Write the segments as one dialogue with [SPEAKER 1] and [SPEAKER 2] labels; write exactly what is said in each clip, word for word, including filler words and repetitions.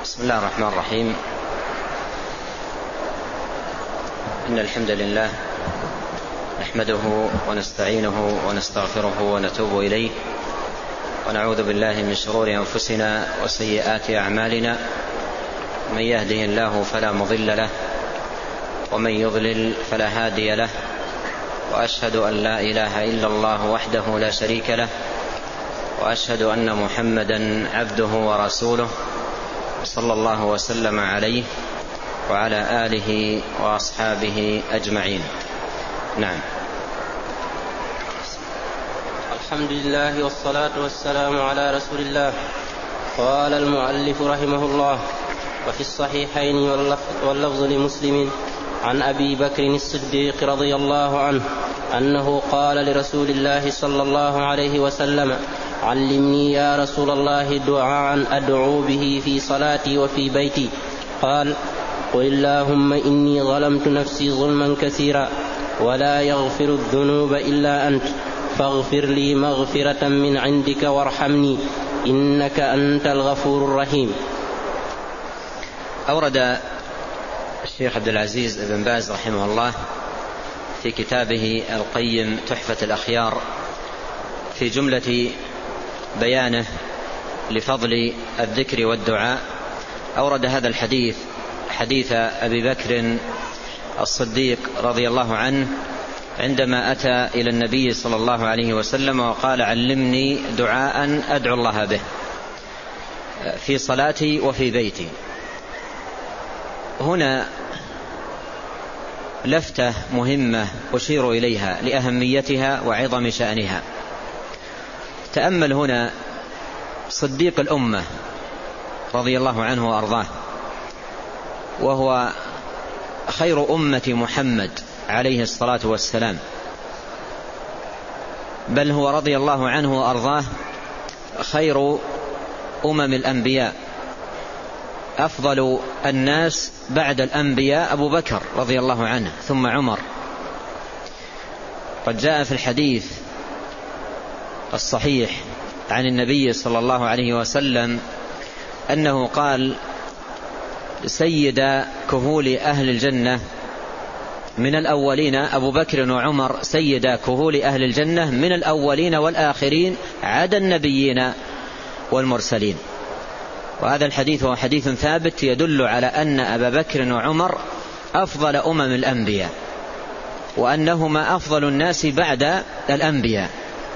[SPEAKER 1] بسم الله الرحمن الرحيم. إن الحمد لله نحمده ونستعينه ونستغفره ونتوب إليه، ونعوذ بالله من شرور أنفسنا وسيئات أعمالنا. من يهده الله فلا مضل له، ومن يضلل فلا هادي له، وأشهد أن لا إله إلا الله وحده لا شريك له، وأشهد أن محمدا عبده ورسوله، صلى الله وسلم عليه وعلى آله وأصحابه أجمعين. نعم.
[SPEAKER 2] الحمد لله والصلاة والسلام على رسول الله. قال المؤلف رحمه الله: وفي الصحيحين واللفظ لمسلم عن أبي بكر الصديق رضي الله عنه أنه قال لرسول الله صلى الله عليه وسلم: علمني يا رسول الله دعاء أدعو به في صلاتي وفي بيتي. قال: قل اللهم إني ظلمت نفسي ظلما كثيرا ولا يغفر الذنوب إلا أنت، فاغفر لي مغفرة من عندك وارحمني إنك أنت الغفور الرحيم.
[SPEAKER 1] أورد الشيخ عبد العزيز بن باز رحمه الله في كتابه القيم تحفة الأخيار في جملة بيانه لفضل الذكر والدعاء، أورد هذا الحديث، حديث أبي بكر الصديق رضي الله عنه عندما أتى إلى النبي صلى الله عليه وسلم وقال: علمني دعاء أدعو الله به في صلاتي وفي بيتي. هنا لفتة مهمة أشير إليها لأهميتها وعظم شأنها. تأمل هنا صديق الأمة رضي الله عنه وأرضاه، وهو خير أمة محمد عليه الصلاة والسلام، بل هو رضي الله عنه وأرضاه خير أمم الأنبياء. أفضل الناس بعد الأنبياء أبو بكر رضي الله عنه، ثم عمر. قد جاء في الحديث الصحيح عن النبي صلى الله عليه وسلم أنه قال: سيد كهول أهل الجنة من الأولين أبو بكر وعمر، سيد كهول أهل الجنة من الأولين والآخرين عدا النبيين والمرسلين. وهذا الحديث هو حديث ثابت يدل على أن أبا بكر وعمر أفضل أمم الأنبياء، وأنهما أفضل الناس بعد الأنبياء.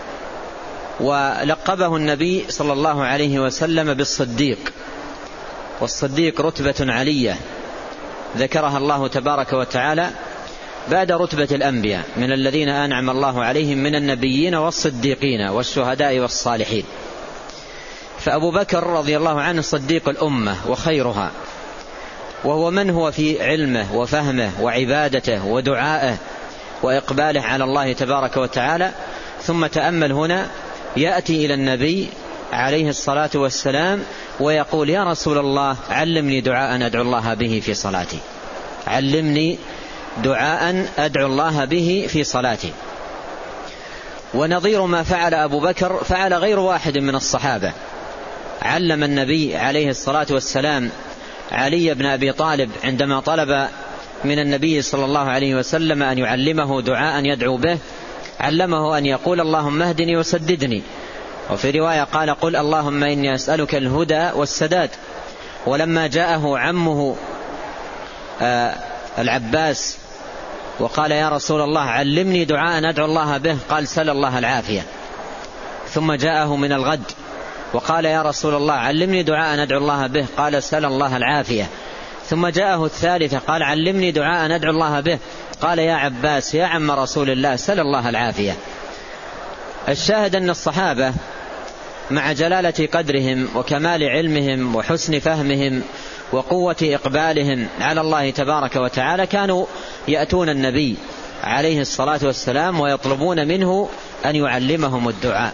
[SPEAKER 1] ولقبه النبي صلى الله عليه وسلم بالصديق، والصديق رتبة علية ذكرها الله تبارك وتعالى بعد رتبة الأنبياء، من الذين أنعم الله عليهم من النبيين والصديقين والشهداء والصالحين. فأبو بكر رضي الله عنه صديق الأمة وخيرها، وهو من هو في علمه وفهمه وعبادته ودعائه وإقباله على الله تبارك وتعالى. ثم تأمل هنا، يأتي إلى النبي عليه الصلاة والسلام ويقول: يا رسول الله علمني دعاء أدعو الله به في صلاتي، علمني دعاء أدعو الله به في صلاتي. ونظير ما فعل أبو بكر فعل غير واحد من الصحابة. علم النبي عليه الصلاة والسلام علي بن أبي طالب عندما طلب من النبي صلى الله عليه وسلم أن يعلمه دعاء يدعو به، علمه أن يقول: اللهم اهدني وسددني. وفي رواية قال: قل اللهم إني أسألك الهدى والسداد. ولما جاءه عمه آه العباس وقال: يا رسول الله علمني دعاء أدعو الله به، قال: سل الله العافية. ثم جاءه من الغد وقال: يا رسول الله علمني دعاء أدعو الله به، قال: سل الله العافية. ثم جاءه الثالثة قال: علمني دعاء أدعو الله به، قال: يا عباس يا عم رسول الله سل الله العافية. الشاهد أن الصحابة مع جلالة قدرهم وكمال علمهم وحسن فهمهم وقوة إقبالهم على الله تبارك وتعالى كانوا يأتون النبي عليه الصلاة والسلام ويطلبون منه أن يعلمهم الدعاء.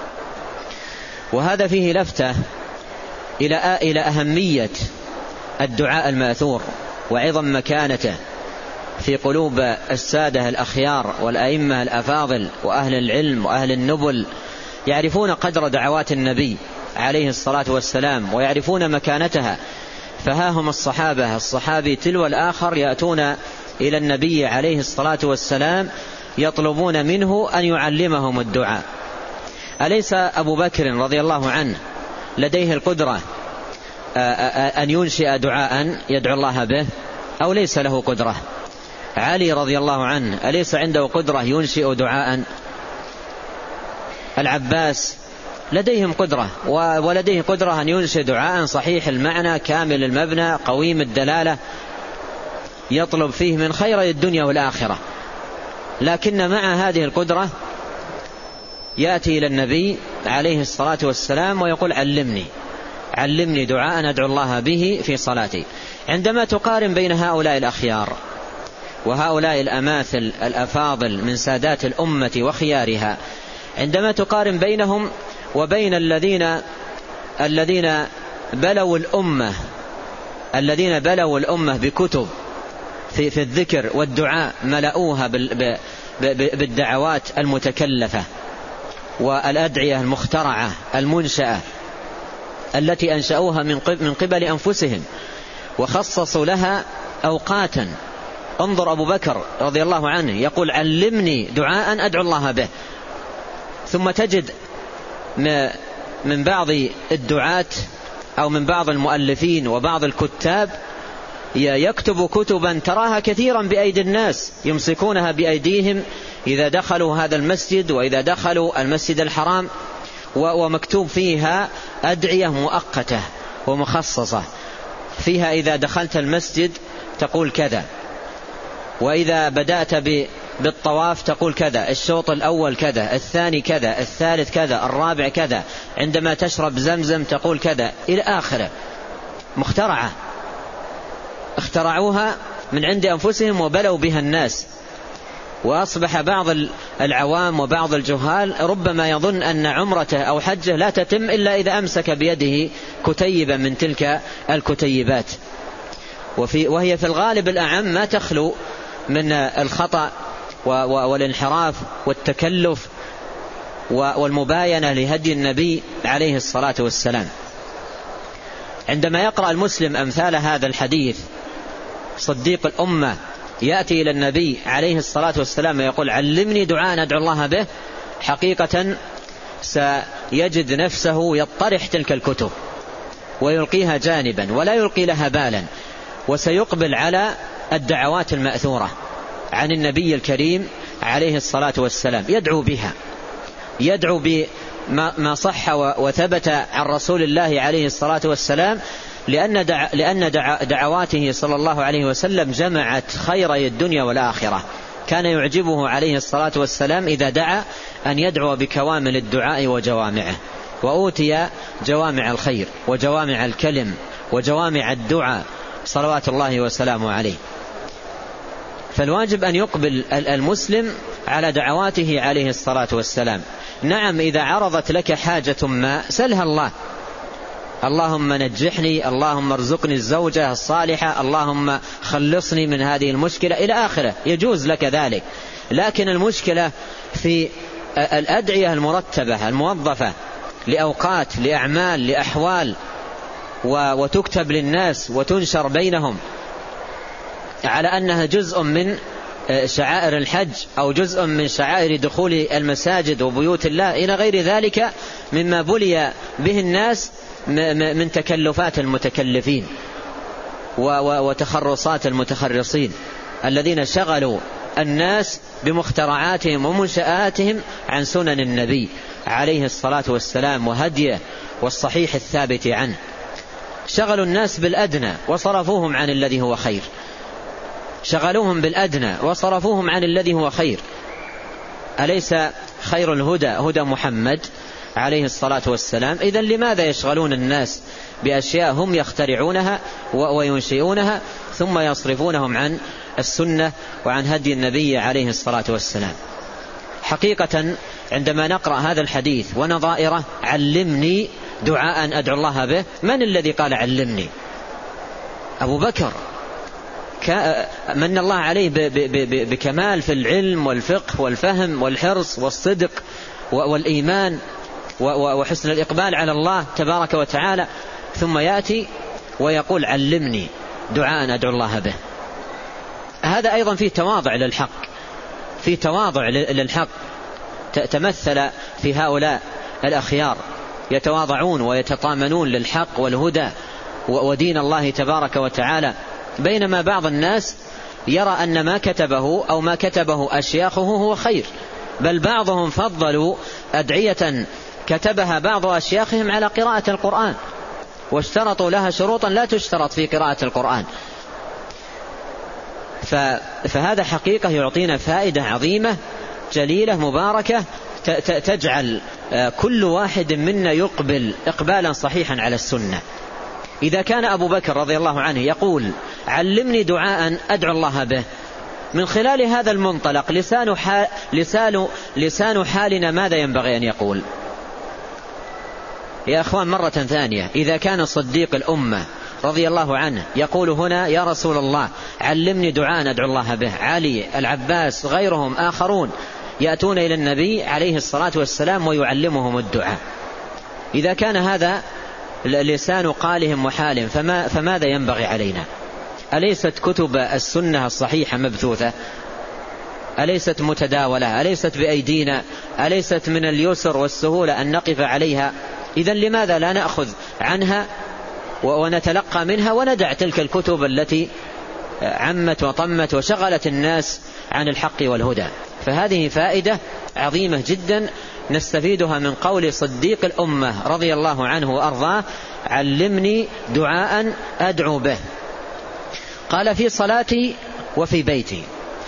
[SPEAKER 1] وهذا فيه لفتة إلى إلى أهمية الدعاء المأثور وعظم مكانته في قلوب السادة الأخيار والأئمة الأفاضل وأهل العلم وأهل النبل، يعرفون قدر دعوات النبي عليه الصلاة والسلام ويعرفون مكانتها فها هم الصحابة الصحابي تلو الآخر يأتون إلى النبي عليه الصلاة والسلام يطلبون منه أن يعلمهم الدعاء. أليس أبو بكر رضي الله عنه لديه القدرة أن ينشئ دعاء يدعو الله به أو ليس له قدرة؟ علي رضي الله عنه أليس عنده قدرة ينشئ دعاء؟ العباس لديهم قدرة ولديه قدرة أن ينشئ دعاء صحيح المعنى كامل المبنى قويم الدلالة يطلب فيه من خير الدنيا والآخرة، لكن مع هذه القدرة يأتي إلى النبي عليه الصلاة والسلام ويقول علمني علمني دعاء أدعو الله به في صلاتي. عندما تقارن بين هؤلاء الأخيار وهؤلاء الأماثل الأفاضل من سادات الأمة وخيارها، عندما تقارن بينهم وبين الذين الذين بلوا الأمة الذين بلوا الأمة بكتب في في الذكر والدعاء ملؤوها بالدعوات المتكلفة والأدعية المخترعة المنشأة التي أنشأوها من قبل أنفسهم وخصصوا لها أوقاتا. انظر أبو بكر رضي الله عنه يقول علمني دعاء أدعو الله به، ثم تجد من بعض الدعاة أو من بعض المؤلفين وبعض الكتاب يكتب كتبا تراها كثيرا بأيدي الناس يمسكونها بأيديهم إذا دخلوا هذا المسجد وإذا دخلوا المسجد الحرام، ومكتوب فيها أدعية مؤقتة ومخصصة فيها إذا دخلت المسجد تقول كذا، وإذا بدأت بالطواف تقول كذا، الشوط الأول كذا، الثاني كذا، الثالث كذا، الرابع كذا، عندما تشرب زمزم تقول كذا إلى آخره. مخترعة اخترعوها من عند أنفسهم وبلوا بها الناس، وأصبح بعض العوام وبعض الجهال ربما يظن أن عمرته أو حجه لا تتم إلا إذا أمسك بيده كتيبا من تلك الكتيبات، وفي وهي في الغالب الأعم ما تخلو من الخطأ والانحراف والتكلف والمباينة لهدي النبي عليه الصلاة والسلام. عندما يقرأ المسلم أمثال هذا الحديث صديق الأمة يأتي إلى النبي عليه الصلاة والسلام ويقول علمني دعاء أدعو الله به، حقيقة سيجد نفسه يطرح تلك الكتب ويلقيها جانبا ولا يلقي لها بالا، وسيقبل على الدعوات المأثورة عن النبي الكريم عليه الصلاة والسلام، يدعو بها، يدعو بما صح وثبت عن رسول الله عليه الصلاة والسلام، لأن دع لأن دع دعواته صلى الله عليه وسلم جمعت خيري الدنيا والآخرة. كان يعجبه عليه الصلاة والسلام إذا دعا أن يدعو بكوامل الدعاء وجوامعه، وأوتي جوامع الخير وجوامع الكلم وجوامع الدعاء صلوات الله وسلامه عليه. فالواجب أن يقبل المسلم على دعواته عليه الصلاة والسلام. نعم إذا عرضت لك حاجة ما سلها الله، اللهم نجحني، اللهم ارزقني الزوجة الصالحة، اللهم خلصني من هذه المشكلة إلى آخره، يجوز لك ذلك. لكن المشكلة في الأدعية المرتبة الموظفة لأوقات لأعمال لأحوال وتكتب للناس وتنشر بينهم على أنها جزء من شعائر الحج أو جزء من شعائر دخول المساجد وبيوت الله إلى غير ذلك مما بلي به الناس من تكلفات المتكلفين وتخرصات المتخرصين الذين شغلوا الناس بمخترعاتهم ومنشآتهم عن سنن النبي عليه الصلاة والسلام وهديه والصحيح الثابت عنه. شغلوا الناس بالأدنى وصرفوهم عن الذي هو خير، شغلوهم بالأدنى وصرفوهم عن الذي هو خير. أليس خير الهدى هدى محمد عليه الصلاة والسلام؟ إذن لماذا يشغلون الناس بأشياء هم يخترعونها وينشئونها ثم يصرفونهم عن السنة وعن هدي النبي عليه الصلاة والسلام؟ حقيقة عندما نقرأ هذا الحديث ونظائره علمني دعاء أدعو الله به، من الذي قال علمني؟ أبو بكر من الله عليه بكمال في العلم والفقه والفهم والحرص والصدق والإيمان وحسن الإقبال على الله تبارك وتعالى، ثم يأتي ويقول علمني دعاء أدعو الله به. هذا أيضا فيه تواضع للحق، فيه تواضع للحق، تمثل في هؤلاء الأخيار يتواضعون ويتطامنون للحق والهدى ودين الله تبارك وتعالى، بينما بعض الناس يرى أن ما كتبه أو ما كتبه أشياخه هو خير، بل بعضهم فضلوا أدعية كتبها بعض أشياخهم على قراءة القرآن، واشترطوا لها شروطا لا تشترط في قراءة القرآن. فهذا حقيقة يعطينا فائدة عظيمة جليلة مباركة تجعل كل واحد منا يقبل إقبالا صحيحا على السنة. إذا كان أبو بكر رضي الله عنه يقول علمني دعاء أدعو الله به، من خلال هذا المنطلق لسان, حال لسان, لسان حالنا ماذا ينبغي أن يقول؟ يا أخوان مرة ثانية، إذا كان صديق الأمة رضي الله عنه يقول هنا يا رسول الله علمني دعاء أدعو الله به، علي، العباس، غيرهم آخرون يأتون إلى النبي عليه الصلاة والسلام ويعلمهم الدعاء، إذا كان هذا لسان قالهم وحالهم فما فماذا ينبغي علينا؟ أليست كتب السنة الصحيحة مبثوثة؟ أليست متداولة؟ أليست بأيدينا؟ أليست من اليسر والسهولة أن نقف عليها؟ إذن لماذا لا نأخذ عنها ونتلقى منها وندع تلك الكتب التي عمت وطمت وشغلت الناس عن الحق والهدى؟ فهذه فائدة عظيمة جدا نستفيدها من قول صديق الأمة رضي الله عنه وأرضاه علمني دعاء أدعو به. قال في صلاتي وفي بيتي.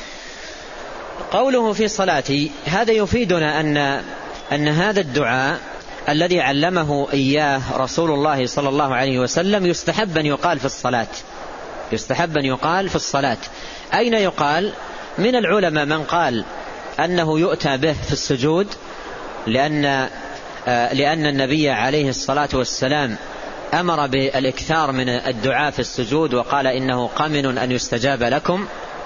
[SPEAKER 1] قوله في صلاتي هذا يفيدنا أن, أن هذا الدعاء الذي علمه إياه رسول الله صلى الله عليه وسلم يستحب أن يقال في الصلاة، يستحب أن يقال في الصلاة. أين يقال؟ من العلماء من قال أنه يؤتى به في السجود، لأن, لأن النبي عليه الصلاة والسلام أمر بالإكثار من الدعاء في السجود وقال إنه قمن أن يستجاب لكم.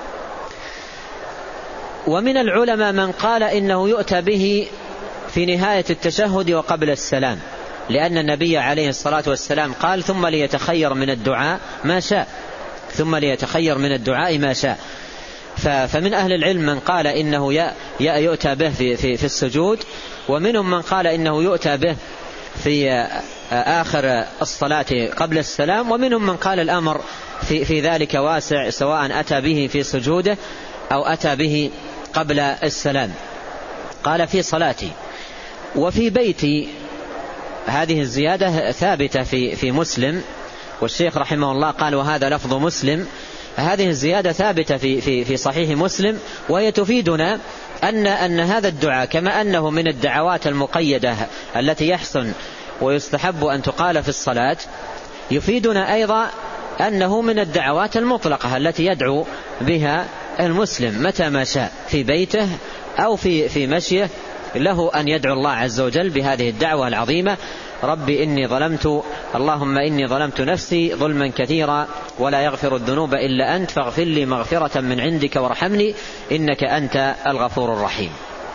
[SPEAKER 1] ومن العلماء من قال إنه يؤتى به في نهاية التشهد وقبل السلام، لأن النبي عليه الصلاة والسلام قال ثم ليتخير من الدعاء ما شاء، ثم ليتخير من الدعاء ما شاء. فمن أهل العلم من قال إنه يؤتى به في, في, في السجود، ومنهم من قال إنه يؤتى به في آخر الصلاة قبل السلام، ومنهم من قال الأمر في, في ذلك واسع سواء أتى به في سجوده أو أتى به قبل السلام. قال في صلاتي وفي بيتي، هذه الزيادة ثابتة في, في مسلم، والشيخ رحمه الله قال وهذا لفظ مسلم. هذه الزيادة ثابتة في, في, في صحيح مسلم، وهي تفيدنا أن, أن هذا الدعاء كما أنه من الدعوات المقيدة التي يحسن ويستحب أن تقال في الصلاة، يفيدنا أيضا أنه من الدعوات المطلقة التي يدعو بها المسلم متى ما شاء في بيته أو في, في مشيه، له أن يدعو الله عز وجل بهذه الدعوة العظيمة: ربي إني ظلمت اللهم إني ظلمت نفسي ظلما كثيرا ولا يغفر الذنوب إلا أنت فاغفر لي مغفرة من عندك وارحمني إنك أنت الغفور الرحيم.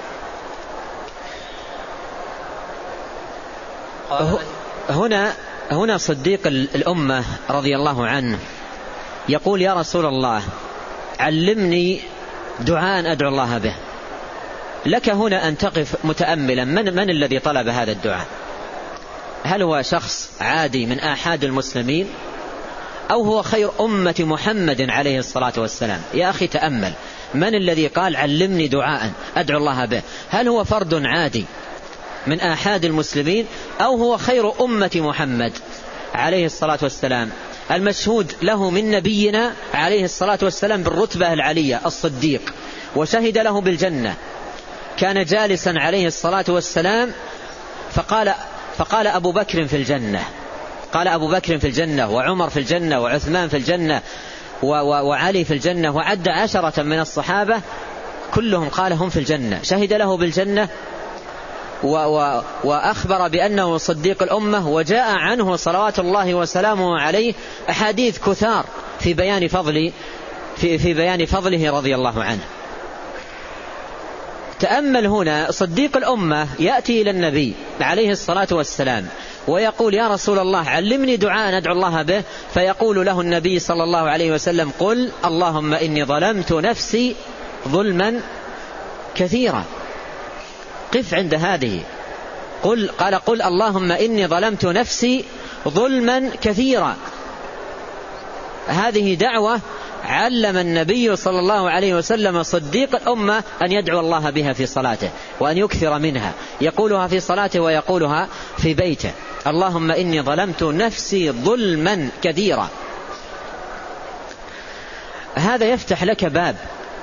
[SPEAKER 1] هنا هنا صديق الأمة رضي الله عنه يقول يا رسول الله علمني دعاء أدعو الله به. لك هنا أن تقف متأملا من, من الذي طلب هذا الدعاء؟ هل هو شخص عادي من آحاد المسلمين أو هو خير أمة محمد عليه الصلاة والسلام؟ يا أخي تأمل، من الذي قال علمني دعاء أدعو الله به؟ هل هو فرد عادي من آحاد المسلمين أو هو خير أمة محمد عليه الصلاة والسلام المشهود له من نبينا عليه الصلاة والسلام بالرتبة العلية الصديق، وشهد له بالجنة؟ كان جالسا عليه الصلاة والسلام فقال فقال أبو بكر في الجنة، قال أبو بكر في الجنة وعمر في الجنة وعثمان في الجنة وعلي في الجنة، وعد عشرة من الصحابة كلهم قال هم في الجنة، شهد له بالجنة وأخبر بأنه صديق الأمة، وجاء عنه صلوات الله وسلامه عليه أحاديث كثار في بيان فضل في, في بيان فضله رضي الله عنه. تأمل هنا صديق الأمة يأتي إلى النبي عليه الصلاة والسلام ويقول يا رسول الله علمني دعاء ندعو الله به، فيقول له النبي صلى الله عليه وسلم قل اللهم إني ظلمت نفسي ظلما كثيرا. قف عند هذه. قل قال قل اللهم إني ظلمت نفسي ظلما كثيرا. هذه دعوة علم النبي صلى الله عليه وسلم صديق الأمة أن يدعو الله بها في صلاته وأن يكثر منها، يقولها في صلاته ويقولها في بيته. اللهم إني ظلمت نفسي ظلما كثيرا. هذا يفتح لك باب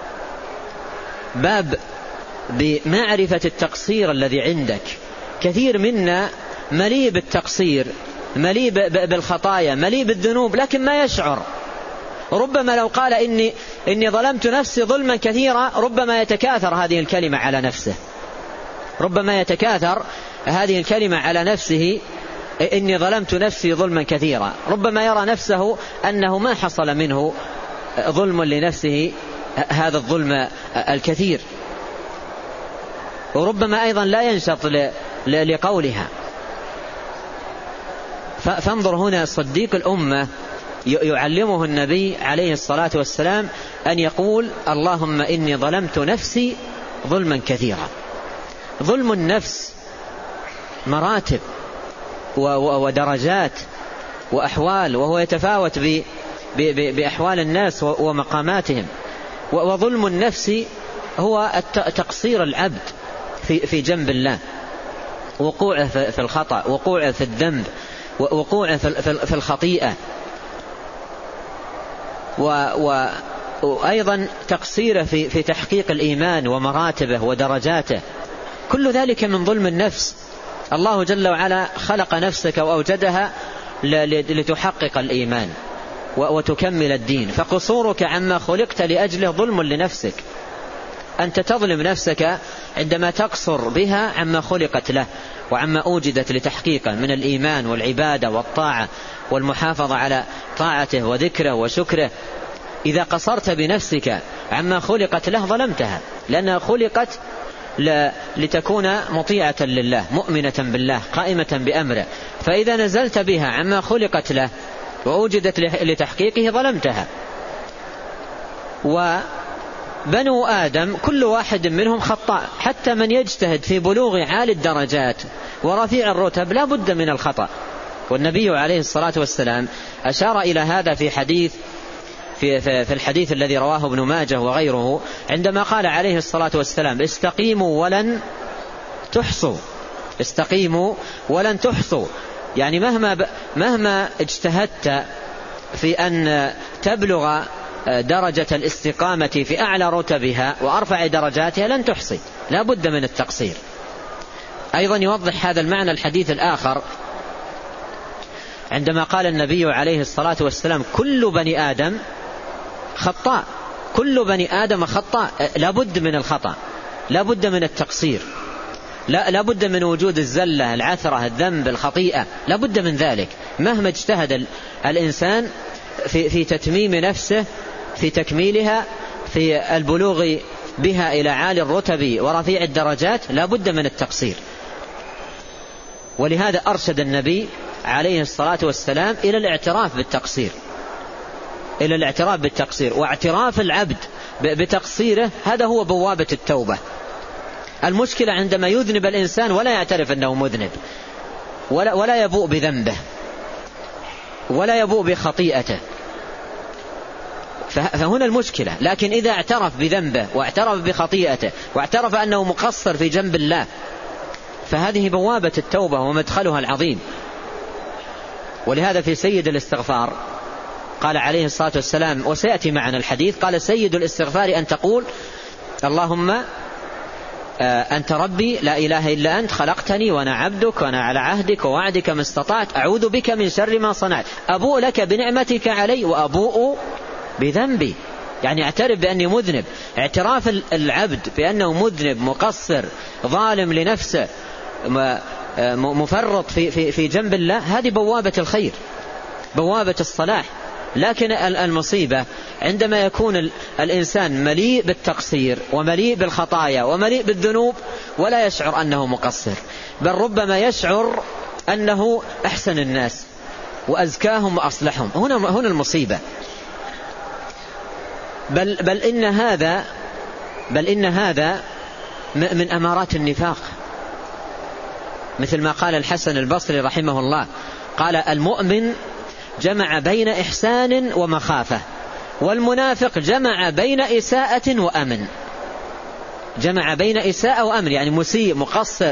[SPEAKER 1] باب بمعرفة التقصير الذي عندك. كثير منا مليء بالتقصير، مليء بالخطايا، مليء بالذنوب، لكن ما يشعر. ربما لو قال إني, إني ظلمت نفسي ظلما كثيرا ربما يتكاثر هذه الكلمة على نفسه، ربما يتكاثر هذه الكلمة على نفسه إني ظلمت نفسي ظلما كثيرا. ربما يرى نفسه أنه ما حصل منه ظلم لنفسه هذا الظلم الكثير، وربما أيضا لا ينشط لقولها. فانظر هنا صديق الأمة يعلمه النبي عليه الصلاة والسلام أن يقول اللهم إني ظلمت نفسي ظلما كثيرا. ظلم النفس مراتب ودرجات وأحوال، وهو يتفاوت بأحوال الناس ومقاماتهم. وظلم النفس هو تقصير العبد في جنب الله، وقوعه في الخطأ، وقوعه في الذنب، وقوعه في الخطيئة، وأيضا تقصيره في تحقيق الإيمان ومراتبه ودرجاته. كل ذلك من ظلم النفس. الله جل وعلا خلق نفسك وأوجدها لتحقق الإيمان وتكمل الدين، فقصورك عما خلقت لأجله ظلم لنفسك. أنت تظلم نفسك عندما تقصر بها عما خلقت له وعما أوجدت لتحقيقه من الإيمان والعبادة والطاعة والمحافظة على طاعته وذكره وشكره. إذا قصرت بنفسك عما خلقت له ظلمتها، لأنها خلقت لتكون مطيعة لله، مؤمنة بالله، قائمة بأمره. فإذا نزلت بها عما خلقت له وأوجدت لتحقيقه ظلمتها. وبنو آدم كل واحد منهم خطاء، حتى من يجتهد في بلوغ عالي الدرجات ورفيع الرتب لا بد من الخطأ. والنبي عليه الصلاة والسلام أشار إلى هذا في حديث في, في الحديث الذي رواه ابن ماجه وغيره، عندما قال عليه الصلاة والسلام استقيموا ولن تحصوا، استقيموا ولن تحصوا. يعني مهما, مهما اجتهدت في أن تبلغ درجة الاستقامة في أعلى رتبها وأرفع درجاتها لن تحصي، لا بد من التقصير. أيضا يوضح هذا المعنى الحديث الآخر عندما قال النبي عليه الصلاة والسلام كل بني آدم خطاء، كل بني آدم خطاء، لا بد من الخطأ، لا بد من التقصير، لا, لا بد من وجود الزلة، العثرة، الذنب، الخطيئة، لا بد من ذلك. مهما اجتهد الإنسان في, في تتميم نفسه، في تكميلها، في البلوغ بها إلى عالي الرتب ورفيع الدرجات، لا بد من التقصير. ولهذا أرشد النبي عليه الصلاة والسلام إلى الاعتراف بالتقصير، إلى الاعتراف بالتقصير. واعتراف العبد بتقصيره هذا هو بوابة التوبة. المشكلة عندما يذنب الإنسان ولا يعترف أنه مذنب، ولا, ولا يبوء بذنبه، ولا يبوء بخطيئته، فهنا المشكلة. لكن إذا اعترف بذنبه واعترف بخطيئته واعترف أنه مقصر في جنب الله، فهذه بوابة التوبة ومدخلها العظيم. ولهذا في سيد الاستغفار قال عليه الصلاة والسلام، وسيأتي معنا الحديث، قال سيد الاستغفار أن تقول اللهم أنت ربي لا إله إلا أنت خلقتني وأنا عبدك وأنا على عهدك ووعدك ما استطعت أعوذ بك من شر ما صنعت أبوء لك بنعمتك علي وأبوء بذنبي. يعني اعترف بأني مذنب. اعتراف العبد بأنه مذنب، مقصر، ظالم لنفسه، مفرط في, في, في جنب الله، هذه بوابة الخير، بوابة الصلاح. لكن المصيبة عندما يكون الإنسان مليء بالتقصير ومليء بالخطايا ومليء بالذنوب ولا يشعر أنه مقصر، بل ربما يشعر أنه أحسن الناس وأزكاهم وأصلحهم. هنا هنا المصيبة. بل بل إن هذا بل إن هذا من أمارات النفاق، مثل ما قال الحسن البصري رحمه الله، قال: المؤمن جمع بين إحسان ومخافة، والمنافق جمع بين إساءة وأمن. جمع بين إساءة وأمن، يعني مسيء مقصر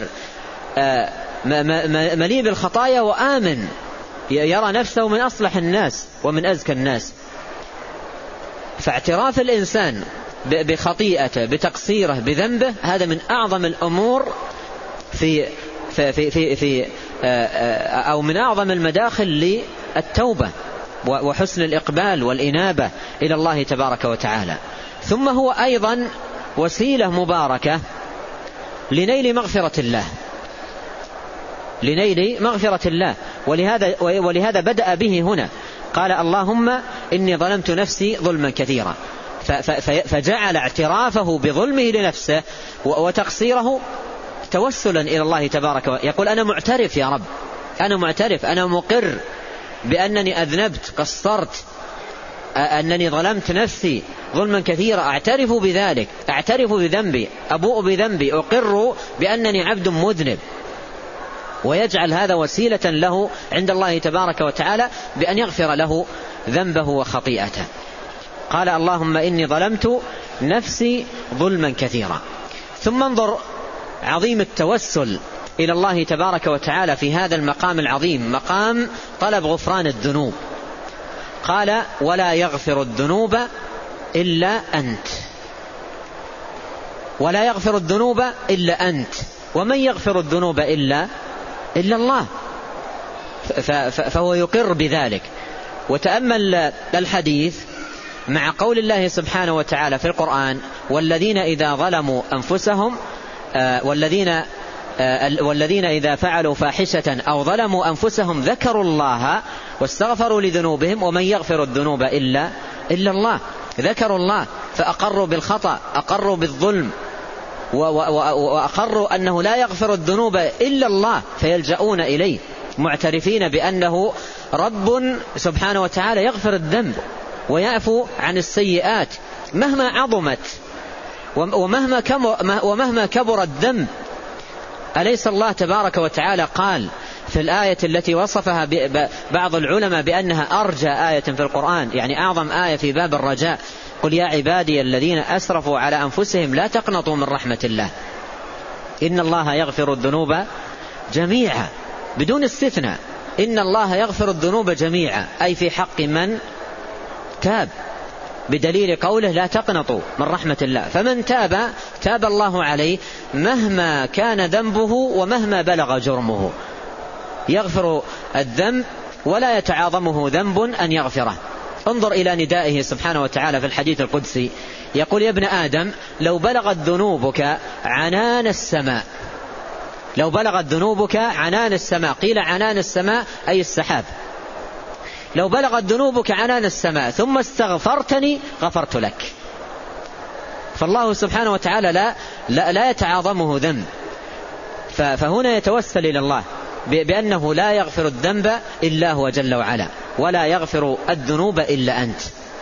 [SPEAKER 1] مليء بالخطايا وآمن، يرى نفسه من أصلح الناس ومن أزكى الناس. فاعتراف الإنسان بخطيئته بتقصيره بذنبه هذا من أعظم الأمور في في في في, في أو من أعظم المداخل للتوبة وحسن الإقبال والإنابة إلى الله تبارك وتعالى. ثم هو أيضا وسيلة مباركة لنيل مغفرة الله لنيل مغفرة الله ولهذا ولهذا بدأ به هنا، قال: اللهم إني ظلمت نفسي ظلما كثيرا. فجعل اعترافه بظلمه لنفسه وتقصيره توسلا إلى الله تبارك وتعالى. يقول: أنا معترف يا رب، أنا معترف، أنا مقر بأنني أذنبت، قصرت، أنني ظلمت نفسي ظلما كثيرا، أعترف بذلك، أعترف بذنبي، أبوء بذنبي، أقر بأنني عبد مذنب. ويجعل هذا وسيلة له عند الله تبارك وتعالى بأن يغفر له ذنبه وخطيئته. قال: اللهم إني ظلمت نفسي ظلما كثيرا. ثم انظر عظيم التوسل إلى الله تبارك وتعالى في هذا المقام العظيم، مقام طلب غفران الذنوب. قال: ولا يغفر الذنوب إلا أنت، ولا يغفر الذنوب إلا أنت، ومن يغفر الذنوب إلا إلا الله. فهو يقر بذلك. وتأمل الحديث مع قول الله سبحانه وتعالى في القرآن: والذين إذا ظلموا أنفسهم والذين والذين إذا فعلوا فاحشة أو ظلموا أنفسهم ذكروا الله واستغفروا لذنوبهم ومن يغفر الذنوب إلا إلا الله. ذكروا الله فأقروا بالخطأ، أقروا بالظلم، وأقروا أنه لا يغفر الذنوب إلا الله، فيلجؤون إليه معترفين بأنه رب سبحانه وتعالى يغفر الذنب ويعفو عن السيئات مهما عظمت ومهما ومهما كبر الذنب. أليس الله تبارك وتعالى قال في الآية التي وصفها بعض العلماء بأنها أرجى آية في القرآن، يعني أعظم آية في باب الرجاء: قل يا عبادي الذين أسرفوا على أنفسهم لا تقنطوا من رحمة الله إن الله يغفر الذنوب جميعا، بدون استثناء. إن الله يغفر الذنوب جميعا، أي في حق من تاب، بدليل قوله لا تقنطوا من رحمة الله. فمن تاب تاب الله عليه مهما كان ذنبه ومهما بلغ جرمه، يغفر الذنب ولا يتعاظمه ذنب أن يغفره. انظر إلى ندائه سبحانه وتعالى في الحديث القدسي، يقول: يا ابن آدم لو بلغت ذنوبك عنان السماء، لو بلغت ذنوبك عنان السماء، قيل عنان السماء أي السحاب، لو بلغت ذنوبك عنان السماء ثم استغفرتني غفرت لك. فالله سبحانه وتعالى لا, لا, لا يتعاظمه ذنب، فهنا يتوسل إلى الله بأنه لا يغفر الذنب إلا هو جل وعلا، ولا يغفر الذنوب إلا أنت.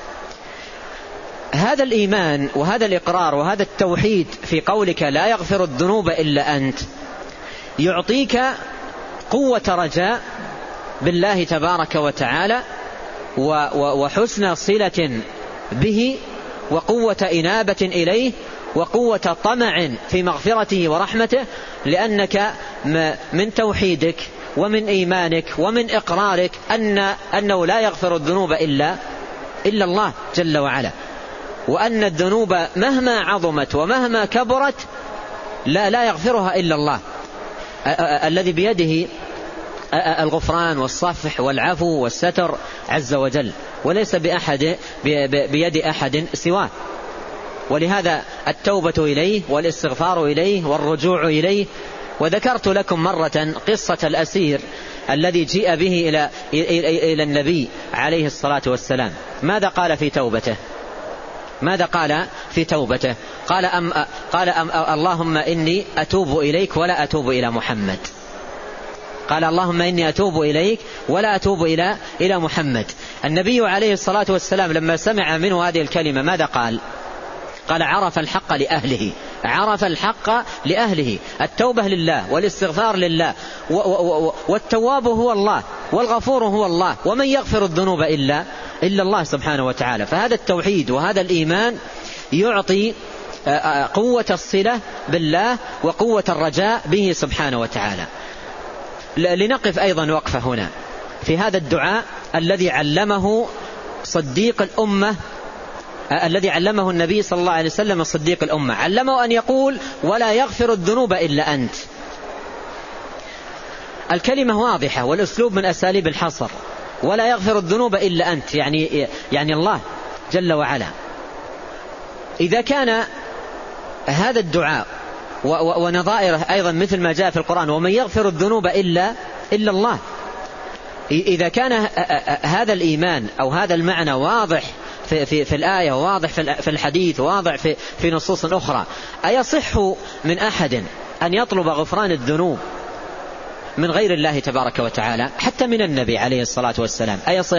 [SPEAKER 1] هذا الإيمان وهذا الإقرار وهذا التوحيد في قولك لا يغفر الذنوب إلا أنت يعطيك قوة رجاء بالله تبارك وتعالى وحسن صلة به وقوة إنابة إليه وقوة طمع في مغفرته ورحمته، لأنك من توحيدك ومن إيمانك ومن إقرارك أن أنه لا يغفر الذنوب إلا إلا الله جل وعلا، وأن الذنوب مهما عظمت ومهما كبرت لا لا يغفرها إلا الله الذي بيده الغفران والصفح والعفو والستر عز وجل، وليس بأحد بيد أحد سواه. ولهذا التوبة إليه والاستغفار إليه والرجوع إليه. وذكرت لكم مرة قصة الأسير الذي جيء به إلى إلى النبي عليه الصلاة والسلام. ماذا قال في توبته؟ ماذا قال في توبته؟ قال أم قال أم اللهم إني أتوب إليك ولا أتوب إلى محمد. قال اللهم إني أتوب إليك ولا أتوب إلى إلى محمد. النبي عليه الصلاة والسلام لما سمع منه هذه الكلمة ماذا قال؟ قال عرف الحق لأهله، عرف الحق لأهله. التوبة لله والاستغفار لله، والتواب هو الله والغفور هو الله، ومن يغفر الذنوب إلا إلا الله سبحانه وتعالى. فهذا التوحيد وهذا الإيمان يعطي قوة الصلة بالله وقوة الرجاء به سبحانه وتعالى. لنقف أيضا وقفة هنا في هذا الدعاء الذي علمه صديق الأمة، الذي علمه النبي صلى الله عليه وسلم صديق الأمة، علمه أن يقول ولا يغفر الذنوب إلا أنت. الكلمة واضحة والأسلوب من أساليب الحصر، ولا يغفر الذنوب إلا أنت، يعني يعني الله جل وعلا. إذا كان هذا الدعاء ونظائره أيضا مثل ما جاء في القرآن ومن يغفر الذنوب إلا إلا الله، إذا كان هذا الإيمان أو هذا المعنى واضح في, في, في الآية، واضح في الحديث، واضح في, في نصوص أخرى، أيصح من أحد أن يطلب غفران الذنوب من غير الله تبارك وتعالى حتى من النبي عليه الصلاة والسلام؟ أيصح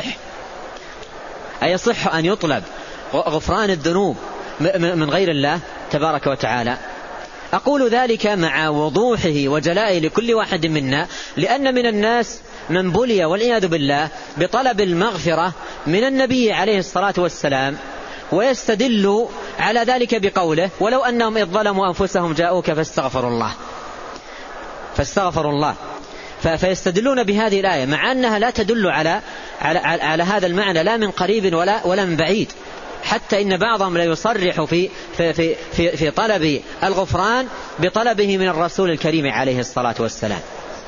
[SPEAKER 1] أيصح أن يطلب غفران الذنوب من غير الله تبارك وتعالى؟ أقول ذلك مع وضوحه وجلائه لكل واحد منا، لأن من الناس من بلي والعياذ بالله بطلب المغفرة من النبي عليه الصلاة والسلام، ويستدل على ذلك بقوله ولو أنهم إذ ظلموا أنفسهم جاءوك فاستغفروا الله فاستغفروا الله فيستدلون بهذه الآية مع أنها لا تدل على على, على هذا المعنى لا من قريب ولا ولا من بعيد، حتى إن بعضهم لا يصرح في في في في, في طلب الغفران بطلبه من الرسول الكريم عليه الصلاة والسلام،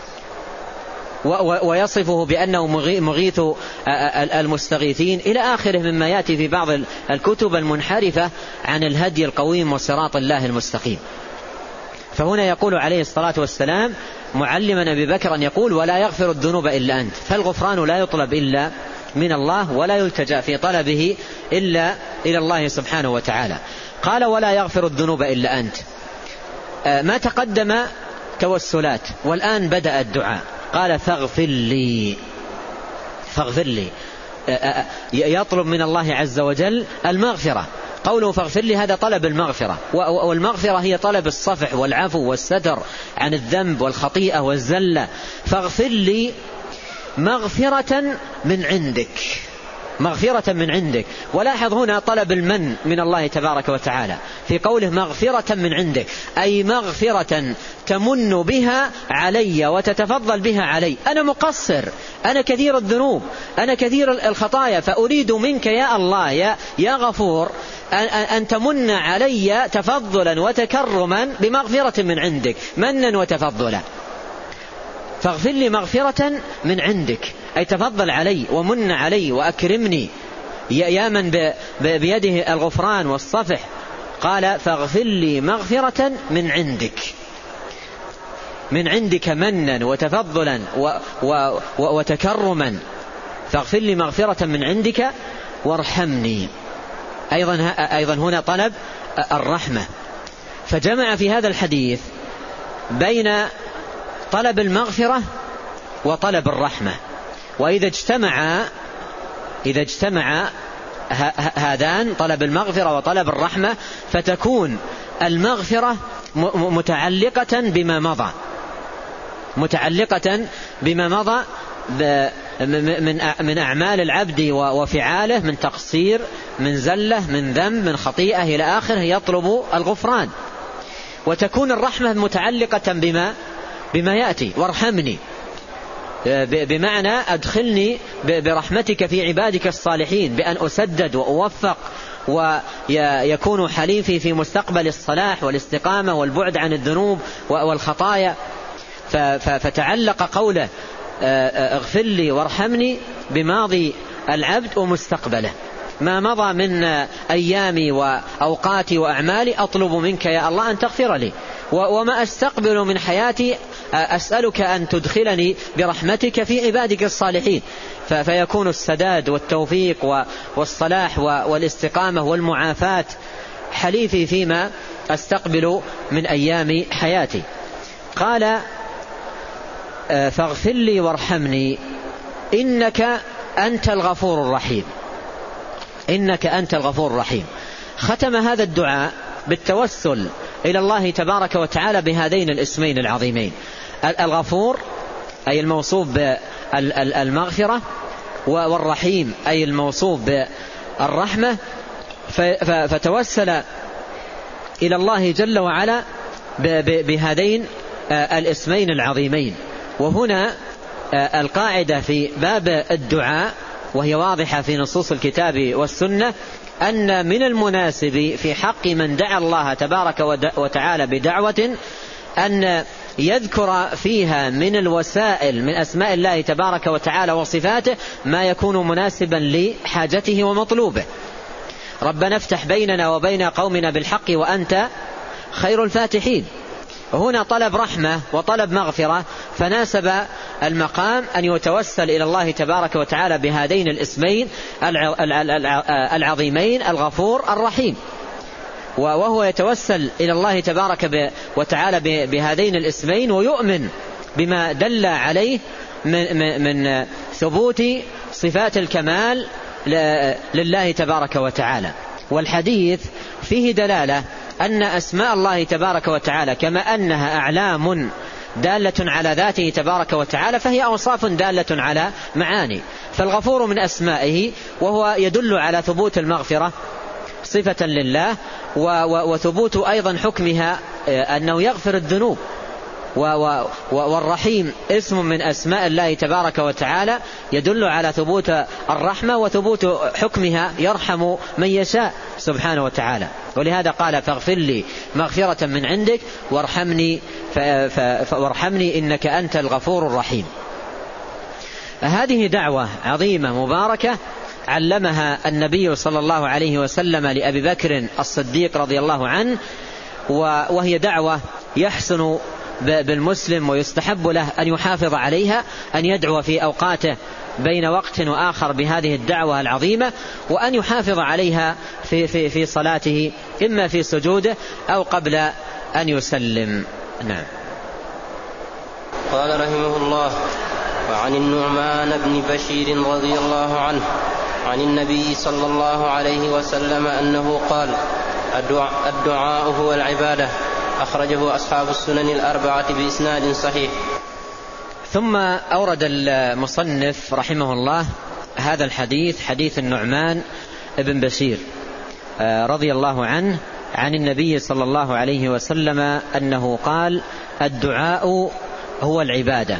[SPEAKER 1] ويصفه بأنه مغيث المستغيثين إلى آخره مما يأتي في بعض الكتب المنحرفة عن الهدي القويم وصراط الله المستقيم. فهنا يقول عليه الصلاة والسلام معلما أبي بكر أن يقول ولا يغفر الذنوب إلا أنت، فالغفران لا يطلب إلا من الله ولا يلتجأ في طلبه إلا إلى الله سبحانه وتعالى. قال ولا يغفر الذنوب إلا أنت. ما تقدم توسلات والآن بدأ الدعاء، قال فاغفر لي، فاغفر لي، يطلب من الله عز وجل المغفرة. قوله فاغفر لي هذا طلب المغفرة، والمغفرة هي طلب الصفح والعفو والستر عن الذنب والخطيئة والزلة. فاغفر لي مغفرة من عندك، مغفرة من عندك. ولاحظ هنا طلب المن من الله تبارك وتعالى في قوله مغفرة من عندك، أي مغفرة تمن بها علي وتتفضل بها علي. أنا مقصر، أنا كثير الذنوب، أنا كثير الخطايا، فأريد منك يا الله يا, يا غفور أن تمن علي تفضلا وتكرما بمغفرة من عندك، منا وتفضلا. فاغفر لي مغفرة من عندك، أي تفضل علي ومن علي وأكرمني يا من بيده الغفران والصفح. قال فاغفر لي مغفرة من عندك، من عندك منا وتفضلا وتكرما. فاغفر لي مغفرة من عندك وارحمني. أيضا, أيضا هنا طلب الرحمة، فجمع في هذا الحديث بين طلب المغفرة وطلب الرحمة. وإذا اجتمع إذا اجتمع هذان طلب المغفرة وطلب الرحمة فتكون المغفرة متعلقة بما مضى، متعلقة بما مضى من أعمال العبد وفعاله من تقصير، من زلة، من ذنب، من خطيئة إلى آخره يطلب الغفران. وتكون الرحمة متعلقة بما بما يأتي وارحمني، بمعنى أدخلني برحمتك في عبادك الصالحين بأن أسدد وأوفق ويكون حليفي في مستقبل الصلاح والاستقامة والبعد عن الذنوب والخطايا. فتعلق قوله اغفر لي وارحمني بماضي العبد ومستقبله، ما مضى من أيامي وأوقاتي وأعمالي أطلب منك يا الله أن تغفر لي، وما أستقبل من حياتي أسألك أن تدخلني برحمتك في عبادك الصالحين. فيكون السداد والتوفيق والصلاح والاستقامة والمعافاة حليفي فيما أستقبل من أيام حياتي. قال فاغفر لي وارحمني إنك أنت الغفور الرحيم، إنك أنت الغفور الرحيم. ختم هذا الدعاء بالتوسل إلى الله تبارك وتعالى بهذين الاسمين العظيمين، الغفور أي الموصوف بالمغفرة، والرحيم أي الموصوف بالرحمة. فتوسل إلى الله جل وعلا بهذين الاسمين العظيمين. وهنا القاعدة في باب الدعاء وهي واضحة في نصوص الكتاب والسنة، أن من المناسب في حق من دعا الله تبارك وتعالى بدعوة أن يذكر فيها من الوسائل من أسماء الله تبارك وتعالى وصفاته ما يكون مناسبا لحاجته ومطلوبه. ربنا افتح بيننا وبين قومنا بالحق وأنت خير الفاتحين. هنا طلب رحمة وطلب مغفرة، فناسب المقام أن يتوسل إلى الله تبارك وتعالى بهذين الاسمين العظيمين الغفور الرحيم. وهو يتوسل إلى الله تبارك وتعالى بهذين الاسمين ويؤمن بما دل عليه من ثبوت صفات الكمال لله تبارك وتعالى. والحديث فيه دلالة أن أسماء الله تبارك وتعالى كما أنها أعلام دالة على ذاته تبارك وتعالى فهي أوصاف دالة على معاني. فالغفور من أسمائه وهو يدل على ثبوت المغفرة صفة لله، وثبوت أيضا حكمها أنه يغفر الذنوب. والرحيم اسم من أسماء الله تبارك وتعالى يدل على ثبوت الرحمة وثبوت حكمها يرحم من يشاء سبحانه وتعالى. ولهذا قال فاغفر لي مغفرة من عندك وارحمني وارحمني إنك أنت الغفور الرحيم. هذه دعوة عظيمة مباركة علمها النبي صلى الله عليه وسلم لأبي بكر الصديق رضي الله عنه، وهي دعوة يحسن بالمسلم ويستحب له أن يحافظ عليها، أن يدعو في أوقاته بين وقت وآخر بهذه الدعوة العظيمة، وأن يحافظ عليها في, في, في صلاته إما في سجوده أو قبل أن يسلم. نعم.
[SPEAKER 2] قال رحمه الله: وعن النعمان بن بشير رضي الله عنه عن النبي صلى الله عليه وسلم أنه قال: الدعاء هو العبادة. أخرجه أصحاب السنن الأربعة بإسناد صحيح.
[SPEAKER 1] ثم أورد المصنف رحمه الله هذا الحديث، حديث النعمان بن بشير رضي الله عنه عن النبي صلى الله عليه وسلم أنه قال: الدعاء هو العبادة.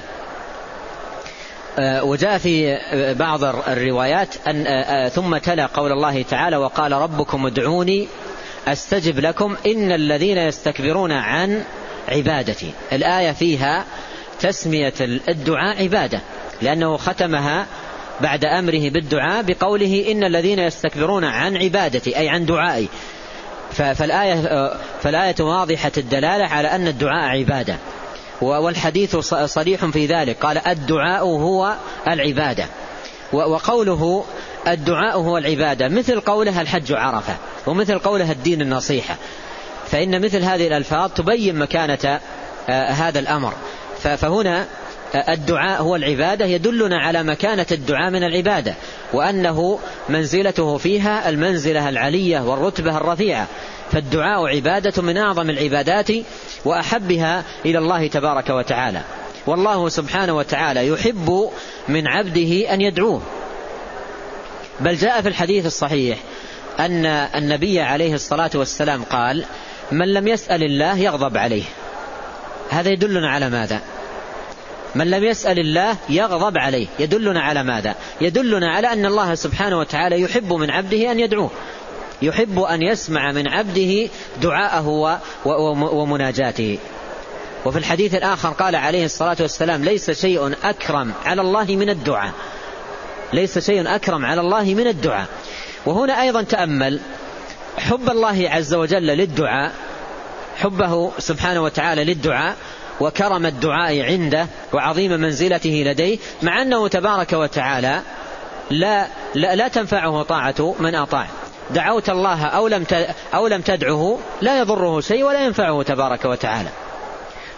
[SPEAKER 1] وجاء في بعض الروايات أن ثم تلا قول الله تعالى: وقال ربكم ادعوني أستجب لكم إن الذين يستكبرون عن عبادتي. الآية فيها تسمية الدعاء عبادة، لأنه ختمها بعد أمره بالدعاء بقوله إن الذين يستكبرون عن عبادتي أي عن دعائي. فالآية, فالآية واضحة الدلالة على أن الدعاء عبادة، والحديث صريح في ذلك، قال: الدعاء هو العبادة. وقوله الدعاء هو العبادة مثل قوله الحج عرفة، ومثل قوله الدين النصيحة، فإن مثل هذه الألفاظ تبين مكانة هذا الأمر. فهنا الدعاء هو العبادة يدلنا على مكانة الدعاء من العبادة، وأنه منزلته فيها المنزلة العلية والرتبة الرفيعة. فالدعاء عبادة من أعظم العبادات وأحبها إلى الله تبارك وتعالى. والله سبحانه وتعالى يحب من عبده أن يدعوه، بل جاء في الحديث الصحيح أن النبي عليه الصلاة والسلام قال: من لم يسأل الله يغضب عليه. هذا يدلنا على ماذا؟ من لم يسأل الله يغضب عليه يدلنا على ماذا؟ يدلنا على أن الله سبحانه وتعالى يحب من عبده أن يدعوه، يحب أن يسمع من عبده دعاءه ومناجاته. وفي الحديث الآخر قال عليه الصلاة والسلام: ليس شيء أكرم على الله من الدعاء، ليس شيء أكرم على الله من الدعاء. وهنا أيضا تأمل حب الله عز وجل للدعاء، حبه سبحانه وتعالى للدعاء وكرم الدعاء عنده وعظيم منزلته لديه، مع أنه تبارك وتعالى لا, لا, لا تنفعه طاعة من أطاع. دعوت الله أو لم أو لم تدعه لا يضره شيء ولا ينفعه تبارك وتعالى.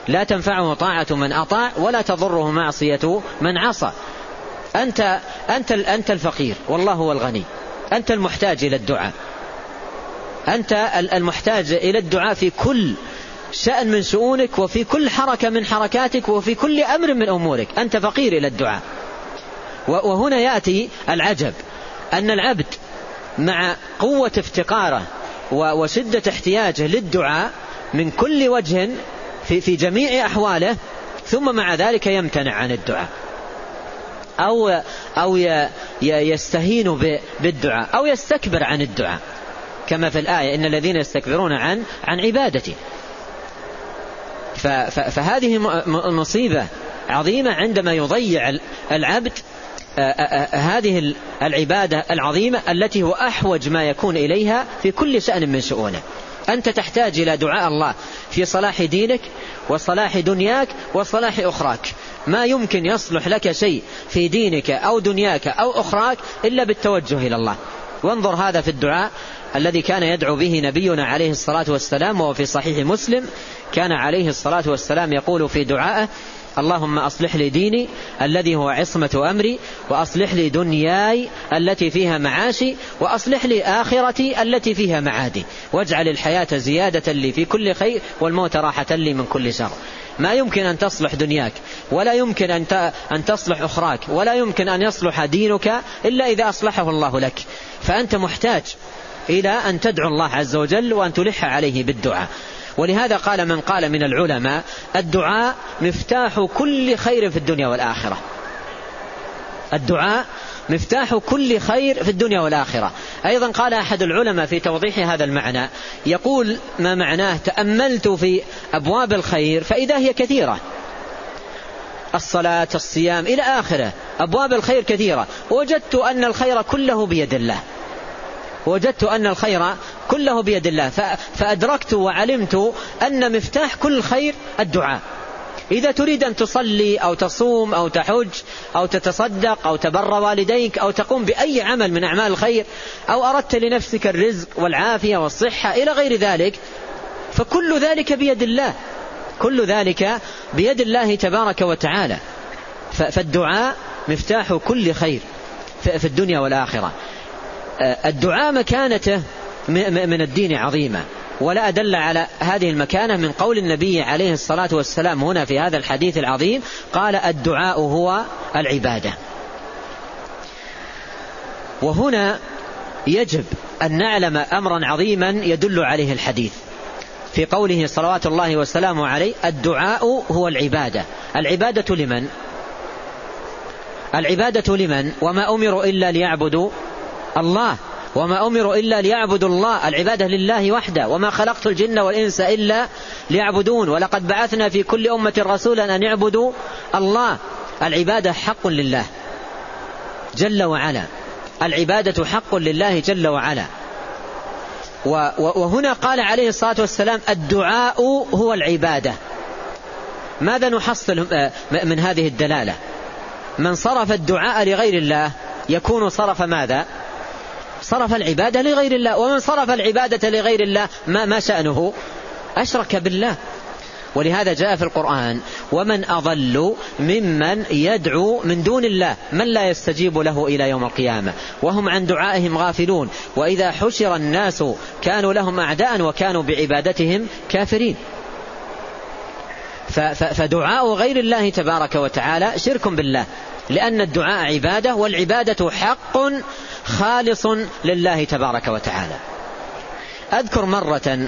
[SPEAKER 1] لا تنفعه طاعة من أطاع ولا تضره معصية من عصى. أنت, أنت, أنت الفقير والله هو الغني، أنت المحتاج إلى الدعاء، أنت المحتاج إلى الدعاء في كل شأن من شؤونك وفي كل حركة من حركاتك وفي كل أمر من أمورك، أنت فقير إلى الدعاء. وهنا يأتي العجب أن العبد مع قوة افتقاره وشدة احتياجه للدعاء من كل وجه في, في جميع أحواله، ثم مع ذلك يمتنع عن الدعاء أو, أو يستهين بالدعاء أو يستكبر عن الدعاء، كما في الآية إن الذين يستكبرون عن, عن عبادتي. فهذه مصيبة عظيمة عندما يضيع العبد هذه العبادة العظيمة التي هو أحوج ما يكون إليها في كل شأن من شؤونه. أنت تحتاج إلى دعاء الله في صلاح دينك وصلاح دنياك وصلاح أخراك، ما يمكن يصلح لك شيء في دينك أو دنياك أو أخراك إلا بالتوجه إلى الله. وانظر هذا في الدعاء الذي كان يدعو به نبينا عليه الصلاة والسلام، وهو في صحيح مسلم. كان عليه الصلاة والسلام يقول في دعائه: اللهم أصلح لي ديني الذي هو عصمة أمري، وأصلح لي دنياي التي فيها معاشي، وأصلح لي آخرتي التي فيها معادي، واجعل الحياة زيادة لي في كل خير والموت راحة لي من كل شر. ما يمكن أن تصلح دنياك ولا يمكن أن تصلح أخراك ولا يمكن أن يصلح دينك إلا إذا أصلحه الله لك. فأنت محتاج إلى أن تدعو الله عز وجل وأن تلح عليه بالدعاء. ولهذا قال من قال من العلماء: الدعاء مفتاح كل خير في الدنيا والآخرة. الدعاء مفتاح كل خير في الدنيا والآخرة. أيضا قال أحد العلماء في توضيح هذا المعنى، يقول: ما معناه؟ تأملت في أبواب الخير فإذا هي كثيرة، الصلاة، الصيام، إلى آخره، أبواب الخير كثيرة، وجدت أن الخير كله بيد الله، وجدت أن الخير كله بيد الله، فأدركت وعلمت أن مفتاح كل خير الدعاء. إذا تريد أن تصلي أو تصوم أو تحج أو تتصدق أو تبر والديك أو تقوم بأي عمل من أعمال الخير، أو أردت لنفسك الرزق والعافية والصحة إلى غير ذلك، فكل ذلك بيد الله، كل ذلك بيد الله تبارك وتعالى. فالدعاء مفتاح كل خير في الدنيا والآخرة. الدعاء مكانته من الدين عظيمة، ولا أدل على هذه المكانة من قول النبي عليه الصلاة والسلام هنا في هذا الحديث العظيم، قال: الدعاء هو العبادة. وهنا يجب أن نعلم أمرا عظيما يدل عليه الحديث في قوله صلوات الله وسلامه عليه: الدعاء هو العبادة. العبادة لمن؟ العبادة لمن؟ وما أمروا إلا ليعبدوا الله، وما أمروا إلا ليعبدوا الله، العبادة لله وحده. وما خلقت الجن والإنس إلا ليعبدون، ولقد بعثنا في كل أمة رسولا أن يعبدوا الله. العبادة حق لله جل وعلا، العبادة حق لله جل وعلا. وهنا قال عليه الصلاة والسلام: الدعاء هو العبادة. ماذا نحصل من هذه الدلالة؟ من صرف الدعاء لغير الله يكون صرف ماذا؟ صرف العبادة لغير الله. ومن صرف العبادة لغير الله ما, ما شأنه؟ أشرك بالله. ولهذا جاء في القرآن: ومن أضل ممن يدعو من دون الله من لا يستجيب له إلى يوم القيامة وهم عن دعائهم غافلون وإذا حشر الناس كانوا لهم أعداء وكانوا بعبادتهم كافرين. فدعاء غير الله تبارك وتعالى شرك بالله، لأن الدعاء عبادة، والعبادة حق خالص لله تبارك وتعالى. أذكر مرة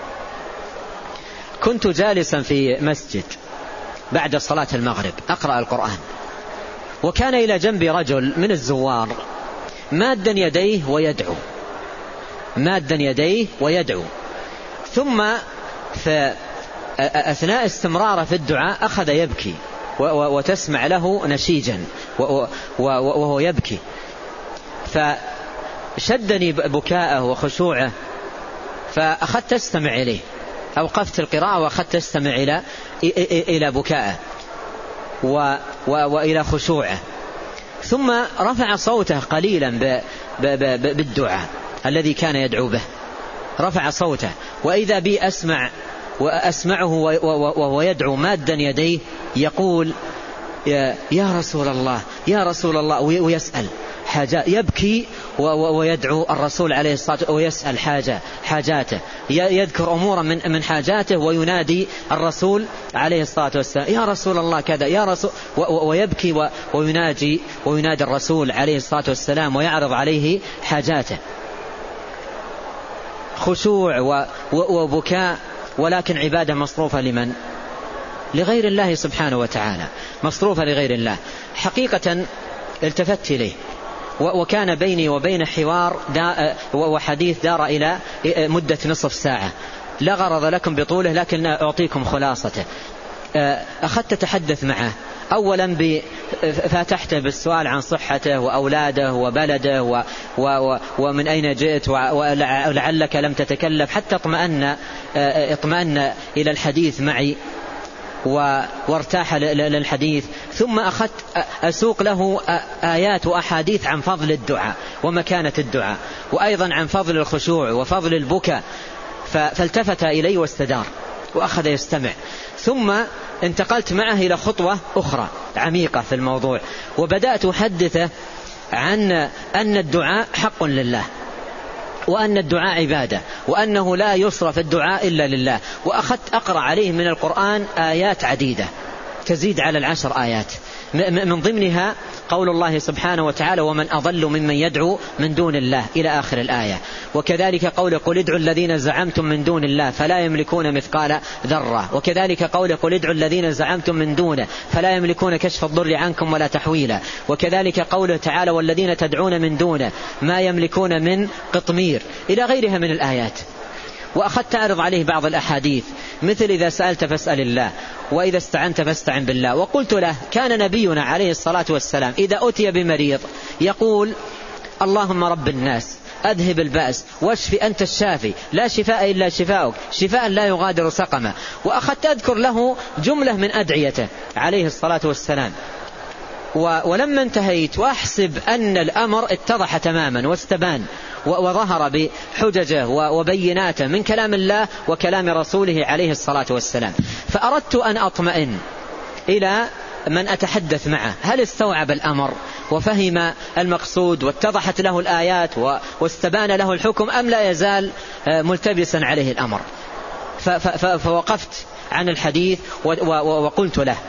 [SPEAKER 1] كنت جالسا في مسجد بعد صلاة المغرب أقرأ القرآن، وكان إلى جنبي رجل من الزوار مادا يديه ويدعو، مادا يديه ويدعو، ثم في أثناء استمراره في الدعاء أخذ يبكي وتسمع له نشيجا وهو يبكي، فشدني بكاءه وخشوعه، فأخذت أستمع إليه، أوقفت القراءة وأخذت أستمع إلى إلى بكائه وإلى خشوعه، ثم رفع صوته قليلا بالدعاء الذي كان يدعو به، رفع صوته، وإذا بي أسمع وأسمعه وهو يدعو مادا يديه يقول يا رسول الله يا رسول الله، ويسأل حاجة، يبكي ويدعو الرسول عليه الصلاة والسلام ويسأل حاجة حاجاته، يذكر أمورا من من حاجاته وينادي الرسول عليه الصلاة والسلام يا رسول الله كذا يا رسول، ويبكي ويناجي وينادي الرسول عليه الصلاة والسلام ويعرض عليه حاجاته. خشوع وبكاء، ولكن عبادة مصروفة لمن؟ لغير الله سبحانه وتعالى، مصروفة لغير الله. حقيقة التفت إليه وكان بيني وبين حوار وحديث دار إلى مدة نصف ساعة، لا غرض لكم بطوله لكن أعطيكم خلاصته. أخذت أتحدث معه، أولا فاتحته بالسؤال عن صحته وأولاده وبلده و و ومن أين جئت ولعلك لم تتكلم، حتى اطمأن اطمأن إلى الحديث معي وارتاح للحديث. ثم أخذت أسوق له آيات وأحاديث عن فضل الدعاء ومكانة الدعاء، وأيضا عن فضل الخشوع وفضل البكاء، فالتفت إلي واستدار وأخذ يستمع. ثم انتقلت معه إلى خطوة أخرى عميقة في الموضوع، وبدأت أحدثه عن أن الدعاء حق لله، وأن الدعاء عبادة، وأنه لا يصرف الدعاء إلا لله. وأخذت أقرأ عليه من القرآن آيات عديدة تزيد على العشر آيات، من ضمنها قول الله سبحانه وتعالى ومن أضل ممن يدعو من دون الله إلى آخر الآية. وكذلك قول قل ادعوا الذين زعمتم من دون الله فلا يملكون مثقال ذرة. وكذلك قول قل ادعوا الذين زعمتم من دونه فلا يملكون كشف الضر عنكم ولا تحويلا. وكذلك قوله تعالى والذين تدعون من دونه ما يملكون من قطمير، إلى غيرها من الآيات. وأخذت أعرض عليه بعض الأحاديث مثل إذا سألت فاسأل الله وإذا استعنت فاستعن بالله. وقلت له كان نبينا عليه الصلاة والسلام إذا أتي بمريض يقول اللهم رب الناس أذهب البأس واشف أنت الشافي لا شفاء إلا شفاؤك شفاء لا يغادر سقما. وأخذت أذكر له جملة من أدعيته عليه الصلاة والسلام. ولما انتهيت وأحسب أن الأمر اتضح تماما واستبان وظهر بحججه وبيناته من كلام الله وكلام رسوله عليه الصلاة والسلام، فأردت أن أطمئن إلى من أتحدث معه هل استوعب الأمر وفهم المقصود واتضحت له الآيات واستبان له الحكم أم لا يزال ملتبسا عليه الأمر. فوقفت عن الحديث وقلت له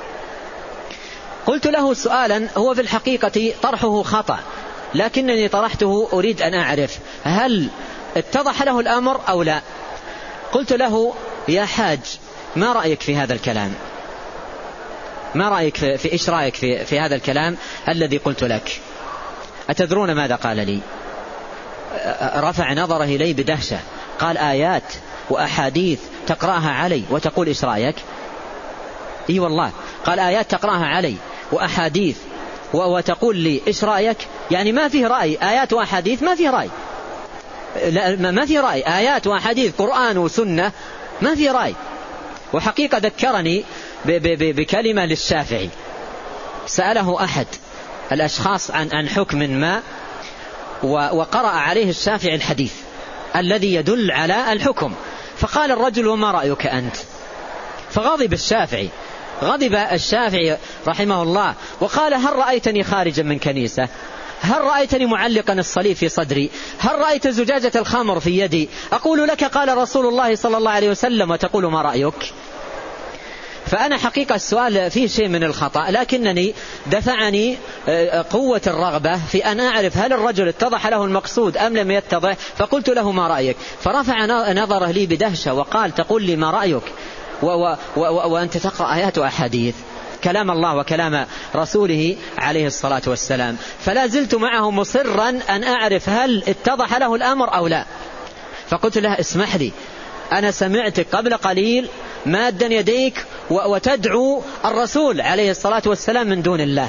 [SPEAKER 1] قلت له سؤالا هو في الحقيقة طرحه خطأ، لكنني طرحته أريد أن أعرف هل اتضح له الأمر أو لا. قلت له يا حاج ما رأيك في هذا الكلام؟ ما رأيك في, في إيش رأيك في, في هذا الكلام الذي قلت لك؟ أتدرون ماذا قال لي؟ رفع نظره إلي بدهشة، قال آيات وأحاديث تقرأها علي وتقول إيش رأيك؟ إي والله، قال آيات تقرأها علي وأحاديث وتقول لي إيش رأيك؟ يعني ما فيه رأي، آيات وأحاديث ما فيه رأي، لا ما فيه رأي، آيات وأحاديث قرآن وسنة ما فيه رأي. وحقيقة ذكرني بكلمة للشافعي، سأله أحد الأشخاص عن عن حكم ما وقرأ عليه الشافعي الحديث الذي يدل على الحكم، فقال الرجل وما رأيك أنت؟ فغضب الشافعي غضب الشافعي رحمه الله وقال هل رأيتني خارجا من كنيسة؟ هل رأيتني معلقا الصليب في صدري؟ هل رأيت زجاجة الخمر في يدي أقول لك قال رسول الله صلى الله عليه وسلم وتقول ما رأيك؟ فأنا حقيقة السؤال فيه شيء من الخطأ، لكنني دفعني قوة الرغبة في أن أعرف هل الرجل اتضح له المقصود أم لم يتضح. فقلت له ما رأيك؟ فرفع نظره لي بدهشة وقال تقول لي ما رأيك و و و وأنت تقرأ آيات وأحاديث كلام الله وكلام رسوله عليه الصلاة والسلام. فلا زلت معه مصرا أن أعرف هل اتضح له الأمر أو لا. فقلت له اسمح لي أنا سمعتك قبل قليل مادا يديك وتدعو الرسول عليه الصلاة والسلام من دون الله،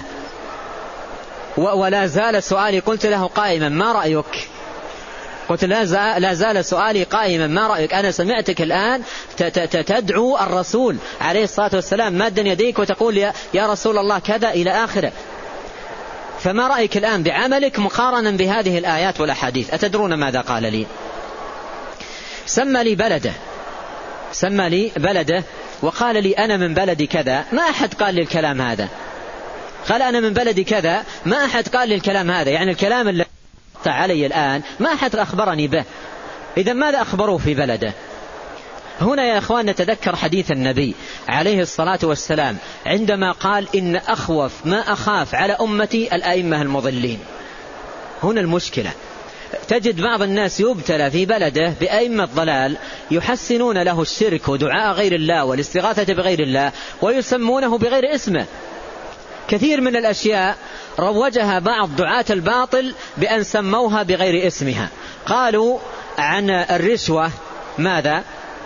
[SPEAKER 1] ولا زال سؤالي قلت له قائما ما رأيك؟ قلت لا زال سؤالي قائما ما رأيك؟ أنا سمعتك الآن تدعو الرسول عليه الصلاة والسلام مادا يديك وتقول يا رسول الله كذا إلى آخره، فما رأيك الآن بعملك مقارنا بهذه الآيات والأحاديث؟ أتدرون ماذا قال لي؟ سمى لي بلده سمى لي بلده وقال لي أنا من بلد كذا، ما أحد قال لي الكلام هذا. قال أنا من بلد كذا، ما أحد قال لي الكلام هذا، يعني الكلام الذي علي الآن ما أحد أخبرني به. إذا ماذا أخبروه في بلده؟ هنا يا أخوان نتذكر حديث النبي عليه الصلاة والسلام عندما قال إن أخوف ما أخاف على أمتي الأئمة المضلين. هنا المشكلة، تجد بعض الناس يبتلى في بلده بأئمة ضلال يحسنون له الشرك ودعاء غير الله والاستغاثة بغير الله ويسمونه بغير اسمه. كثير من الأشياء روجها بعض دعاة الباطل بأن سموها بغير اسمها. قالوا عن الرشوة ماذا؟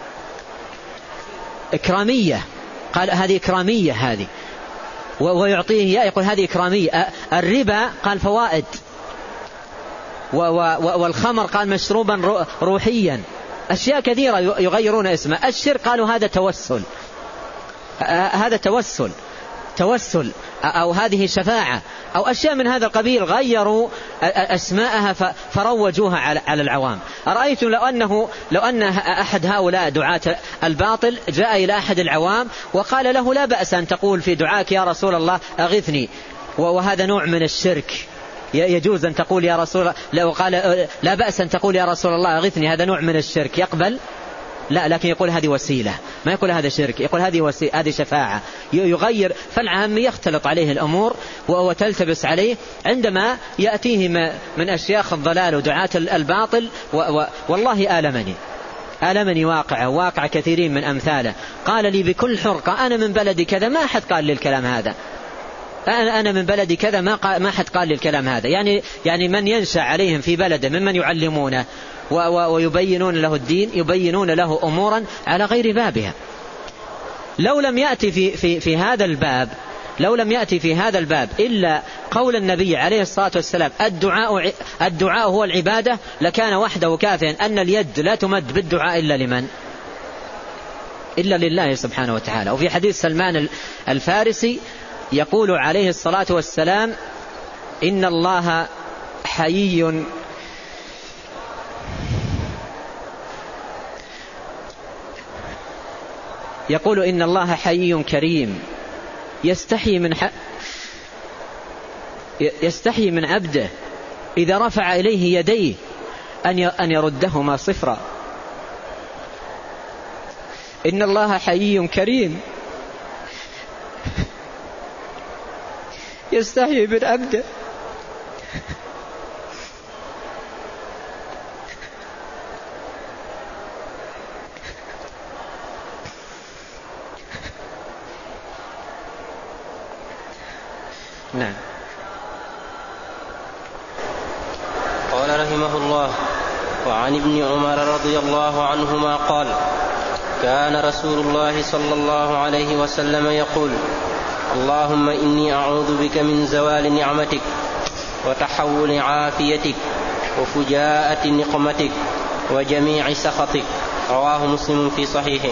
[SPEAKER 1] إكرامية، قال هذه إكرامية هذه، ويعطيه يقول هذه إكرامية. الربا قال فوائد، والخمر قال مشروبا روحيا. أشياء كثيرة يغيرون اسمه. الشرك قالوا هذا توسل، هذا توسل توسل أو هذه شفاعة أو أشياء من هذا القبيل، غيروا أسماءها فروجوها على العوام. أرأيتم لو أنه لو أن أحد هؤلاء دعاة الباطل جاء إلى أحد العوام وقال له لا بأس أن تقول في دعاك يا رسول الله أغثني، وهذا نوع من الشرك، يجوز أن تقول يا رسول الله، لو قال لا بأس أن تقول يا رسول الله أغثني، هذا نوع من الشرك، يقبل؟ لا، لكن يقول هذه وسيلة، ما يقول هذا شرك، يقول هذه وسيلة، هذه شفاعة، يغير. فالعام يختلط عليه الأمور وتلتبس عليه عندما يأتيه من أشياخ الضلال ودعاة الباطل. والله آلمني آلمني واقعه واقع كثيرين من أمثاله. قال لي بكل حرقة أنا من بلد كذا، ما أحد قال لي الكلام هذا، أنا من بلد كذا، ما ما حد قال لي الكلام هذا. يعني يعني من ينشأ عليهم في بلده ممن يعلمونه ويبينون له الدين، يبينون له أمورا على غير بابها. لو لم يأتي في في في هذا الباب لو لم يأتي في هذا الباب إلا قول النبي عليه الصلاة والسلام الدعاء الدعاء هو العبادة، لكان وحده كافيا أن اليد لا تمد بالدعاء إلا لمن؟ إلا لله سبحانه وتعالى. وفي حديث سلمان الفارسي يقول عليه الصلاة والسلام إن الله حيي يقول إن الله حيي كريم يستحي من ح... يستحي من عبده إذا رفع إليه يديه أن أن يردهما صفرا. إن الله حيي كريم يستحي من عبده نعم.
[SPEAKER 2] قال رحمه الله: وعن ابن عمر رضي الله عنهما قال: كان رسول الله صلى الله عليه وسلم يقول: اللهم إني أعوذ بك من زوال نعمتك وتحول عافيتك وفجاءة نقمتك وجميع سخطك. رواه مسلم في صحيحه.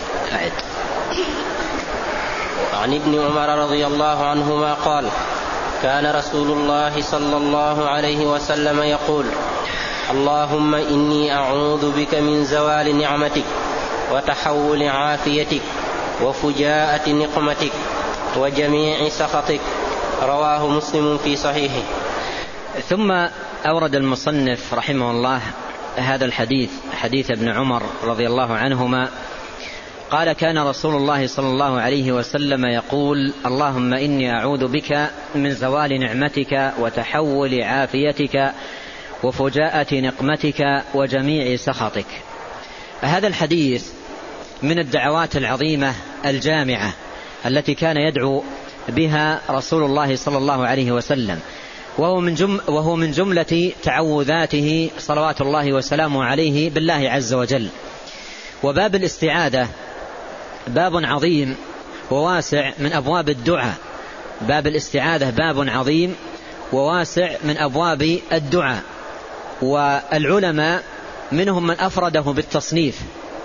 [SPEAKER 2] عن ابن عمر رضي الله عنهما قال: كان رسول الله صلى الله عليه وسلم يقول: اللهم إني أعوذ بك من زوال نعمتك وتحول عافيتك وفجاءة نقمتك وجميع سخطك. رواه مسلم في صحيحه.
[SPEAKER 1] ثم أورد المصنف رحمه الله هذا الحديث، حديث ابن عمر رضي الله عنهما قال: كان رسول الله صلى الله عليه وسلم يقول: اللهم إني أعوذ بك من زوال نعمتك وتحول عافيتك وفجاءة نقمتك وجميع سخطك. هذا الحديث من الدعوات العظيمة الجامعة التي كان يدعو بها رسول الله صلى الله عليه وسلم، وهو من, جم وهو من جملة تعوذاته صلوات الله وسلامه عليه بالله عز وجل. وباب الاستعاذة باب عظيم وواسع من أبواب الدعاء. باب الاستعاذة باب عظيم وواسع من أبواب الدعاء، والعلماء منهم من أفرده بالتصنيف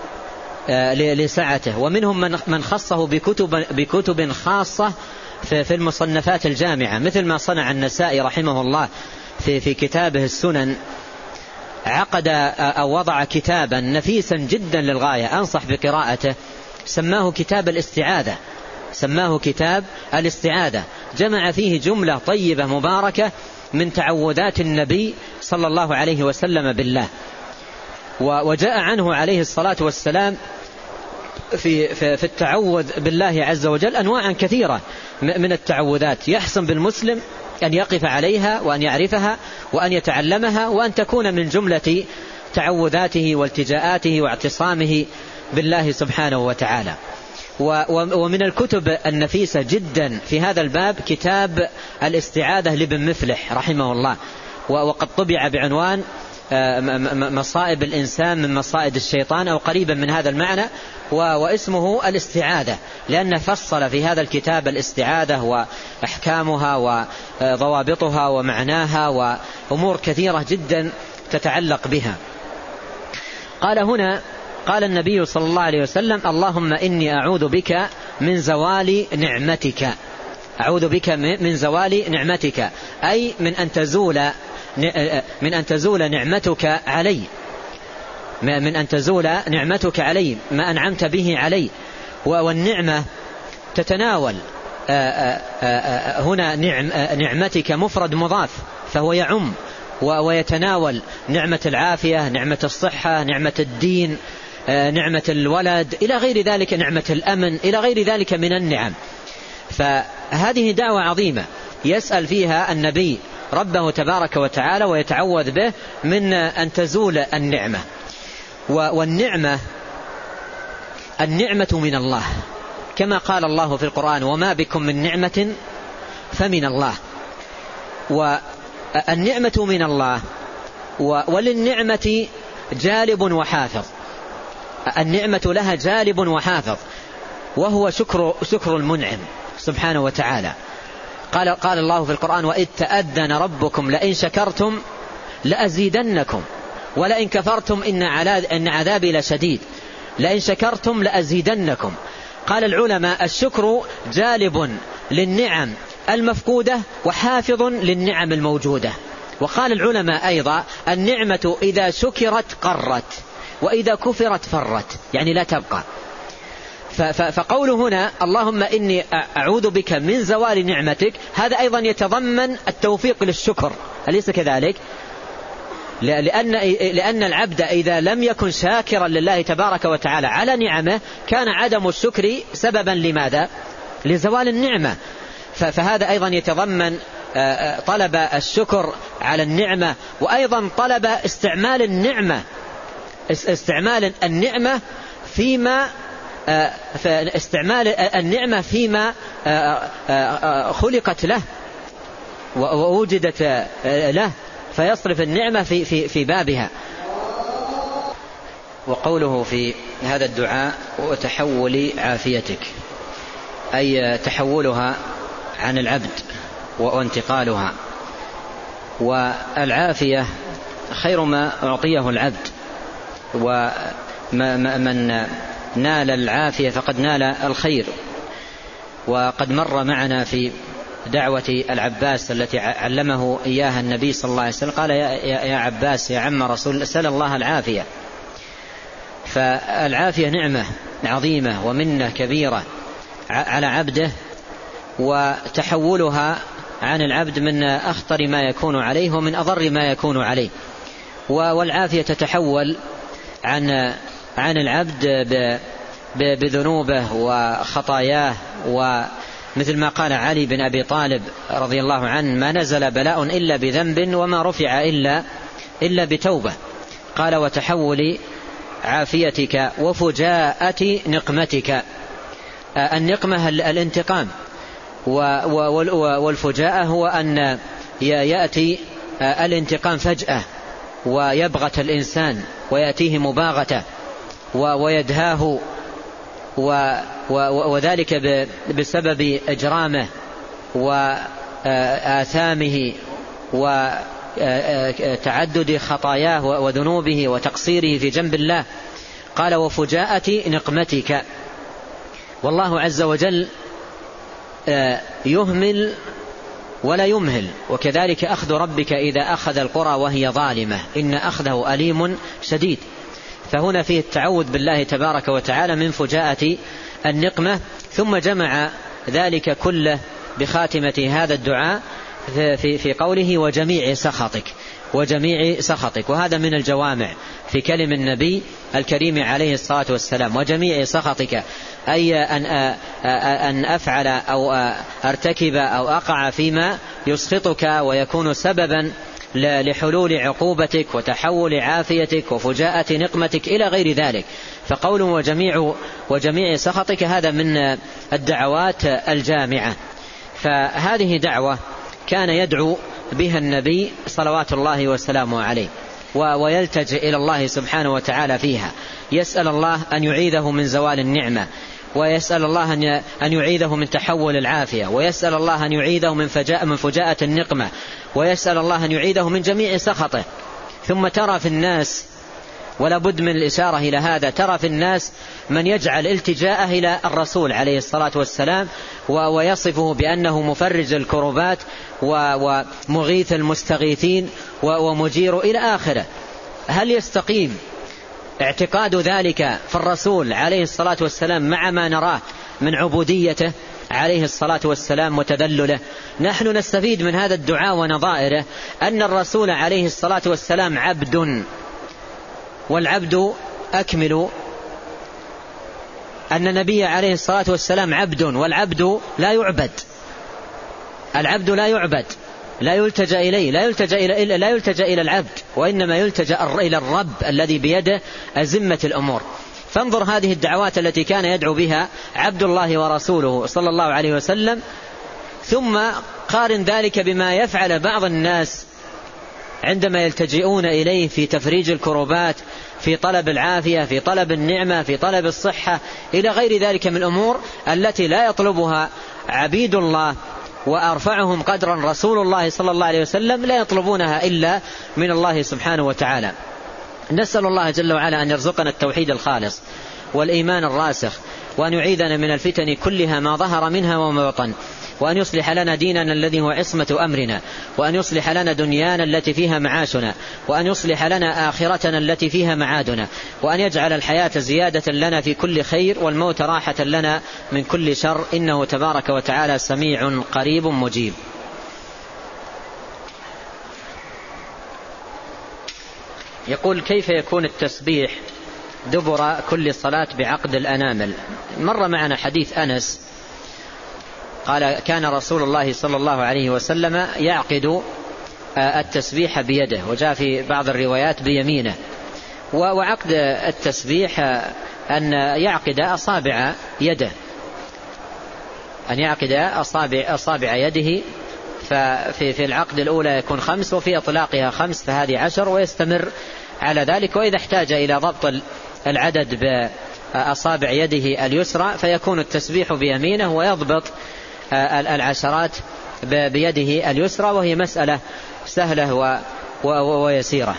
[SPEAKER 1] لسعته، ومنهم من خصه بكتب, بكتب خاصة في المصنفات الجامعة، مثل ما صنع النسائي رحمه الله في, في كتابه السنن. عقد أو وضع كتابا نفيسا جدا للغاية أنصح بقراءته، سماه كتاب الاستعاذة، سماه كتاب الاستعاذة، جمع فيه جملة طيبة مباركة من تعوذات النبي صلى الله عليه وسلم بالله. وجاء عنه عليه الصلاة والسلام في, في, في التعوذ بالله عز وجل أنواعا كثيرة من التعوذات، يحسن بالمسلم أن يقف عليها وأن يعرفها وأن يتعلمها، وأن تكون من جملة تعوذاته والتجاءاته واعتصامه بالله سبحانه وتعالى. ومن الكتب النفيسة جدا في هذا الباب كتاب الاستعاذة لابن مفلح رحمه الله، وقد طبع بعنوان مصائب الإنسان من مصائد الشيطان أو قريبا من هذا المعنى، واسمه الاستعاذة، لأنه فصل في هذا الكتاب الاستعاذة وأحكامها وضوابطها ومعناها وأمور كثيرة جدا تتعلق بها. قال هنا قال النبي صلى الله عليه وسلم: اللهم إني أعوذ بك من زوال نعمتك، أعوذ بك من زوال نعمتك، أي من أن تزول من أن تزول نعمتك علي، من أن تزول نعمتك علي، ما أنعمت به علي. والنعمة تتناول هنا نعم نعمتك مفرد مضاف، فهو يعم ويتناول نعمة العافية، نعمة الصحة، نعمة الدين، نعمة الولد، إلى غير ذلك، نعمة الأمن، إلى غير ذلك من النعم. فهذه دعوة عظيمة يسأل فيها النبي ربه تبارك وتعالى ويتعوذ به من أن تزول النعمة. والنعمة النعمة من الله، كما قال الله في القرآن: وما بكم من نعمة فمن الله. والنعمة من الله، وللنعمة جالب وحافظ، النعمة لها جالب وحافظ، وهو شكر, شكر المنعم سبحانه وتعالى. قال, قال الله في القرآن: وإذ تأذن ربكم لئن شكرتم لأزيدنكم ولئن كفرتم إن عذابي لشديد، لئن شكرتم لأزيدنكم. قال العلماء: الشكر جالب للنعم المفقودة وحافظ للنعم الموجودة. وقال العلماء أيضا: النعمة إذا شكرت قرت، وإذا كفرت فرت، يعني لا تبقى. فقول هنا اللهم إني أعوذ بك من زوال نعمتك، هذا أيضا يتضمن التوفيق للشكر، أليس كذلك؟ لأن, لأن العبد إذا لم يكن شاكرا لله تبارك وتعالى على نعمه كان عدم الشكر سببا لماذا؟ لزوال النعمة. فهذا أيضا يتضمن طلب الشكر على النعمة، وأيضا طلب استعمال النعمة استعمال النعمة فيما استعمال النعمة فيما خلقت له ووجدت له، فيصرف النعمة في, في, في بابها. وقوله في هذا الدعاء: وتحول عافيتك، أي تحولها عن العبد وانتقالها. والعافية خير ما أعطيه العبد، ومن نال العافية فقد نال الخير. وقد مر معنا في دعوة العباس التي علمه إياها النبي صلى الله عليه وسلم، قال: يا عباس يا عم رسول، سل الله العافية. فالعافية نعمة عظيمة ومنة كبيرة على عبده، وتحولها عن العبد من أخطر ما يكون عليه ومن أضر ما يكون عليه. والعافية تتحول عن عن العبد بذنوبه وخطاياه، ومثل ما قال علي بن أبي طالب رضي الله عنه: ما نزل بلاء إلا بذنب وما رفع إلا إلا بتوبة. قال: وتحول عافيتك وفجاءة نقمتك. النقمة الانتقام، والفجاءة هو أن يأتي الانتقام فجأة ويبغت الإنسان ويأتيه مباغته ويدهاه، وذلك بسبب إجرامه وآثامه وتعدد خطاياه وذنوبه وتقصيره في جنب الله. قال: وفجاءة نقمتك. والله عز وجل يهمل ولا يمهل. وكذلك أخذ ربك إذا أخذ القرى وهي ظالمة إن أخذه أليم شديد. فهنا فيه التعوذ بالله تبارك وتعالى من فجاءة النقمة. ثم جمع ذلك كله بخاتمة هذا الدعاء في, في قوله وجميع سخطك وجميع سخطك. وهذا من الجوامع في كلم النبي الكريم عليه الصلاة والسلام. وجميع سخطك أي أن, أن أفعل أو أرتكب أو أقع فيما يسخطك ويكون سببا لحلول عقوبتك وتحول عافيتك وفجاءة نقمتك إلى غير ذلك. فقول وجميع, وجميع سخطك هذا من الدعوات الجامعة. فهذه دعوة كان يدعو بها النبي صلوات الله وسلامه عليه ويلتجئ إلى الله سبحانه وتعالى فيها. يسأل الله أن يعيذه من زوال النعمة، ويسأل الله أن يعيذه من تحول العافية، ويسأل الله أن يعيذه من فجاء من فجاءة النقمة، ويسأل الله أن يعيذه من جميع سخطه. ثم ترى في الناس، ولا بد من الإشارة إلى هذا، ترى في الناس من يجعل التجاءه إلى الرسول عليه الصلاة والسلام ويصفه بأنه مفرج الكربات ومغيث المستغيثين ومجير إلى آخره. هل يستقيم اعتقاد ذلك في الرسول عليه الصلاة والسلام مع ما نراه من عبوديته عليه الصلاة والسلام وتذلله؟ نحن نستفيد من هذا الدعاء ونظائره أن الرسول عليه الصلاة والسلام عبد، والعبد أكمل، أن النبي عليه الصلاة والسلام عبد، والعبد لا يعبد، العبد لا يعبد، لا يلتجأ إليه، لا يلتجأ إلى, لا يلتجأ إلى العبد، وإنما يلتجأ إلى الرب الذي بيده أزمة الأمور. فانظر هذه الدعوات التي كان يدعو بها عبد الله ورسوله صلى الله عليه وسلم، ثم قارن ذلك بما يفعل بعض الناس عندما يلتجئون إليه في تفريج الكربات، في طلب العافية، في طلب النعمة، في طلب الصحة، إلى غير ذلك من الأمور التي لا يطلبها عبيد الله وأرفعهم قدرا رسول الله صلى الله عليه وسلم، لا يطلبونها إلا من الله سبحانه وتعالى. نسأل الله جل وعلا أن يرزقنا التوحيد الخالص والإيمان الراسخ، وأن يعيذنا من الفتن كلها ما ظهر منها وما بطن، وأن يصلح لنا ديننا الذي هو عصمة أمرنا، وأن يصلح لنا دنيانا التي فيها معاشنا، وأن يصلح لنا آخرتنا التي فيها معادنا، وأن يجعل الحياة زيادة لنا في كل خير والموت راحة لنا من كل شر، إنه تبارك وتعالى سميع قريب مجيب. يقول كيف يكون التسبيح دبر كل صلاة بعقد الأنامل؟ مر معنا حديث أنس قال كان رسول الله صلى الله عليه وسلم يعقد التسبيح بيده، وجاء في بعض الروايات بيمينه. وعقد التسبيح أن يعقد أصابع يده، أن يعقد أصابع, أصابع يده، ففي في العقد الأولى يكون خمس، وفي إطلاقها خمس، فهذه عشر، ويستمر على ذلك. وإذا احتاج إلى ضبط العدد بأصابع يده اليسرى فيكون التسبيح بيمينه، ويضبط العشرات بيده اليسرى، وهي مسألة سهلة ويسيرة.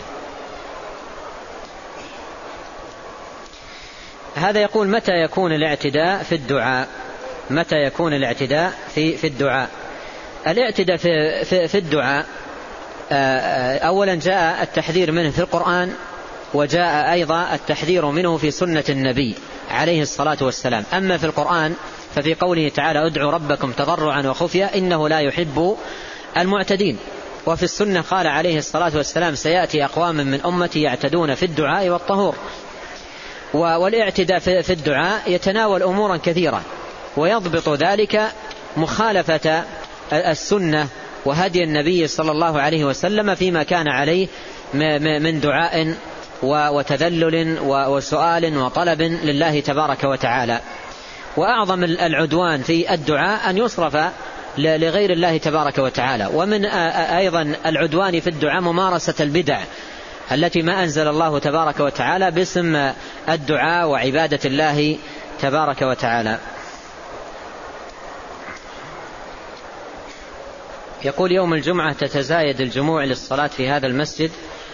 [SPEAKER 1] هذا يقول متى يكون الاعتداء في الدعاء؟ متى يكون الاعتداء في في الدعاء؟ الاعتداء في في, في الدعاء أولا جاء التحذير منه في القرآن، وجاء أيضا التحذير منه في سنة النبي عليه الصلاة والسلام. أما في القرآن ففي قوله تعالى ادعوا ربكم تضرعا وخفيا إنه لا يحب المعتدين. وفي السنة قال عليه الصلاة والسلام سيأتي أقوام من أمتي يعتدون في الدعاء والطهور. والاعتداء في الدعاء يتناول أمورا كثيرة، ويضبط ذلك مخالفة السنة وهدي النبي صلى الله عليه وسلم فيما كان عليه من دعاء وتذلل وسؤال وطلب لله تبارك وتعالى. وأعظم العدوان في الدعاء أن يصرف لغير الله تبارك وتعالى. ومن أيضا العدوان في الدعاء ممارسة البدع التي ما أنزل الله تبارك وتعالى باسم الدعاء وعبادة الله تبارك وتعالى. يقول يوم الجمعة تتزايد الجموع للصلاة في هذا المسجد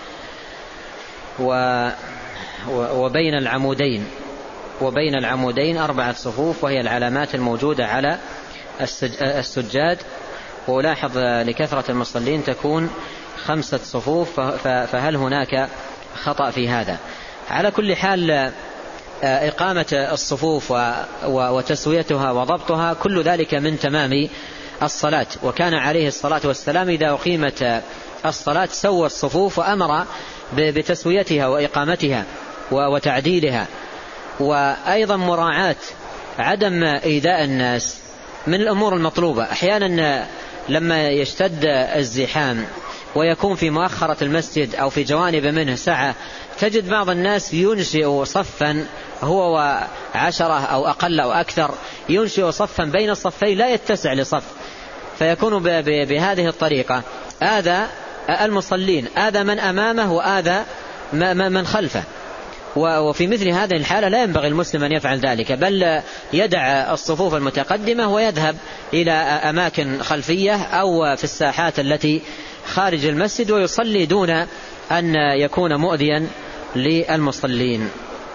[SPEAKER 1] و وبين العمودين وبين العمودين أربعة صفوف، وهي العلامات الموجودة على السجاد، ولاحظ لكثرة المصلين تكون خمسة صفوف، فهل هناك خطأ في هذا؟ على كل حال إقامة الصفوف وتسويتها وضبطها كل ذلك من تمام الصلاة، وكان عليه الصلاة والسلام إذا أقيمت الصلاة سوى الصفوف وأمر بتسويتها وإقامتها وتعديلها. وأيضا مراعاة عدم إيذاء الناس من الأمور المطلوبة. أحيانا لما يشتد الزحام ويكون في مؤخرة المسجد أو في جوانب منه سعة، تجد بعض الناس ينشئ صفا هو وعشرة أو أقل أو أكثر، ينشئ صفا بين الصفين لا يتسع لصف، فيكون بهذه الطريقة آذى المصلين، آذى من أمامه وآذى من خلفه. وفي مثل هذه الحالة لا ينبغي المسلم أن يفعل ذلك، بل يدع الصفوف المتقدمة ويذهب إلى أماكن خلفية أو في الساحات التي خارج المسجد ويصلي دون أن يكون مؤذيا للمصلين.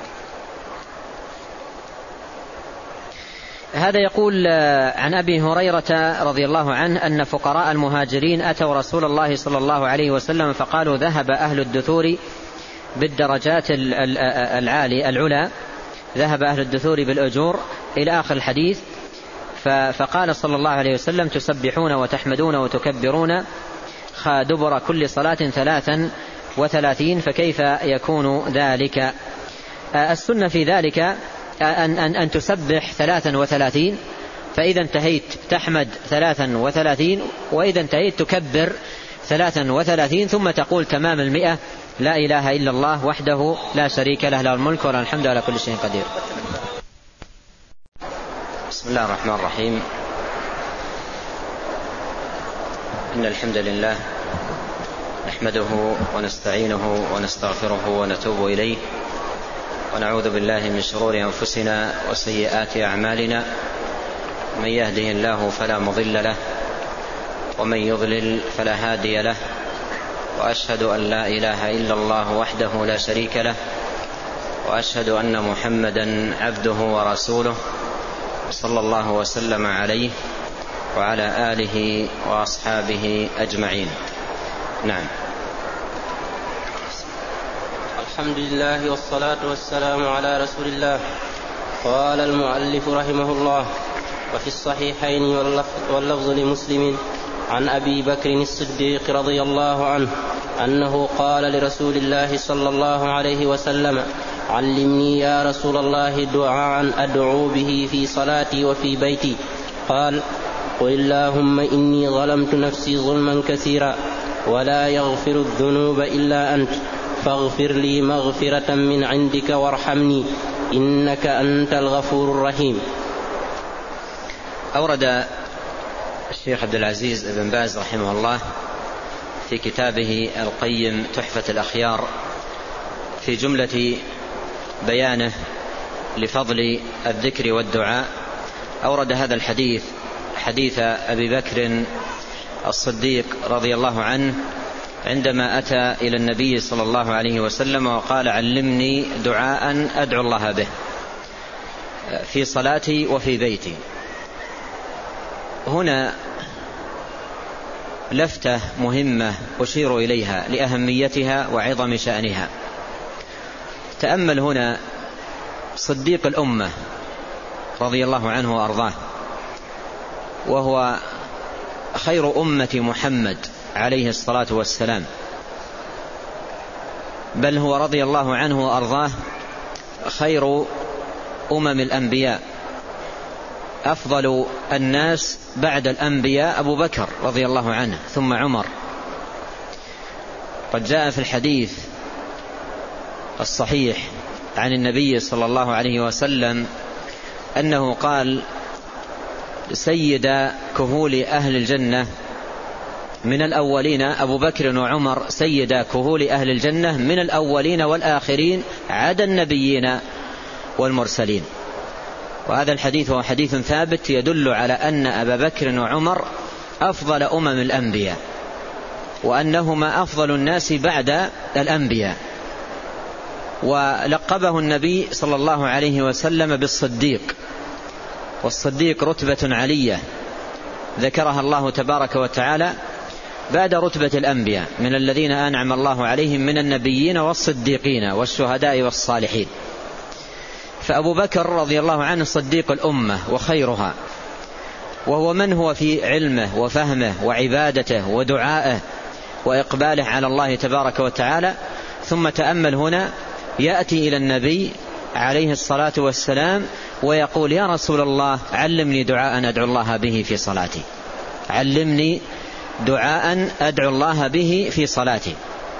[SPEAKER 1] هذا يقول عن أبي هريرة رضي الله عنه أن فقراء المهاجرين أتوا رسول الله صلى الله عليه وسلم فقالوا ذهب أهل الدثور بالدرجات العالية العلا، ذهب أهل الدثور بالأجور إلى آخر الحديث. فقال صلى الله عليه وسلم تسبحون وتحمدون وتكبرون دبر كل صلاة ثلاثا وثلاثين، فكيف يكون ذلك؟ السنة في ذلك أن, أن, أن تسبح ثلاثا وثلاثين، فإذا انتهيت تحمد ثلاثا وثلاثين، وإذا انتهيت تكبر ثلاثا وثلاثين، ثم تقول تمام المئة لا إله إلا الله وحده لا شريك له له الملك وله الحمد على كل شيء قدير.
[SPEAKER 3] بسم الله الرحمن الرحيم. إن الحمد لله نحمده ونستعينه ونستغفره ونتوب إليه، ونعوذ بالله من شرور أنفسنا وسيئات أعمالنا، من يهده الله فلا مضل له ومن يضلل فلا هادي له، وأشهد أن لا إله إلا الله وحده لا شريك له، وأشهد أن محمدا عبده ورسوله صلى الله وسلم عليه وعلى آله وأصحابه أجمعين. نعم.
[SPEAKER 2] الحمد لله والصلاة والسلام على رسول الله. قال المؤلف رحمه الله: وفي الصحيحين واللفظ لمسلم عن أبي بكر الصديق رضي الله عنه أنه قال لرسول الله صلى الله عليه وسلم: علمني يا رسول الله دعاء أدعو به في صلاتي وفي بيتي. قال: قل اللهم إني ظلمت نفسي ظلما كثيرا ولا يغفر الذنوب إلا أنت فاغفر لي مغفرة من عندك وارحمني إنك أنت الغفور الرحيم.
[SPEAKER 3] أورد الشيخ عبد العزيز بن باز رحمه الله في كتابه القيم تحفة الأخيار في جملة بيانه لفضل الذكر والدعاء، أورد هذا الحديث، حديث أبي بكر الصديق رضي الله عنه عندما أتى إلى النبي صلى الله عليه وسلم وقال: علمني دعاء أدعو الله به في صلاتي وفي بيتي. هنا لفتة مهمة أشير إليها لأهميتها وعظم شأنها. تأمل هنا صديق الأمة رضي الله عنه وأرضاه، وهو خير أمة محمد عليه الصلاة والسلام، بل هو رضي الله عنه وأرضاه خير أمم الأنبياء، أفضل الناس بعد الأنبياء أبو بكر رضي الله عنه ثم عمر. قد جاء في الحديث الصحيح عن النبي صلى الله عليه وسلم أنه قال: سيد كهول أهل الجنة من الأولين أبو بكر وعمر، سيد كهول أهل الجنة من الأولين والآخرين عدا النبيين والمرسلين. وهذا الحديث هو حديث ثابت يدل على أن أبا بكر وعمر أفضل أمم الأنبياء، وأنهما أفضل الناس بعد الأنبياء. ولقبه النبي صلى الله عليه وسلم بالصديق، والصديق رتبة علية
[SPEAKER 1] ذكرها الله تبارك وتعالى بعد رتبة الأنبياء من الذين أنعم الله عليهم من النبيين والصديقين والشهداء والصالحين. فأبو بكر رضي الله عنه صديق الأمة وخيرها، وهو من هو في علمه وفهمه وعبادته ودعائه وإقباله على الله تبارك وتعالى. ثم تأمل هنا، يأتي إلى النبي عليه الصلاة والسلام ويقول: يا رسول الله علمني دعاء أدعو الله به في صلاتي، علمني دعاء أدعو الله به في صلاتي.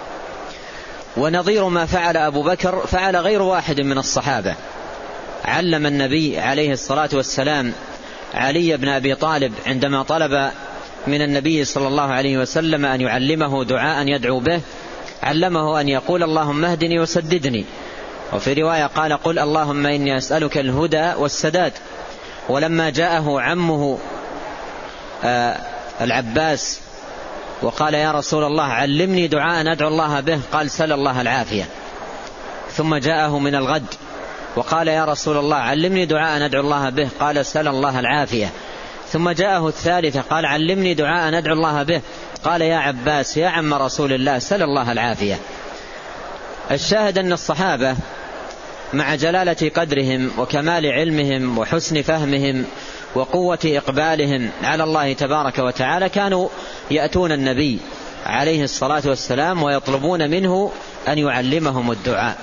[SPEAKER 1] ونظير ما فعل أبو بكر فعل غير واحد من الصحابة. علم النبي عليه الصلاة والسلام علي بن أبي طالب عندما طلب من النبي صلى الله عليه وسلم أن يعلمه دعاء يدعو به، علمه أن يقول: اللهم اهدني وسددني. وفي رواية قال: قل اللهم إني أسألك الهدى والسداد. ولما جاءه عمه آه العباس وقال: يا رسول الله علمني دعاء أدعو الله به، قال: سل الله العافية. ثم جاءه من الغد وقال: يا رسول الله علمني دعاء أدعو الله به، قال: سل الله العافية. ثم جاءه الثالثة قال: علمني دعاء أدعو الله به، قال: يا عباس يا عم رسول الله سل الله العافية. الشاهد أن الصحابة مع جلالة قدرهم وكمال علمهم وحسن فهمهم وقوة إقبالهم على الله تبارك وتعالى كانوا يأتون النبي عليه الصلاة والسلام ويطلبون منه أن يعلمهم الدعاء.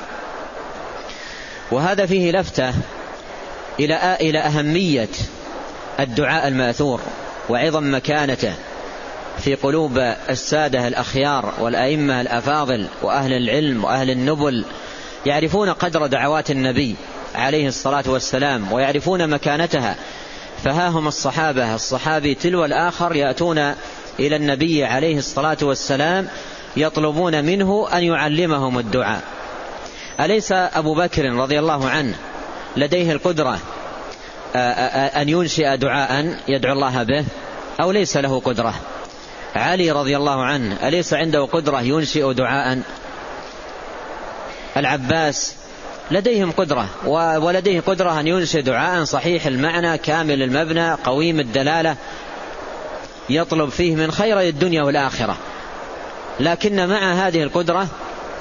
[SPEAKER 1] وهذا فيه لفتة إلى إلى أهمية الدعاء المأثور وعظم مكانته في قلوب السادة الأخيار والأئمة الأفاضل وأهل العلم وأهل النبل، يعرفون قدر دعوات النبي عليه الصلاة والسلام ويعرفون مكانتها. فها هم الصحابة، الصحابي تلو الآخر، يأتون إلى النبي عليه الصلاة والسلام يطلبون منه أن يعلمهم الدعاء. أليس أبو بكر رضي الله عنه لديه القدرة أن ينشئ دعاء يدعو الله به، أو ليس له قدرة؟ علي رضي الله عنه أليس عنده قدرة ينشئ دعاء؟ العباس لديهم قدرة، ولديه قدرة أن ينشئ دعاء صحيح المعنى كامل المبنى قويم الدلالة يطلب فيه من خير الدنيا والآخرة. لكن مع هذه القدرة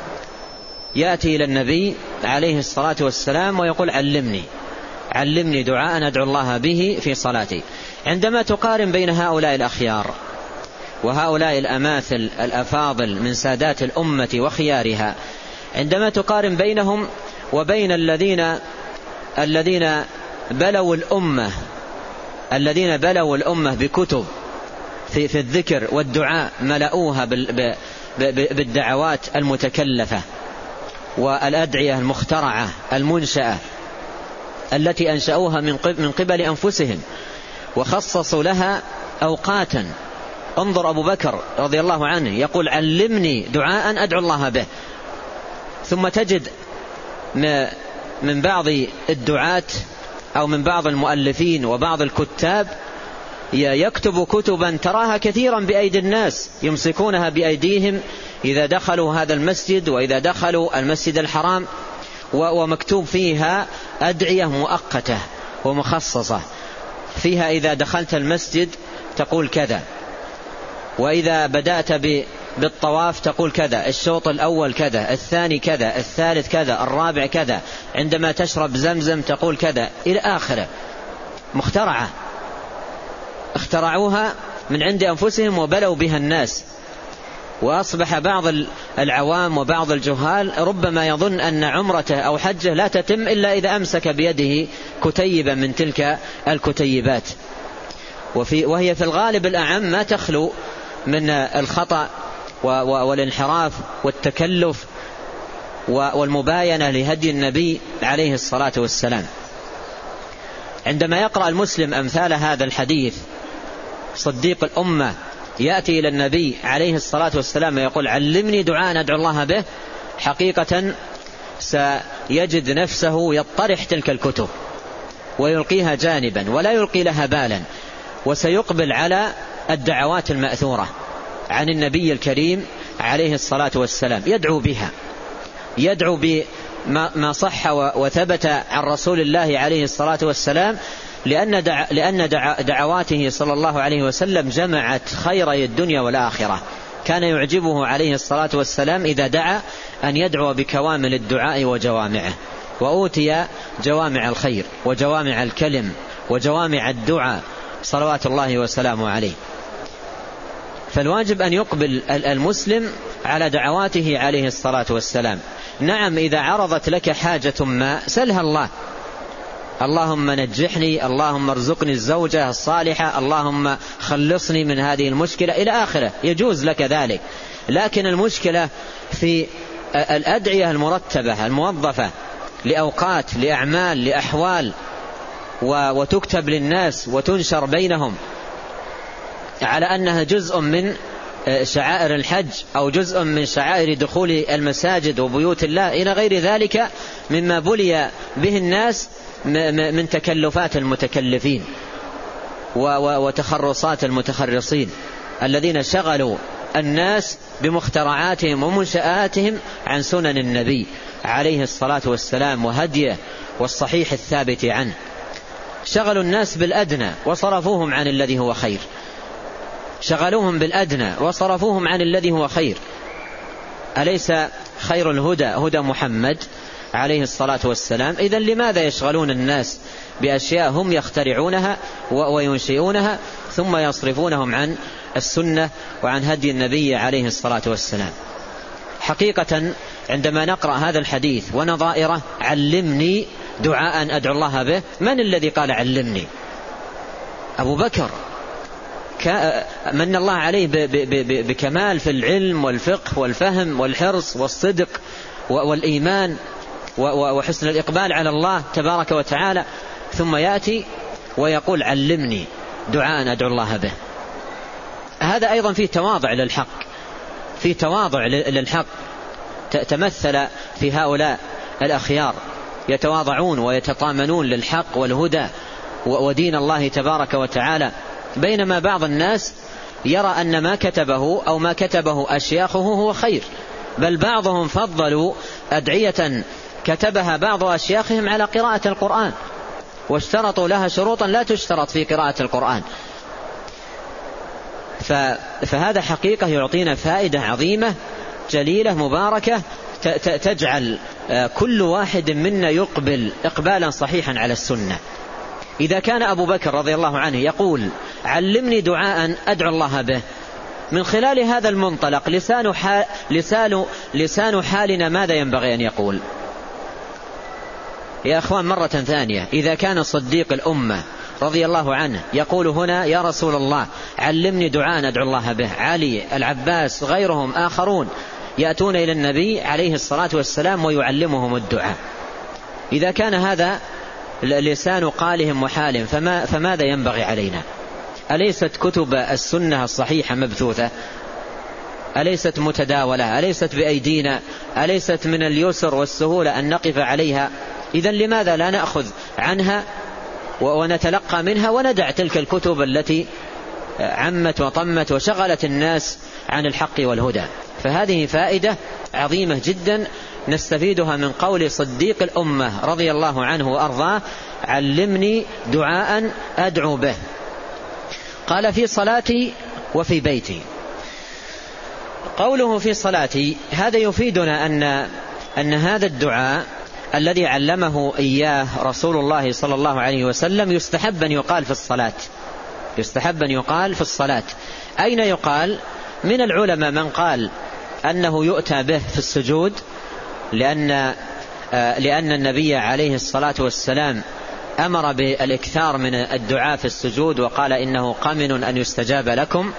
[SPEAKER 1] يأتي إلى النبي عليه الصلاة والسلام ويقول: علمني علمني دعاء أدعو الله به في صلاتي. عندما تقارن بين هؤلاء الأخيار وهؤلاء الأماثل الأفاضل من سادات الأمة وخيارها، عندما تقارن بينهم وبين الذين الذين بلوا الأمة الذين بلوا الأمة بكتب في في الذكر والدعاء، ملؤوها بالدعوات المتكلفة والأدعية المخترعة المنشأة التي أنشأوها من قبل أنفسهم وخصصوا لها أوقاتا. انظر أبو بكر رضي الله عنه يقول: علمني دعاء أدعو الله به. ثم تجد من بعض الدعاة أو من بعض المؤلفين وبعض الكتاب يكتب كتبا تراها كثيرا بأيدي الناس، يمسكونها بأيديهم إذا دخلوا هذا المسجد وإذا دخلوا المسجد الحرام، ومكتوب فيها أدعية مؤقتة ومخصصة، فيها إذا دخلت المسجد تقول كذا، وإذا بدأت بالطواف تقول كذا، الشوط الأول كذا، الثاني كذا، الثالث كذا، الرابع كذا، عندما تشرب زمزم تقول كذا، إلى آخره. مخترعة، اخترعوها من عند أنفسهم وبلوا بها الناس. وأصبح بعض العوام وبعض الجهال ربما يظن أن عمرته أو حجه لا تتم إلا إذا أمسك بيده كتيبا من تلك الكتيبات، وفي وهي في الغالب الأعم ما تخلو من الخطأ والانحراف والتكلف والمباينة لهدي النبي عليه الصلاة والسلام. عندما يقرأ المسلم أمثال هذا الحديث، صديق الأمة يأتي إلى النبي عليه الصلاة والسلام ويقول: علمني دعاء أدعو الله به، حقيقة سيجد نفسه يطرح تلك الكتب ويلقيها جانبا ولا يلقي لها بالا، وسيقبل على الدعوات المأثورة عن النبي الكريم عليه الصلاة والسلام، يدعو بها، يدعو بما صح وثبت عن رسول الله عليه الصلاة والسلام، لأن, دع لأن دع دعواته صلى الله عليه وسلم جمعت خيري الدنيا والآخرة. كان يعجبه عليه الصلاة والسلام إذا دعا أن يدعو بكوامل الدعاء وجوامعه، وأوتي جوامع الخير وجوامع الكلم وجوامع الدعاء صلوات الله وسلامه عليه. فالواجب أن يقبل المسلم على دعواته عليه الصلاة والسلام. نعم، إذا عرضت لك حاجة ما سلها الله، اللهم نجحني، اللهم ارزقني الزوجة الصالحة، اللهم خلصني من هذه المشكلة إلى آخره، يجوز لك ذلك. لكن المشكلة في الأدعية المرتبة الموظفة لأوقات، لأعمال، لأحوال، وتكتب للناس وتنشر بينهم على أنها جزء من شعائر الحج أو جزء من شعائر دخول المساجد وبيوت الله إلى غير ذلك مما بلي به الناس من تكلفات المتكلفين وتخرصات المتخرصين الذين شغلوا الناس بمخترعاتهم ومنشآتهم عن سنن النبي عليه الصلاة والسلام وهديه والصحيح الثابت عنه. شغلوا الناس بالأدنى وصرفوهم عن الذي هو خير، شغلوهم بالأدنى وصرفوهم عن الذي هو خير. أليس خير الهدى هدى محمد عليه الصلاة والسلام؟ إذن لماذا يشغلون الناس بأشياء هم يخترعونها وينشئونها ثم يصرفونهم عن السنة وعن هدي النبي عليه الصلاة والسلام؟ حقيقة عندما نقرأ هذا الحديث ونظائره، علمني دعاء أدعو الله به، من الذي قال علمني؟ أبو بكر، من الله عليه بكمال في العلم والفقه والفهم والحرص والصدق والإيمان وحسن الإقبال على الله تبارك وتعالى، ثم يأتي ويقول علمني دعاء أدعو الله به. هذا أيضا فيه تواضع للحق، فيه تواضع للحق تمثل في هؤلاء الأخيار يتواضعون ويتطامنون للحق والهدى ودين الله تبارك وتعالى، بينما بعض الناس يرى أن ما كتبه أو ما كتبه أشياخه هو خير، بل بعضهم فضلوا أدعية كتبها بعض أشياخهم على قراءة القرآن، واشترطوا لها شروطا لا تشترط في قراءة القرآن. فهذا حقيقة يعطينا فائدة عظيمة جليلة مباركة تجعل كل واحد منا يقبل إقبالا صحيحا على السنة. إذا كان أبو بكر رضي الله عنه يقول علمني دعاء أدعو الله به، من خلال هذا المنطلق لسان, حال لسان, لسان حالنا ماذا ينبغي أن يقول؟ يا أخوان، مرة ثانية، إذا كان صديق الأمة رضي الله عنه يقول هنا يا رسول الله علمني دعاء أدعو الله به، علي، العباس، غيرهم آخرون يأتون إلى النبي عليه الصلاة والسلام ويعلمهم الدعاء، إذا كان هذا لسان قالهم وحالهم فما فماذا ينبغي علينا؟ أليست كتب السنة الصحيحة مبثوثة؟ أليست متداولة؟ أليست بأيدينا؟ أليست من اليسر والسهولة أن نقف عليها؟ إذن لماذا لا نأخذ عنها ونتلقى منها وندع تلك الكتب التي عمت وطمت وشغلت الناس عن الحق والهدى؟ فهذه فائدة عظيمة جدا نستفيدها من قول صديق الأمة رضي الله عنه وأرضاه علمني دعاء أدعو به. قال في صلاتي وفي بيتي. قوله في صلاتي هذا يفيدنا أن, أن هذا الدعاء الذي علمه إياه رسول الله صلى الله عليه وسلم يستحب أن يقال في الصلاة، يستحب أن يقال في الصلاة. أين يقال؟ من العلماء من قال أنه يؤتى به في السجود، لأن, لأن النبي عليه الصلاة والسلام أمر بالإكثار من الدعاء في السجود وقال إنه قمن أن يستجاب لكم.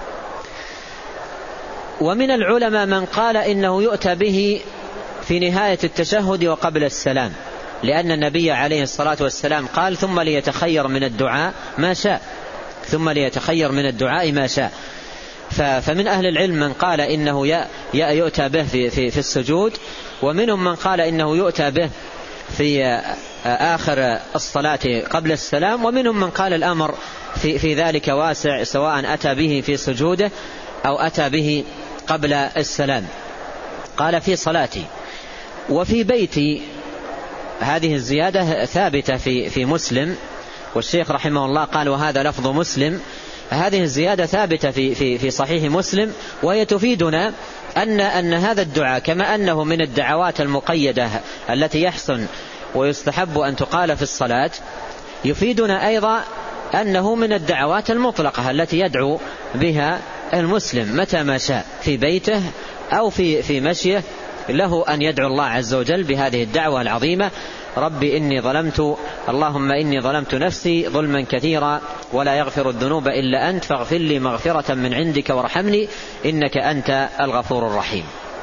[SPEAKER 1] ومن العلماء من قال إنه يؤتى به في نهاية التشهد وقبل السلام، لأن النبي عليه الصلاة والسلام قال ثم ليتخير من الدعاء ما شاء، ثم ليتخير من الدعاء ما شاء. فمن أهل العلم من قال إنه يؤتى به في, في, في السجود، ومنهم من قال إنه يؤتى به في آخر الصلاة قبل السلام، ومنهم من قال الأمر في, في ذلك واسع، سواء أتى به في سجوده أو أتى به قبل السلام. قال في صلاتي وفي بيتي، هذه الزيادة ثابتة في, في مسلم والشيخ رحمه الله قال وهذا لفظ مسلم. هذه الزيادة ثابتة في, في, في صحيح مسلم، وهي تفيدنا أن, أن هذا الدعاء كما أنه من الدعوات المقيدة التي يحسن ويستحب أن تقال في الصلاة، يفيدنا أيضا أنه من الدعوات المطلقة التي يدعو بها المسلم متى ما شاء في بيته أو في, في مشيه، له أن يدعو الله عز وجل بهذه الدعوة العظيمة: ربي إني ظلمت اللهم إني ظلمت نفسي ظلما كثيرا ولا يغفر الذنوب إلا أنت فاغفر لي مغفرة من عندك وارحمني إنك أنت الغفور الرحيم.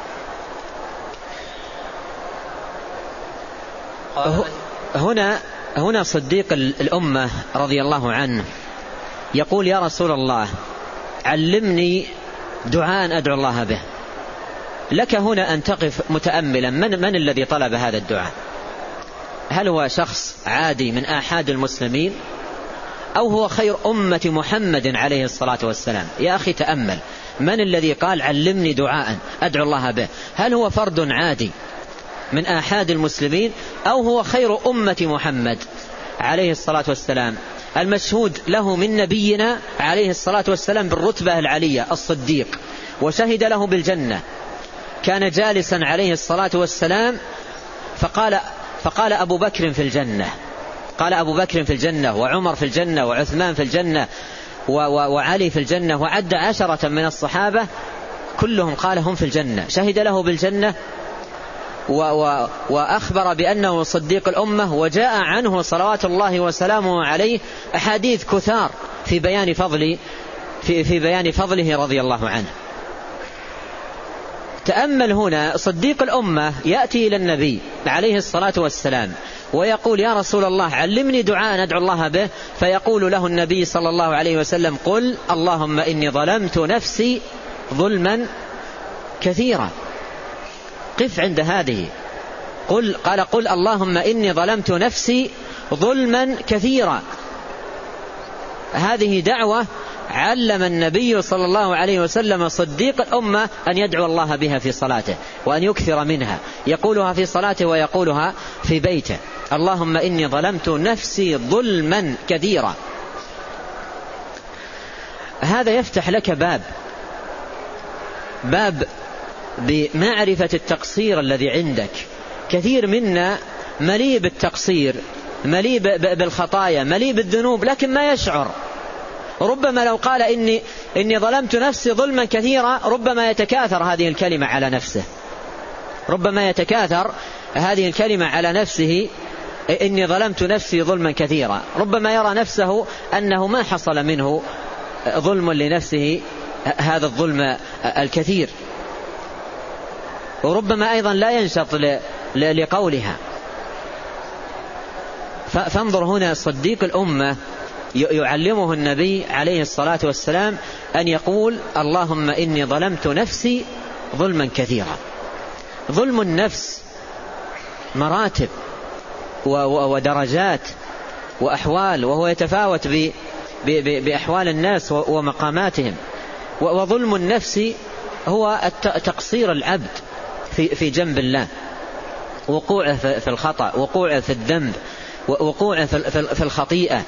[SPEAKER 1] هنا هنا صديق الأمة رضي الله عنه يقول: يا رسول الله علمني دعاء أدعو الله به. لك هنا أن تقف متأملا من, من الذي طلب هذا الدعاء؟ هل هو شخص عادي من آحاد المسلمين أو هو خير أمة محمد عليه الصلاة والسلام؟ يا أخي تأمل، من الذي قال علمني دعاء أدعو الله به؟ هل هو فرد عادي من آحاد المسلمين أو هو خير أمة محمد عليه الصلاة والسلام المشهود له من نبينا عليه الصلاة والسلام بالرتبة العلية الصديق، وشهد له بالجنة؟ كان جالسا عليه الصلاة والسلام فقال فقال أبو بكر في الجنة، قال أبو بكر في الجنة وعمر في الجنة وعثمان في الجنة وعلي في الجنة، وعد عشرة من الصحابة كلهم قال هم في الجنة، شهد له بالجنة وأخبر بأنه صديق الأمة، وجاء عنه صلوات الله وسلامه عليه أحاديث كثار في بيان فضل في, في بيان فضله رضي الله عنه. تأمل هنا صديق الأمة يأتي إلى النبي عليه الصلاة والسلام ويقول: يا رسول الله علمني دعاء ندعو الله به، فيقول له النبي صلى الله عليه وسلم: قل اللهم إني ظلمت نفسي ظلما كثيرا. قف عند هذه، قل قال قل اللهم إني ظلمت نفسي ظلما كثيرا. هذه دعوة علم النبي صلى الله عليه وسلم صديق الأمة أن يدعو الله بها في صلاته وأن يكثر منها، يقولها في صلاته ويقولها في بيته: اللهم إني ظلمت نفسي ظلما كثيرا. هذا يفتح لك باب باب بمعرفة التقصير الذي عندك. كثير منا مليء بالتقصير، مليء بالخطايا، مليء بالذنوب، لكن ما يشعر. ربما لو قال إني, إني ظلمت نفسي ظلما كثيرا، ربما يتكاثر هذه الكلمة على نفسه، ربما يتكاثر هذه الكلمة على نفسه: إني ظلمت نفسي ظلما كثيرا. ربما يرى نفسه أنه ما حصل منه ظلم لنفسه هذا الظلم الكثير، وربما أيضا لا ينشط لقولها. فانظر هنا صديق الأمة يعلمه النبي عليه الصلاة والسلام أن يقول: اللهم إني ظلمت نفسي ظلما كثيرا. ظلم النفس مراتب ودرجات وأحوال، وهو يتفاوت بأحوال الناس ومقاماتهم. وظلم النفس هو تقصير العبد في جنب الله، وقوعه في الخطأ، وقوعه في الذنب، وقوعه في الخطيئة،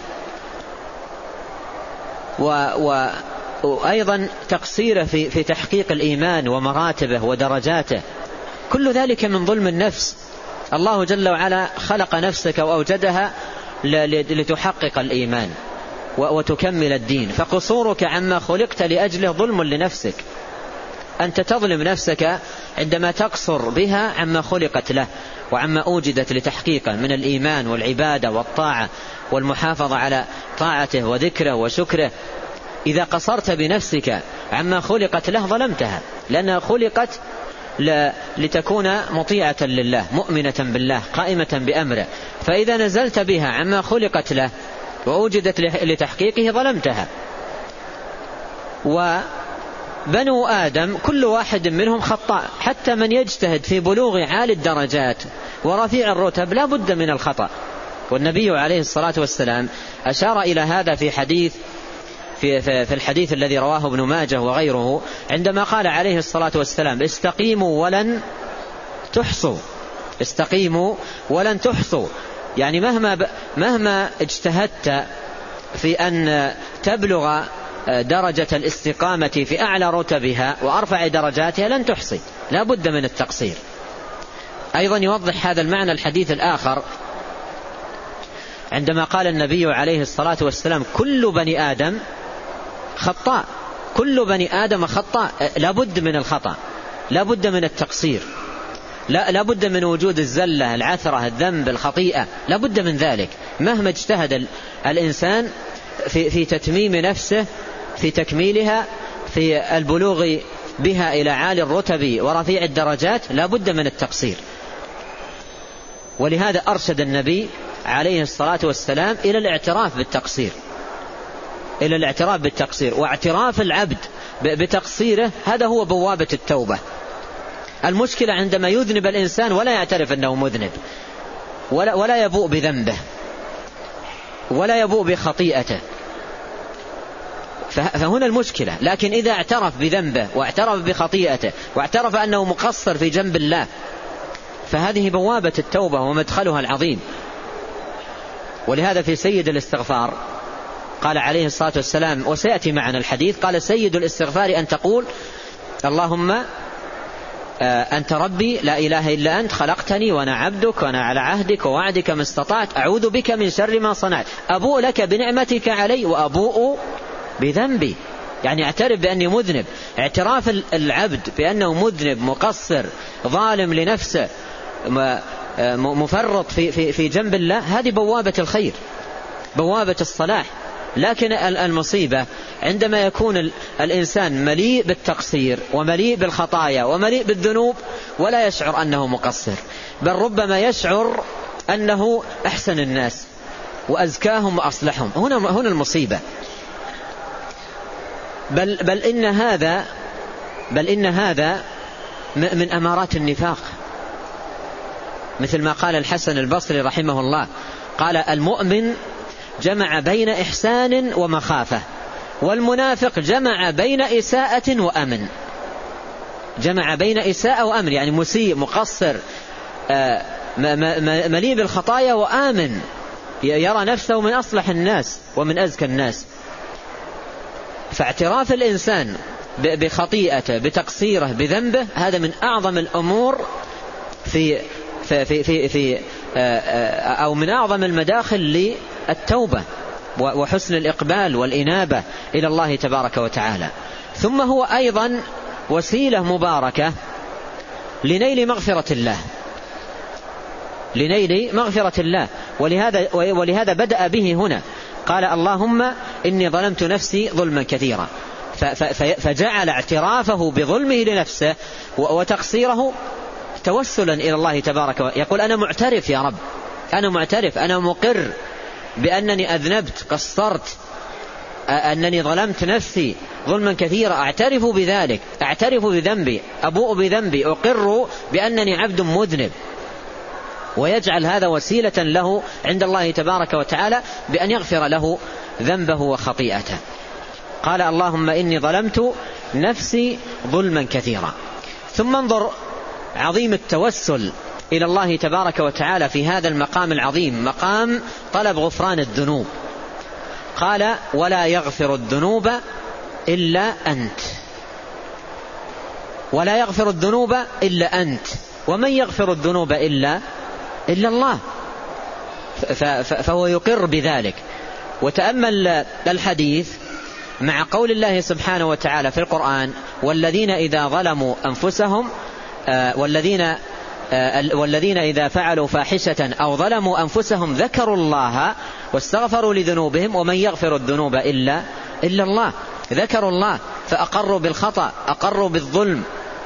[SPEAKER 1] وأيضا تقصيره في, في تحقيق الإيمان ومراتبه ودرجاته. كل ذلك من ظلم النفس. الله جل وعلا خلق نفسك وأوجدها لتحقق الإيمان وتكمل الدين، فقصورك عما خلقت لأجله ظلم لنفسك. أنت تظلم نفسك عندما تقصر بها عما خلقت له وعما أوجدت لتحقيقه من الإيمان والعبادة والطاعة والمحافظة على طاعته وذكره وشكره. إذا قصرت بنفسك عما خلقت له ظلمتها، لأنها خلقت لتكون مطيعة لله، مؤمنة بالله، قائمة بأمره. فإذا نزلت بها عما خلقت له وأوجدت لتحقيقه ظلمتها. وبنو آدم كل واحد منهم خطاء، حتى من يجتهد في بلوغ عالي الدرجات ورفيع الرتب لا بد من الخطأ. والنبي عليه الصلاة والسلام أشار إلى هذا في حديث في, في الحديث الذي رواه ابن ماجه وغيره، عندما قال عليه الصلاة والسلام: استقيموا ولن تحصوا، استقيموا ولن تحصوا. يعني مهما, ب... مهما اجتهدت في أن تبلغ درجة الاستقامة في أعلى رتبها وأرفع درجاتها لن تحصي، لا بد من التقصير. أيضا يوضح هذا المعنى الحديث الآخر عندما قال النبي عليه الصلاة والسلام كل بني آدم خطاء، كل بني آدم خطاء، لا بد من الخطأ، لا بد من التقصير، لا, لا بد من وجود الزلة، العثرة، الذنب، الخطيئة، لا بد من ذلك مهما اجتهد الإنسان في, في تتميم نفسه، في تكميلها، في البلوغ بها إلى عالي الرتب ورفيع الدرجات، لا بد من التقصير. ولهذا أرشد النبي عليه الصلاة والسلام إلى الاعتراف بالتقصير، إلى الاعتراف بالتقصير، واعتراف العبد بتقصيره هذا هو بوابة التوبة. المشكلة عندما يذنب الإنسان ولا يعترف أنه مذنب، ولا, ولا يبوء بذنبه، ولا يبوء بخطيئته، فهنا المشكلة. لكن إذا اعترف بذنبه واعترف بخطيئته واعترف أنه مقصر في جنب الله فهذه بوابة التوبة ومدخلها العظيم. ولهذا في سيد الاستغفار قال عليه الصلاة والسلام، وسيأتي معنا الحديث، قال سيد الاستغفار أن تقول اللهم أنت ربي لا إله إلا أنت خلقتني وأنا عبدك وأنا على عهدك ووعدك ما استطعت أعوذ بك من شر ما صنعت أبوء لك بنعمتك علي وأبوء بذنبي. يعني اعترف بأني مذنب. اعتراف العبد بأنه مذنب مقصر ظالم لنفسه مفرط في, في, في جنب الله هذه بوابة الخير، بوابة الصلاح. لكن المصيبة عندما يكون الإنسان مليء بالتقصير ومليء بالخطايا ومليء بالذنوب ولا يشعر أنه مقصر، بل ربما يشعر أنه أحسن الناس وأزكاهم وأصلحهم. هنا هنا المصيبة. بل بل إن هذا بل إن هذا من أمارات النفاق، مثل ما قال الحسن البصري رحمه الله، قال المؤمن جمع بين إحسان ومخافة، والمنافق جمع بين إساءة وأمن. جمع بين إساءة وأمن يعني مسيء مقصر مليء بالخطايا وآمن، يرى نفسه من أصلح الناس ومن أزكى الناس. فاعتراف الإنسان بخطيئته بتقصيره بذنبه هذا من أعظم الأمور في في في في أو من أعظم المداخل للتوبة وحسن الإقبال والإنابة إلى الله تبارك وتعالى. ثم هو أيضا وسيلة مباركة لنيل مغفرة الله، لنيل مغفرة الله. ولهذا ولهذا بدأ به هنا، قال اللهم إني ظلمت نفسي ظلما كثيرا، فجعل اعترافه بظلمه لنفسه وتقصيره توسلا إلى الله تبارك وتعالى. يقول أنا معترف يا رب، أنا معترف، أنا مقر بأنني أذنبت قصرت، أنني ظلمت نفسي ظلما كثيرا، أعترف بذلك، أعترف بذنبي، أبوء بذنبي، أقر بأنني عبد مذنب. ويجعل هذا وسيلة له عند الله تبارك وتعالى بأن يغفر له ذنبه وخطيئته. قال اللهم إني ظلمت نفسي ظلما كثيرا. ثم انظر عظيم التوسل إلى الله تبارك وتعالى في هذا المقام العظيم، مقام طلب غفران الذنوب. قال ولا يغفر الذنوب إلا أنت، ولا يغفر الذنوب إلا أنت، ومن يغفر الذنوب إلا إلا الله. فهو يقر بذلك. وتأمل الحديث مع قول الله سبحانه وتعالى في القرآن والذين إذا ظلموا أنفسهم والذين والذين إذا فعلوا فاحشة أو ظلموا أنفسهم ذكروا الله واستغفروا لذنوبهم ومن يغفر الذنوب إلا إلا الله. ذكروا الله فأقروا بالخطأ، أقروا بالظلم،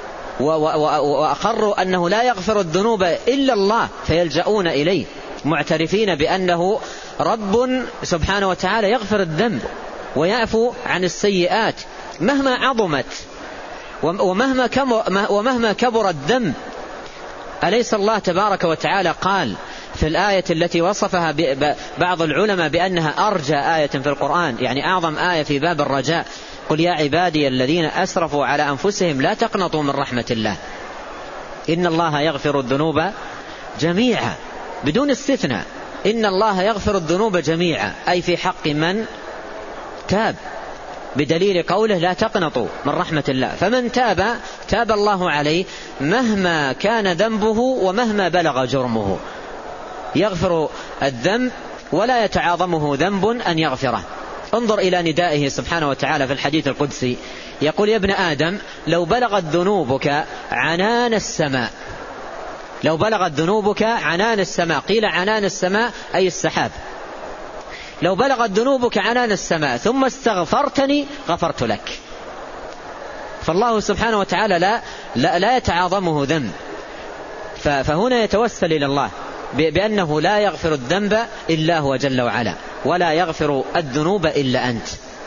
[SPEAKER 1] وأقروا أنه لا يغفر الذنوب إلا الله، فيلجؤون إليه معترفين بأنه رب سبحانه وتعالى يغفر الذنب ويعفو عن السيئات مهما عظمت ومهما ومهما كبر الذنب. أليس الله تبارك وتعالى قال في الآية التي وصفها بعض العلماء بأنها أرجى آية في القرآن، يعني أعظم آية في باب الرجاء، قل يا عبادي الذين أسرفوا على أنفسهم لا تقنطوا من رحمة الله إن الله يغفر الذنوب جميعا بدون استثناء. إن الله يغفر الذنوب جميعا، أي في حق من تاب، بدليل قوله لا تقنطوا من رحمة الله، فمن تاب تاب الله عليه مهما كان ذنبه ومهما بلغ جرمه، يغفر الذنب ولا يتعاظمه ذنب أن يغفره. انظر إلى ندائه سبحانه وتعالى في الحديث القدسي، يقول يا ابن آدم لو بلغت ذنوبك عنان السماء، لو بلغت ذنوبك عنان السماء، قيل عنان السماء أي السحاب، لو بلغت ذنوبك عنان السماء ثم استغفرتني غفرت لك. فالله سبحانه وتعالى لا, لا, لا يتعاظمه ذنب، فهنا يتوسل إلى الله بأنه لا يغفر الذنب إلا هو جل وعلا، ولا يغفر الذنوب إلا أنت.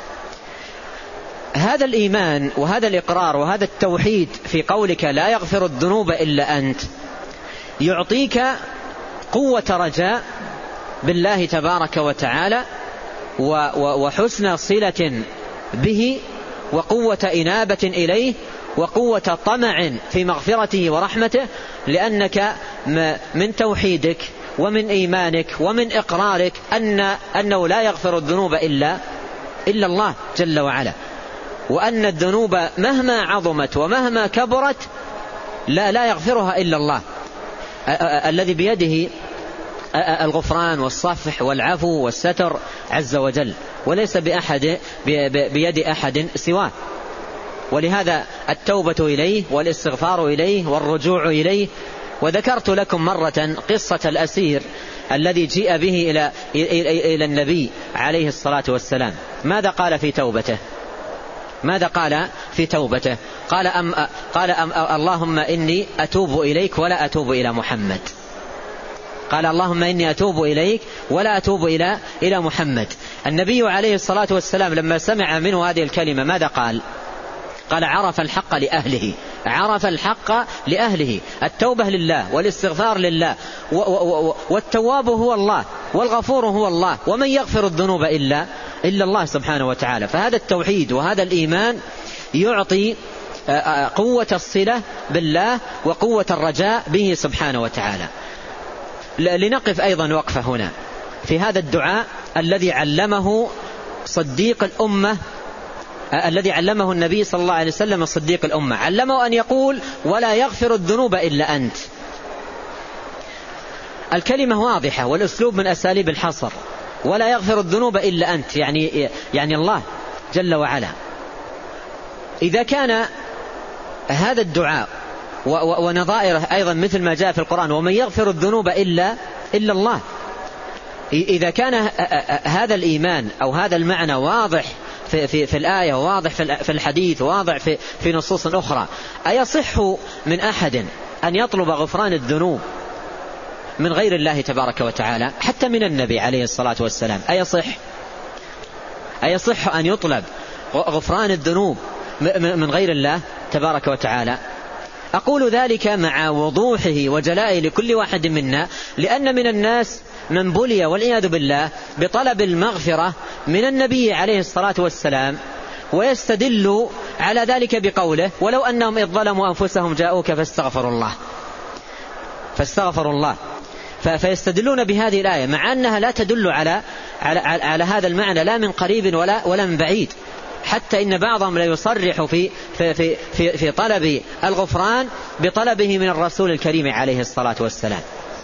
[SPEAKER 1] هذا الإيمان وهذا الإقرار وهذا التوحيد في قولك لا يغفر الذنوب إلا أنت يعطيك قوة رجاء بالله تبارك وتعالى وحسن صلة به وقوة إنابة إليه وقوة طمع في مغفرته ورحمته، لأنك من توحيدك ومن إيمانك ومن إقرارك أن أنه لا يغفر الذنوب إلا إلا الله جل وعلا، وأن الذنوب مهما عظمت ومهما كبرت لا لا يغفرها إلا الله الذي بيده الغفران والصفح والعفو والستر عز وجل، وليس بأحد بيد أحد سواه. ولهذا التوبة إليه والاستغفار إليه والرجوع إليه. وذكرت لكم مرة قصة الأسير الذي جيء به إلى إلى النبي عليه الصلاة والسلام، ماذا قال في توبته؟ ماذا قال في توبته؟ قال أم قال أم اللهم إني أتوب إليك ولا أتوب إلى محمد. قال اللهم إني أتوب إليك ولا أتوب إلى إلى محمد. النبي عليه الصلاة والسلام لما سمع منه هذه الكلمة ماذا قال؟ قال عرف الحق لأهله، عرف الحق لأهله، التوبة لله والاستغفار لله، والتواب هو الله والغفور هو الله، ومن يغفر الذنوب إلا إلا الله سبحانه وتعالى. فهذا التوحيد وهذا الإيمان يعطي قوة الصلة بالله وقوة الرجاء به سبحانه وتعالى. لنقف أيضا وقفة هنا في هذا الدعاء الذي علمه صديق الأمة، الذي علمه النبي صلى الله عليه وسلم صديق الأمة، علمه أن يقول ولا يغفر الذنوب إلا أنت. الكلمة واضحة والأسلوب من أساليب الحصر، ولا يغفر الذنوب إلا أنت، يعني يعني الله جل وعلا. إذا كان هذا الدعاء ونظائره أيضا مثل ما جاء في القرآن ومن يغفر الذنوب إلا إلا الله، إذا كان هذا الإيمان أو هذا المعنى واضح في, في, في الآية، واضح في الحديث، واضح في, في نصوص أخرى، أيصح من أحد أن يطلب غفران الذنوب من غير الله تبارك وتعالى حتى من النبي عليه الصلاة والسلام؟ أيصح أيصح أن يطلب غفران الذنوب من غير الله تبارك وتعالى؟ أقول ذلك مع وضوحه وجلائه لكل واحد منا، لأن من الناس من بلي والعياذ بالله بطلب المغفرة من النبي عليه الصلاة والسلام، ويستدل على ذلك بقوله على أنهم إذ ظلموا أنفسهم جاءوك فاستغفروا الله فاستغفروا الله فيستدلون بهذه الآية مع أنها لا تدل على على, على هذا المعنى لا من قريب ولا ولا من بعيد، حتى إن بعضهم لا يصرح في في في في, في طلب الغفران بطلبه من الرسول الكريم عليه الصلاة والسلام،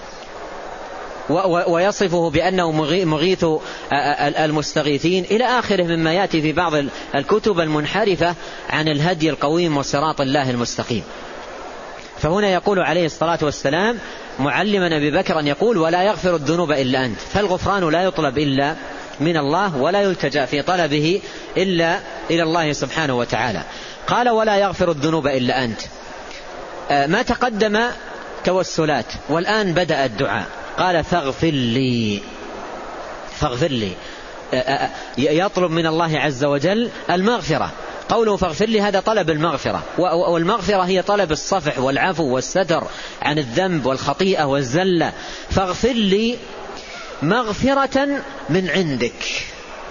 [SPEAKER 1] ويصفه بأنه مغيث المستغيثين إلى آخره مما يأتي في بعض الكتب المنحرفة عن الهدي القويم وصراط الله المستقيم. فهنا يقول عليه الصلاة والسلام معلما أبي بكر أن يقول ولا يغفر الذنوب إلا أنت، فالغفران لا يطلب إلا من الله ولا يلتجأ في طلبه إلا إلى الله سبحانه وتعالى. قال ولا يغفر الذنوب إلا أنت. ما تقدم توسلات والآن بدأ الدعاء، قال فاغفر لي، فاغفر لي، يطلب من الله عز وجل المغفرة. قوله فاغفر لي هذا طلب المغفرة، والمغفرة هي طلب الصفح والعفو والستر عن الذنب والخطيئة والزلة. فاغفر لي مغفرة من عندك،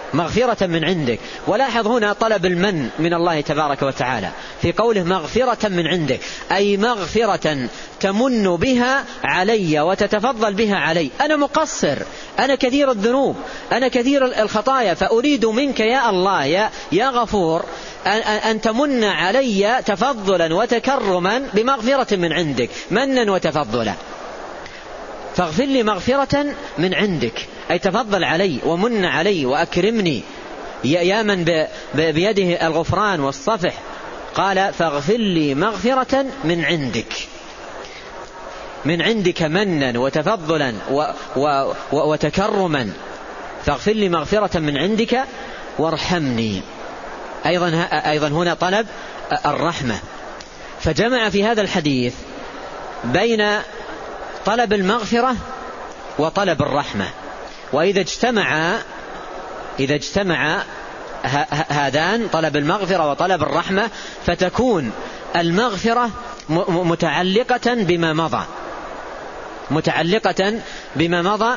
[SPEAKER 1] مغفرة من عندك. ولاحظ هنا طلب المن من الله تبارك وتعالى في قوله مغفرة من عندك، أي مغفرة تمن بها علي وتتفضل بها علي. أنا مقصر، أنا كثير الذنوب، أنا كثير الخطايا، فأريد منك يا الله يا, يا غفور أن تمن علي تفضلا وتكرما بمغفرة من عندك، منا وتفضلا. فاغفر لي مغفرة من عندك، أي تفضل علي ومن علي وأكرمني يا من بيده الغفران والصفح. قال فاغفر لي مغفرة من عندك، من عندك منا وتفضلا و و وتكرما. فاغفر لي مغفرة من عندك وارحمني. أيضا, أيضا هنا طلب الرحمة، فجمع في هذا الحديث بين طلب المغفرة وطلب الرحمة. وإذا اجتمع إذا اجتمع هذان طلب المغفرة وطلب الرحمة فتكون المغفرة متعلقة بما مضى، متعلقة بما مضى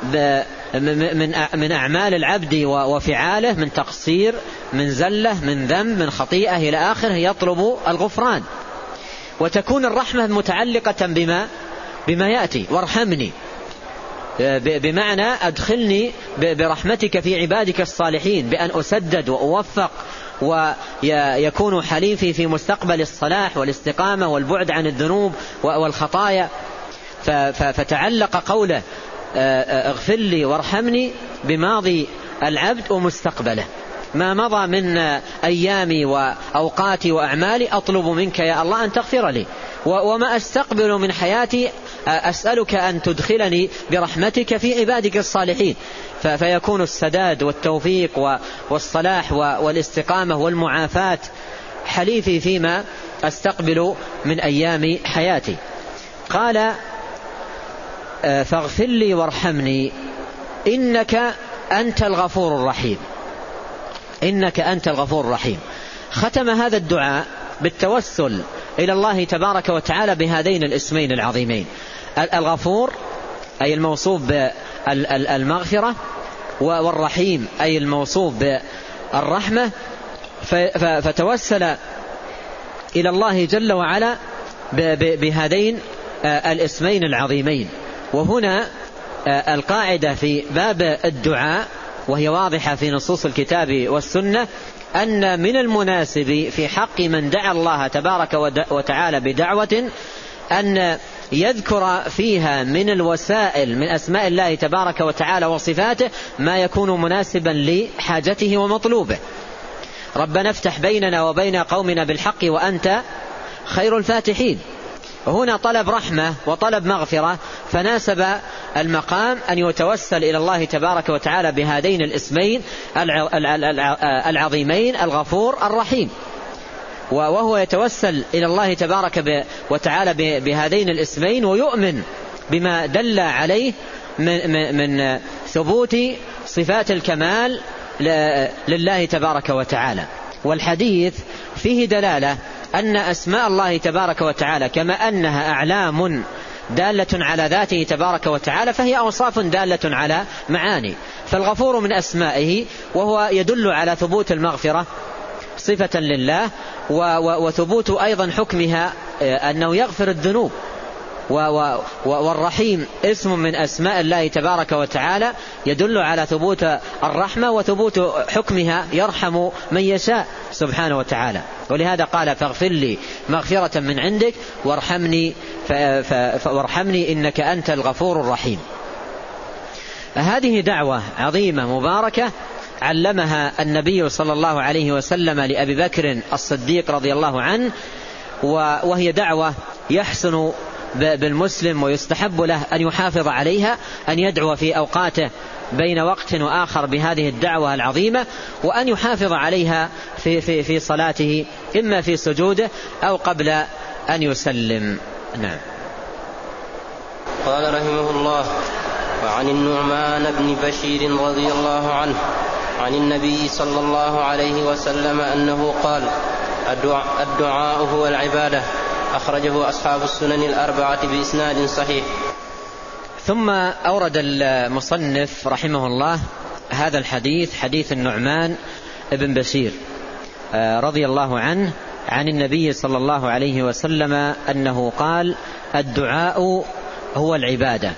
[SPEAKER 1] من أعمال العبد وفعاله من تقصير، من زلة، من ذنب، من خطيئة إلى آخره يطلب الغفران. وتكون الرحمة متعلقة بما بما يأتي وارحمني، بمعنى أدخلني برحمتك في عبادك الصالحين بأن أسدد وأوفق ويكون حليفي في مستقبل الصلاح والاستقامة والبعد عن الذنوب والخطايا. فتعلق قوله اغفر لي وارحمني بماضي العبد ومستقبله، ما مضى من أيامي وأوقاتي وأعمالي أطلب منك يا الله أن تغفر لي، وما أستقبل من حياتي أسألك أن تدخلني برحمتك في عبادك الصالحين. فيكون السداد والتوفيق والصلاح والاستقامة والمعافاة حليفي فيما أستقبل من أيام حياتي. قال فاغفر لي وارحمني إنك أنت الغفور الرحيم، إنك أنت الغفور الرحيم. ختم هذا الدعاء بالتوسل إلى الله تبارك وتعالى بهذين الاسمين العظيمين، الغفور أي الموصوف بالمغفرة، والرحيم أي الموصوف بالرحمة. فتوسل إلى الله جل وعلا بهذين الاسمين العظيمين. وهنا القاعدة في باب الدعاء وهي واضحة في نصوص الكتاب والسنة أن من المناسب في حق من دعا الله تبارك وتعالى بدعوة أن يذكر فيها من الوسائل من أسماء الله تبارك وتعالى وصفاته ما يكون مناسبا لحاجته ومطلوبه. ربنا افتح بيننا وبين قومنا بالحق وأنت خير الفاتحين. هنا طلب رحمة وطلب مغفرة، فناسب المقام أن يتوسل إلى الله تبارك وتعالى بهذين الاسمين العظيمين الغفور الرحيم. وهو يتوسل إلى الله تبارك وتعالى بهذين الاسمين ويؤمن بما دل عليه من, من ثبوت صفات الكمال لله تبارك وتعالى. والحديث فيه دلالة أن أسماء الله تبارك وتعالى كما أنها أعلام دالة على ذاته تبارك وتعالى فهي أوصاف دالة على معاني. فالغفور من أسمائه وهو يدل على ثبوت المغفرة صفة لله، وثبوت أيضا حكمها أنه يغفر الذنوب. والرحيم اسم من أسماء الله تبارك وتعالى يدل على ثبوت الرحمة وثبوت حكمها يرحم من يشاء سبحانه وتعالى. ولهذا قال فاغفر لي مغفرة من عندك وارحمني وارحمني إنك أنت الغفور الرحيم. هذه دعوة عظيمة مباركة علمها النبي صلى الله عليه وسلم لأبي بكر الصديق رضي الله عنه، وهي دعوة يحسن بالمسلم ويستحب له أن يحافظ عليها، أن يدعو في أوقاته بين وقت وآخر بهذه الدعوة العظيمة، وأن يحافظ عليها في, في, في صلاته إما في سجوده أو قبل أن يسلم. نعم.
[SPEAKER 2] قال رحمه الله: وعن النعمان بن بشير رضي الله عنه عن النبي صلى الله عليه وسلم أنه قال: الدعاء هو العبادة. أخرجه أصحاب السنن الأربعة بإسناد صحيح.
[SPEAKER 1] ثم أورد المصنف رحمه الله هذا الحديث حديث النعمان بن بشير رضي الله عنه عن النبي صلى الله عليه وسلم أنه قال: الدعاء هو العبادة.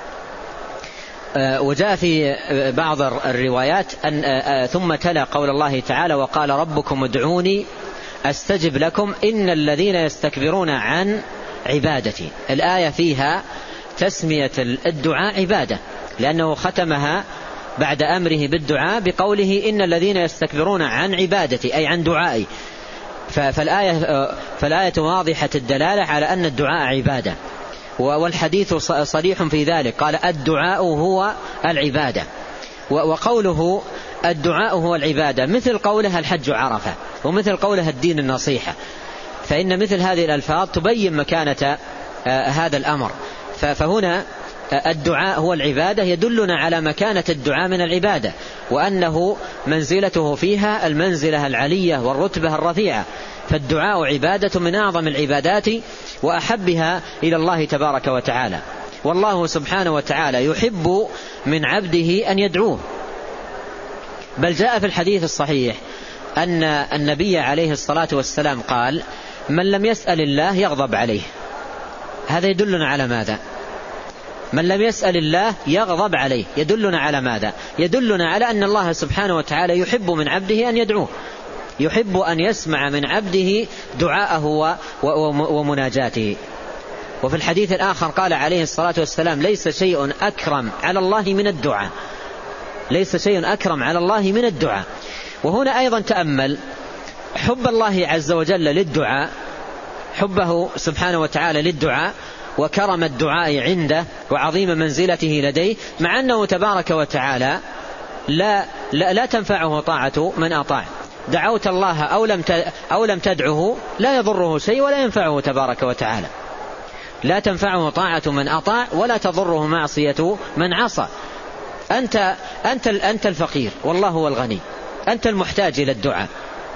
[SPEAKER 1] وجاء في بعض الروايات أن ثم تلا قول الله تعالى: وقال ربكم ادعوني أستجب لكم إن الذين يستكبرون عن عبادتي. الآية فيها تسمية الدعاء عبادة، لأنه ختمها بعد أمره بالدعاء بقوله: إن الذين يستكبرون عن عبادتي، أي عن دعائي. فالآية, فالآية واضحة الدلالة على أن الدعاء عبادة، والحديث صريح في ذلك، قال: الدعاء هو العبادة. وقوله الدعاء هو العبادة مثل قوله الحج عرفة، ومثل قوله الدين النصيحة، فإن مثل هذه الألفاظ تبين مكانة هذا الأمر. فهنا الدعاء هو العبادة يدلنا على مكانة الدعاء من العبادة، وأنه منزلته فيها المنزلة العلية والرتبة الرفيعة. فالدعاء عبادة من أعظم العبادات وأحبها إلى الله تبارك وتعالى. والله سبحانه وتعالى يحب من عبده أن يدعوه، بل جاء في الحديث الصحيح أن النبي عليه الصلاة والسلام قال: من لم يسأل الله يغضب عليه. هذا يدلنا على ماذا؟ من لم يسأل الله يغضب عليه، يدلنا على ماذا؟ يدلنا على أن الله سبحانه وتعالى يحب من عبده أن يدعوه، يحب أن يسمع من عبده دعاءه ومناجاته. وفي الحديث الآخر قال عليه الصلاة والسلام: ليس شيء أكرم على الله من الدعاء، ليس شيء أكرم على الله من الدعاء. وهنا أيضا تأمل حب الله عز وجل للدعاء، حبه سبحانه وتعالى للدعاء، وكرم الدعاء عنده وعظيم منزلته لديه، مع أنه تبارك وتعالى لا, لا, لا تنفعه طاعة من أطاع. دعوت الله أو لم, أو لم تدعه لا يضره شيء ولا ينفعه تبارك وتعالى. لا تنفعه طاعة من أطاع ولا تضره معصية من عصى. أنت, أنت, أنت الفقير والله هو الغني، أنت المحتاج إلى الدعاء،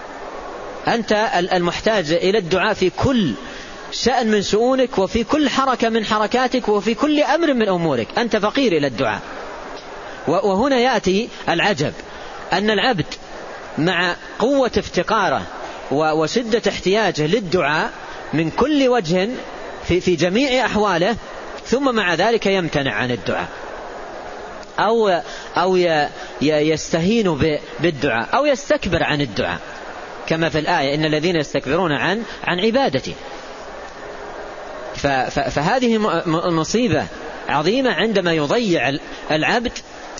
[SPEAKER 1] أنت المحتاج إلى الدعاء في كل شأن من شؤونك، وفي كل حركة من حركاتك، وفي كل أمر من أمورك، أنت فقير إلى الدعاء. وهنا يأتي العجب أن العبد مع قوة افتقاره وشدة احتياجه للدعاء من كل وجه في, في جميع أحواله، ثم مع ذلك يمتنع عن الدعاء، أو, أو يستهين بالدعاء، أو يستكبر عن الدعاء، كما في الآية: إن الذين يستكبرون عن, عن عبادتي. فهذه مصيبة عظيمة عندما يضيع العبد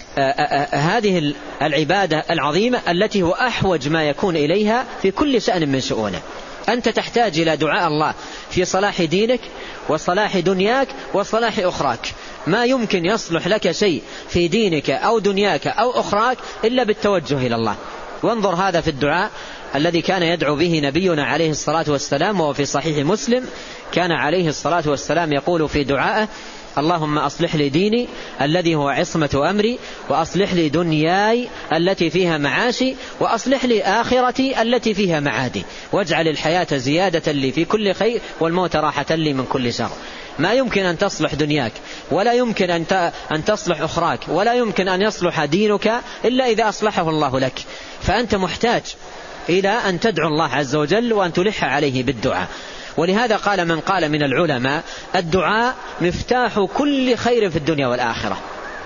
[SPEAKER 1] هذه العبادة العظيمة التي هو أحوج ما يكون إليها في كل شأن من شؤونه. أنت تحتاج إلى دعاء الله في صلاح دينك وصلاح دنياك وصلاح أخراك. ما يمكن يصلح لك شيء في دينك أو دنياك أو أخراك إلا بالتوجه إلى الله. وانظر هذا في الدعاء الذي كان يدعو به نبينا عليه الصلاة والسلام، وهو في صحيح مسلم. كان عليه الصلاة والسلام يقول في دعائه: اللهم أصلح لي ديني الذي هو عصمة أمري، وأصلح لي دنياي التي فيها معاشي، وأصلح لي آخرتي التي فيها معادي، واجعل الحياة زيادة لي في كل خير والموت راحة لي من كل شر. ما يمكن أن تصلح دنياك، ولا يمكن أن تصلح أخراك، ولا يمكن أن يصلح دينك إلا إذا أصلحه الله لك. فأنت محتاج إلى أن تدعو الله عز وجل وأن تلح عليه بالدعاء. ولهذا قال من قال من العلماء: الدعاء مفتاح كل خير في الدنيا والآخرة.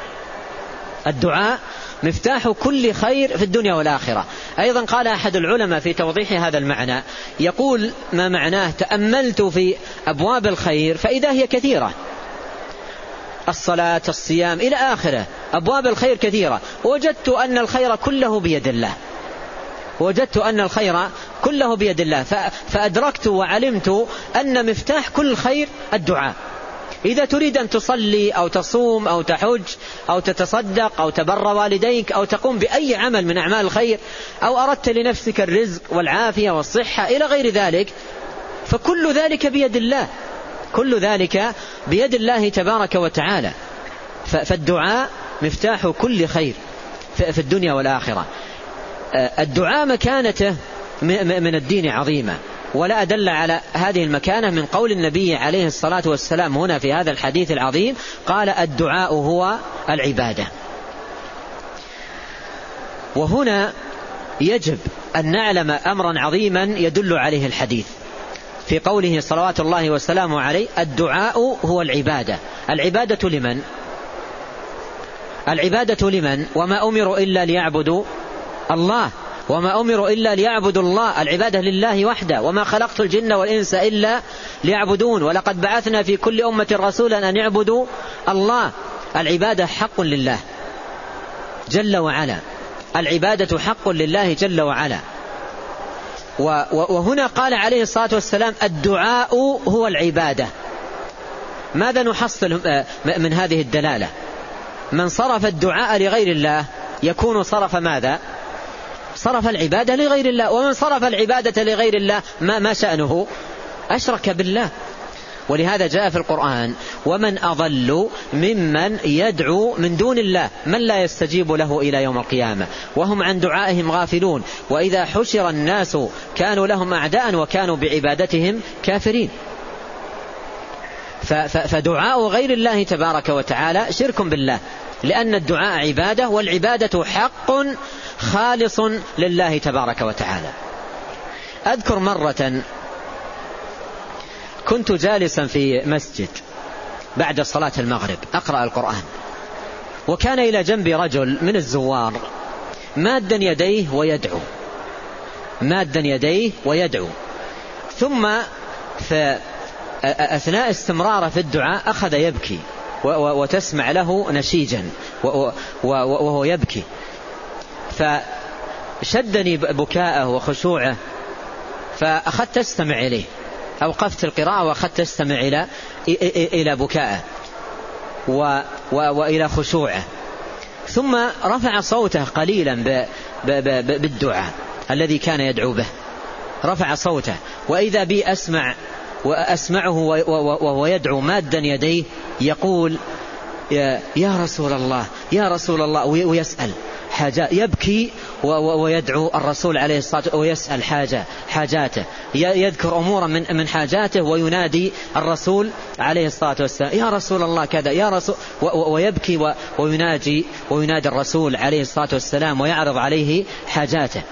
[SPEAKER 1] الدعاء مفتاح كل خير في الدنيا والآخرة. أيضا قال أحد العلماء في توضيح هذا المعنى، يقول: ما معناه؟ تأملت في أبواب الخير فإذا هي كثيرة، الصلاة، الصيام، إلى آخره، أبواب الخير كثيرة، وجدت أن الخير كله بيد الله، وجدت أن الخير كله بيد الله، فأدركت وعلمت أن مفتاح كل خير الدعاء. إذا تريد أن تصلي أو تصوم أو تحج أو تتصدق أو تبر والديك أو تقوم بأي عمل من أعمال الخير، أو أردت لنفسك الرزق والعافية والصحة إلى غير ذلك، فكل ذلك بيد الله، كل ذلك بيد الله تبارك وتعالى. فالدعاء مفتاح كل خير في الدنيا والآخرة. الدعاء مكانته من الدين عظيمة، ولا أدل على هذه المكانة من قول النبي عليه الصلاة والسلام هنا في هذا الحديث العظيم، قال: الدعاء هو العبادة. وهنا يجب أن نعلم أمرا عظيما يدل عليه الحديث في قوله صلوات الله وسلامه عليه: الدعاء هو العبادة. العبادة لمن؟ العبادة لمن؟ وما أمروا إلا ليعبدوا الله، وما أمروا إلا ليعبدوا الله. العبادة لله وحده، وما خلقت الجن والإنس إلا ليعبدون، ولقد بعثنا في كل أمة رسولا أن يعبدوا الله. العبادة حق لله جل وعلا، العبادة حق لله جل وعلا. وهنا قال عليه الصلاة والسلام: الدعاء هو العبادة. ماذا نحصل من هذه الدلالة؟ من صرف الدعاء لغير الله يكون صرف ماذا؟ صرف العبادة لغير الله. ومن صرف العبادة لغير الله ما, ما شأنه؟ أشرك بالله. ولهذا جاء في القرآن: ومن أضل ممن يدعو من دون الله من لا يستجيب له إلى يوم القيامة وهم عن دعائهم غافلون وإذا حشر الناس كانوا لهم أعداء وكانوا بعبادتهم كافرين. فدعاء غير الله تبارك وتعالى شرك بالله، لأن الدعاء عبادة، والعبادة حق خالص لله تبارك وتعالى. أذكر مرة كنت جالسا في مسجد بعد صلاة المغرب أقرأ القرآن، وكان إلى جنبي رجل من الزوار مادا يديه ويدعو مادا يديه ويدعو ثم في أثناء استمراره في الدعاء أخذ يبكي وتسمع له نشيجا وهو يبكي، فشدني بكاءه وخشوعه فأخذت أستمع إليه، أوقفت القراءة وأخذت أستمع إلى إلى بكائه وإلى خشوعه، ثم رفع صوته قليلا بالدعاء الذي كان يدعو به، رفع صوته، وإذا بي أسمع وأسمعه وهو يدعو مادا يديه يقول: يا رسول الله يا رسول الله، ويسأل حاجة، يبكي ويدعو الرسول عليه الصلاة والسلام ويسأل حاجة حاجاته، يذكر أمورا من من حاجاته وينادي الرسول عليه الصلاة والسلام: يا رسول الله كذا يا رسول، ويبكي ويناجي وينادي الرسول عليه الصلاة والسلام ويعرض عليه حاجاته.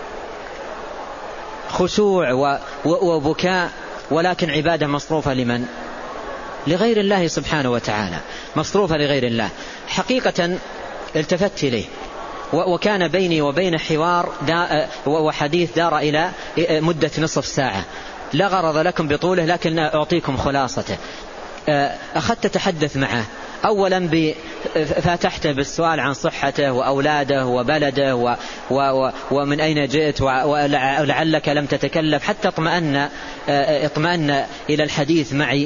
[SPEAKER 1] خشوع وبكاء، ولكن عبادة مصروفة لمن؟ لغير الله سبحانه وتعالى، مصروفة لغير الله. حقيقة التفت إليه وكان بيني وبين حوار وحديث دار إلى مدة نصف ساعة، لا غرض لكم بطوله لكن أعطيكم خلاصته. أخذت أتحدث معه، أولا فاتحته بالسؤال عن صحته وأولاده وبلده و و ومن أين جئت ولعلك لم تتكلم، حتى اطمأن اطمأن إلى الحديث معي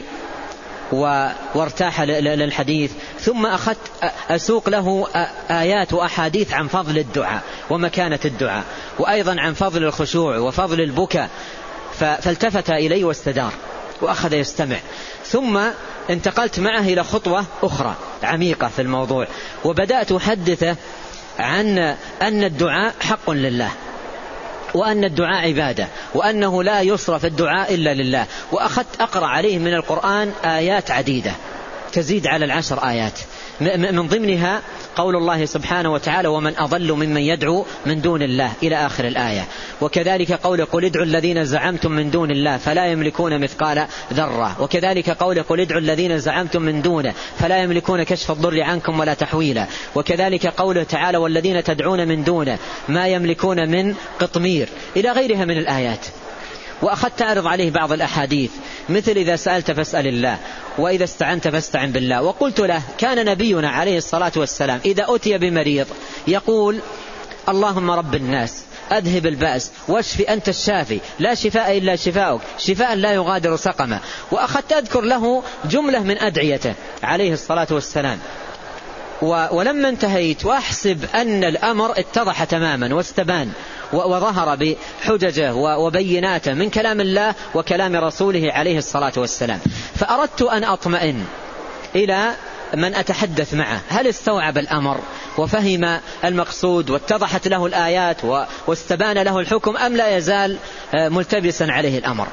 [SPEAKER 1] وارتاح للحديث. ثم أخذت أسوق له آيات وأحاديث عن فضل الدعاء ومكانة الدعاء، وأيضا عن فضل الخشوع وفضل البكاء، فالتفت إلي واستدار وأخذ يستمع. ثم انتقلت معه إلى خطوة أخرى عميقة في الموضوع، وبدأت أحدثه عن أن الدعاء حق لله، وأن الدعاء عبادة، وأنه لا يصرف الدعاء إلا لله. وأخذت أقرأ عليه من القرآن آيات عديدة تزيد على العشر آيات، من ضمنها قول الله سبحانه وتعالى: ومن أضل ممن يدعو من دون الله إلى آخر الآية. وكذلك قول: قل ادعوا الذين زعمتم من دون الله فلا يملكون مثقال ذرة. وكذلك قول: قل ادعوا الذين زعمتم من دونه فلا يملكون كشف الضر عنكم ولا تحويلا. وكذلك قوله تعالى: والذين تدعون من دونه ما يملكون من قطمير، إلى غيرها من الآيات. وأخذت أعرض عليه بعض الأحاديث، مثل: إذا سألت فاسأل الله، وإذا استعنت فاستعن بالله. وقلت له: كان نبينا عليه الصلاة والسلام إذا أتي بمريض يقول: اللهم رب الناس أذهب البأس واشف أنت الشافي لا شفاء إلا شفاؤك شفاء لا يغادر سقما. وأخذت أذكر له جملة من أدعيته عليه الصلاة والسلام، ولما انتهيت وأحسب أن الأمر اتضح تماما واستبان وظهر بحججه وبيناته من كلام الله وكلام رسوله عليه الصلاة والسلام، فأردت أن أطمئن إلى من أتحدث معه، هل استوعب الأمر وفهم المقصود واتضحت له الآيات واستبان له الحكم، أم لا يزال ملتبسا عليه الأمر.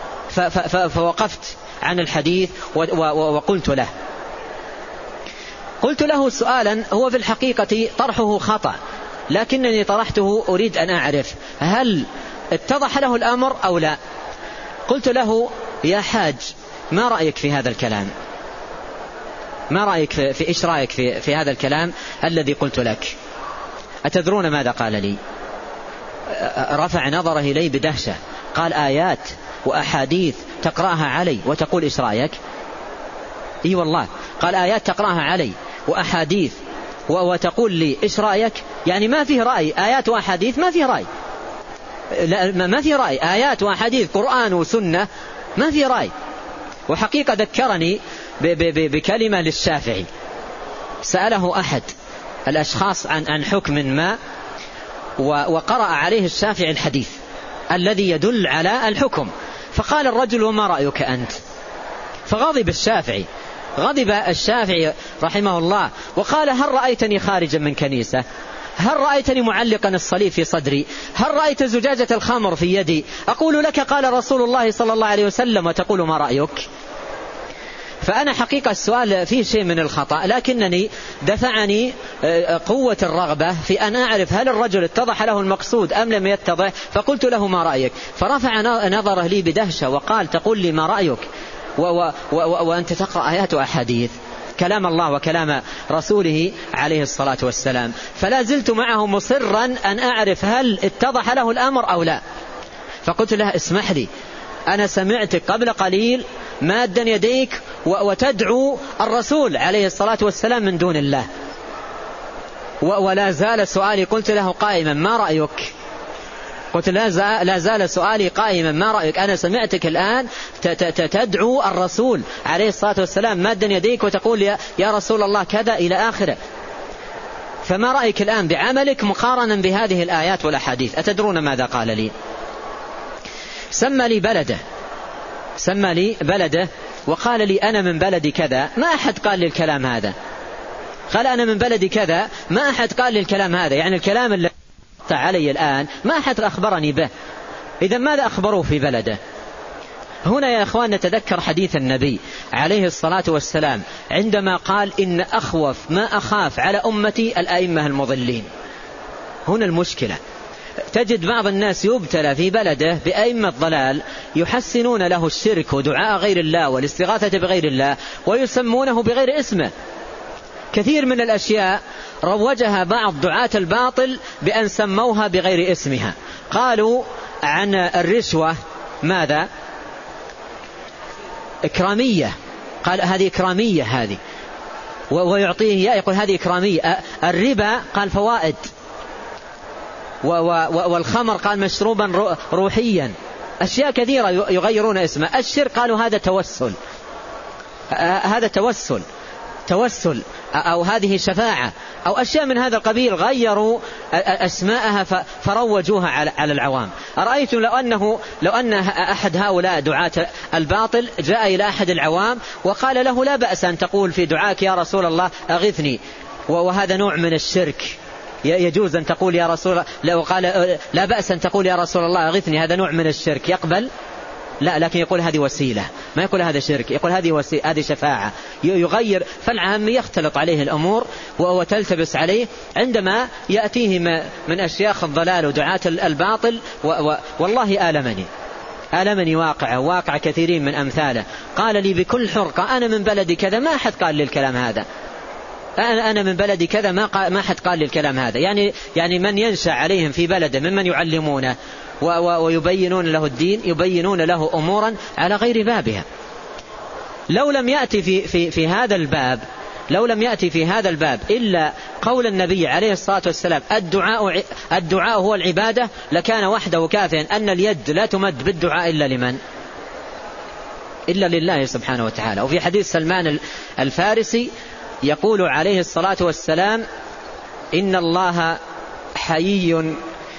[SPEAKER 1] فوقفت عن الحديث وقلت له قلت له سؤالا هو في الحقيقة طرحه خطأ، لكنني طرحته أريد أن أعرف هل اتضح له الأمر أو لا. قلت له يا حاج ما رأيك في هذا الكلام؟ ما رأيك في, في إيش رأيك في, في هذا الكلام الذي قلت لك؟ أتدرون ماذا قال لي؟ رفع نظره إلي بدهشة، قال آيات وأحاديث تقرأها علي وتقول إيش رأيك؟ إي والله، قال آيات تقرأها علي وأحاديث وتقول لي إيش رأيك؟ يعني ما فيه رأي، آيات وأحاديث ما فيه رأي، لا ما فيه رأي، آيات وأحاديث قرآن وسنة ما فيه رأي. وحقيقة ذكرني بكلمة للشافعي، سأله أحد الأشخاص عن عن حكم ما وقرأ عليه الشافعي الحديث الذي يدل على الحكم، فقال الرجل وما رأيك أنت؟ فغضب الشافعي، غضب الشافعي رحمه الله وقال هل رأيتني خارجا من كنيسة؟ هل رأيتني معلقا الصليب في صدري؟ هل رأيت زجاجة الخمر في يدي أقول لك قال رسول الله صلى الله عليه وسلم وتقول ما رأيك؟ فأنا حقيقة السؤال فيه شيء من الخطأ، لكنني دفعني قوة الرغبة في أن أعرف هل الرجل اتضح له المقصود أم لم يتضح، فقلت له ما رأيك؟ فرفع نظره لي بدهشة وقال تقول لي ما رأيك و و و وأنت تقرأ آيات وأحاديث كلام الله وكلام رسوله عليه الصلاة والسلام. فلا زلت معه مصرا أن أعرف هل اتضح له الأمر أو لا. فقلت له اسمح لي، أنا سمعتك قبل قليل مادا يديك وتدعو الرسول عليه الصلاة والسلام من دون الله، ولا زال سؤالي قلت له قائما ما رأيك؟ قلت لا زال سؤالي قائما ما رأيك؟ أنا سمعتك الآن تدعو الرسول عليه الصلاة والسلام مادا يديك وتقول يا رسول الله كذا إلى آخره، فما رأيك الآن بعملك مقارنا بهذه الآيات والأحاديث؟ أتدرون ماذا قال لي؟ سمى لي بلده سمى لي بلده وقال لي أنا من بلد كذا، ما أحد قال لي الكلام هذا. قال أنا من بلد كذا، ما أحد قال لي الكلام هذا، يعني الكلام الذي علي الآن ما أحد أخبرني به. إذا ماذا أخبروه في بلده؟ هنا يا أخوان نتذكر حديث النبي عليه الصلاة والسلام عندما قال إن أخوف ما أخاف على أمتي الأئمة المضلين. هنا المشكلة، تجد بعض الناس يبتلى في بلده بأئمة ضلال يحسنون له الشرك ودعاء غير الله والاستغاثة بغير الله ويسمونه بغير اسمه. كثير من الأشياء روجها بعض دعاة الباطل بأن سموها بغير اسمها. قالوا عن الرشوة ماذا؟ إكرامية، قال هذه إكرامية هذه، ويعطيه يقول هذه إكرامية. الربا قال فوائد، والخمر قال مشروبا روحيا. أشياء كثيرة يغيرون اسمه. الشرك قالوا هذا توسل، هذا توسل توسل أو هذه شفاعة أو أشياء من هذا القبيل، غيروا أسماءها فروجوها على العوام. أرأيتم لو أنه لو أن أحد هؤلاء دعاة الباطل جاء إلى أحد العوام وقال له لا بأس أن تقول في دعاك يا رسول الله أغثني، وهذا نوع من الشرك، يجوز أن تقول يا رسول الله، لو قال لا بأس أن تقول يا رسول الله أغثني، هذا نوع من الشرك، يقبل؟ لا، لكن يقول هذه وسيلة، ما يقول هذا شرك، يقول هذه وسيلة، هذه شفاعة، يغير. فالعام يختلط عليه الأمور وتلتبس عليه عندما يأتيه من أشياخ الضلال ودعاة الباطل. والله آلمني آلمني واقع واقع كثيرين من أمثاله. قال لي بكل حرقة أنا من بلدي كذا، ما أحد قال لي الكلام هذا، أنا أنا من بلدي كذا، ما ما حد قال لي الكلام هذا. يعني يعني من ينشأ عليهم في بلده ممن يعلمونه ويبينون له الدين، يبينون له أمورا على غير بابها. لو لم يأتي في في في هذا الباب لو لم يأتي في هذا الباب إلا قول النبي عليه الصلاة والسلام الدعاء الدعاء هو العبادة، لكان وحده كافيا أن اليد لا تمد بالدعاء إلا لمن؟ إلا لله سبحانه وتعالى. وفي حديث سلمان الفارسي يقول عليه الصلاة والسلام إن الله حيي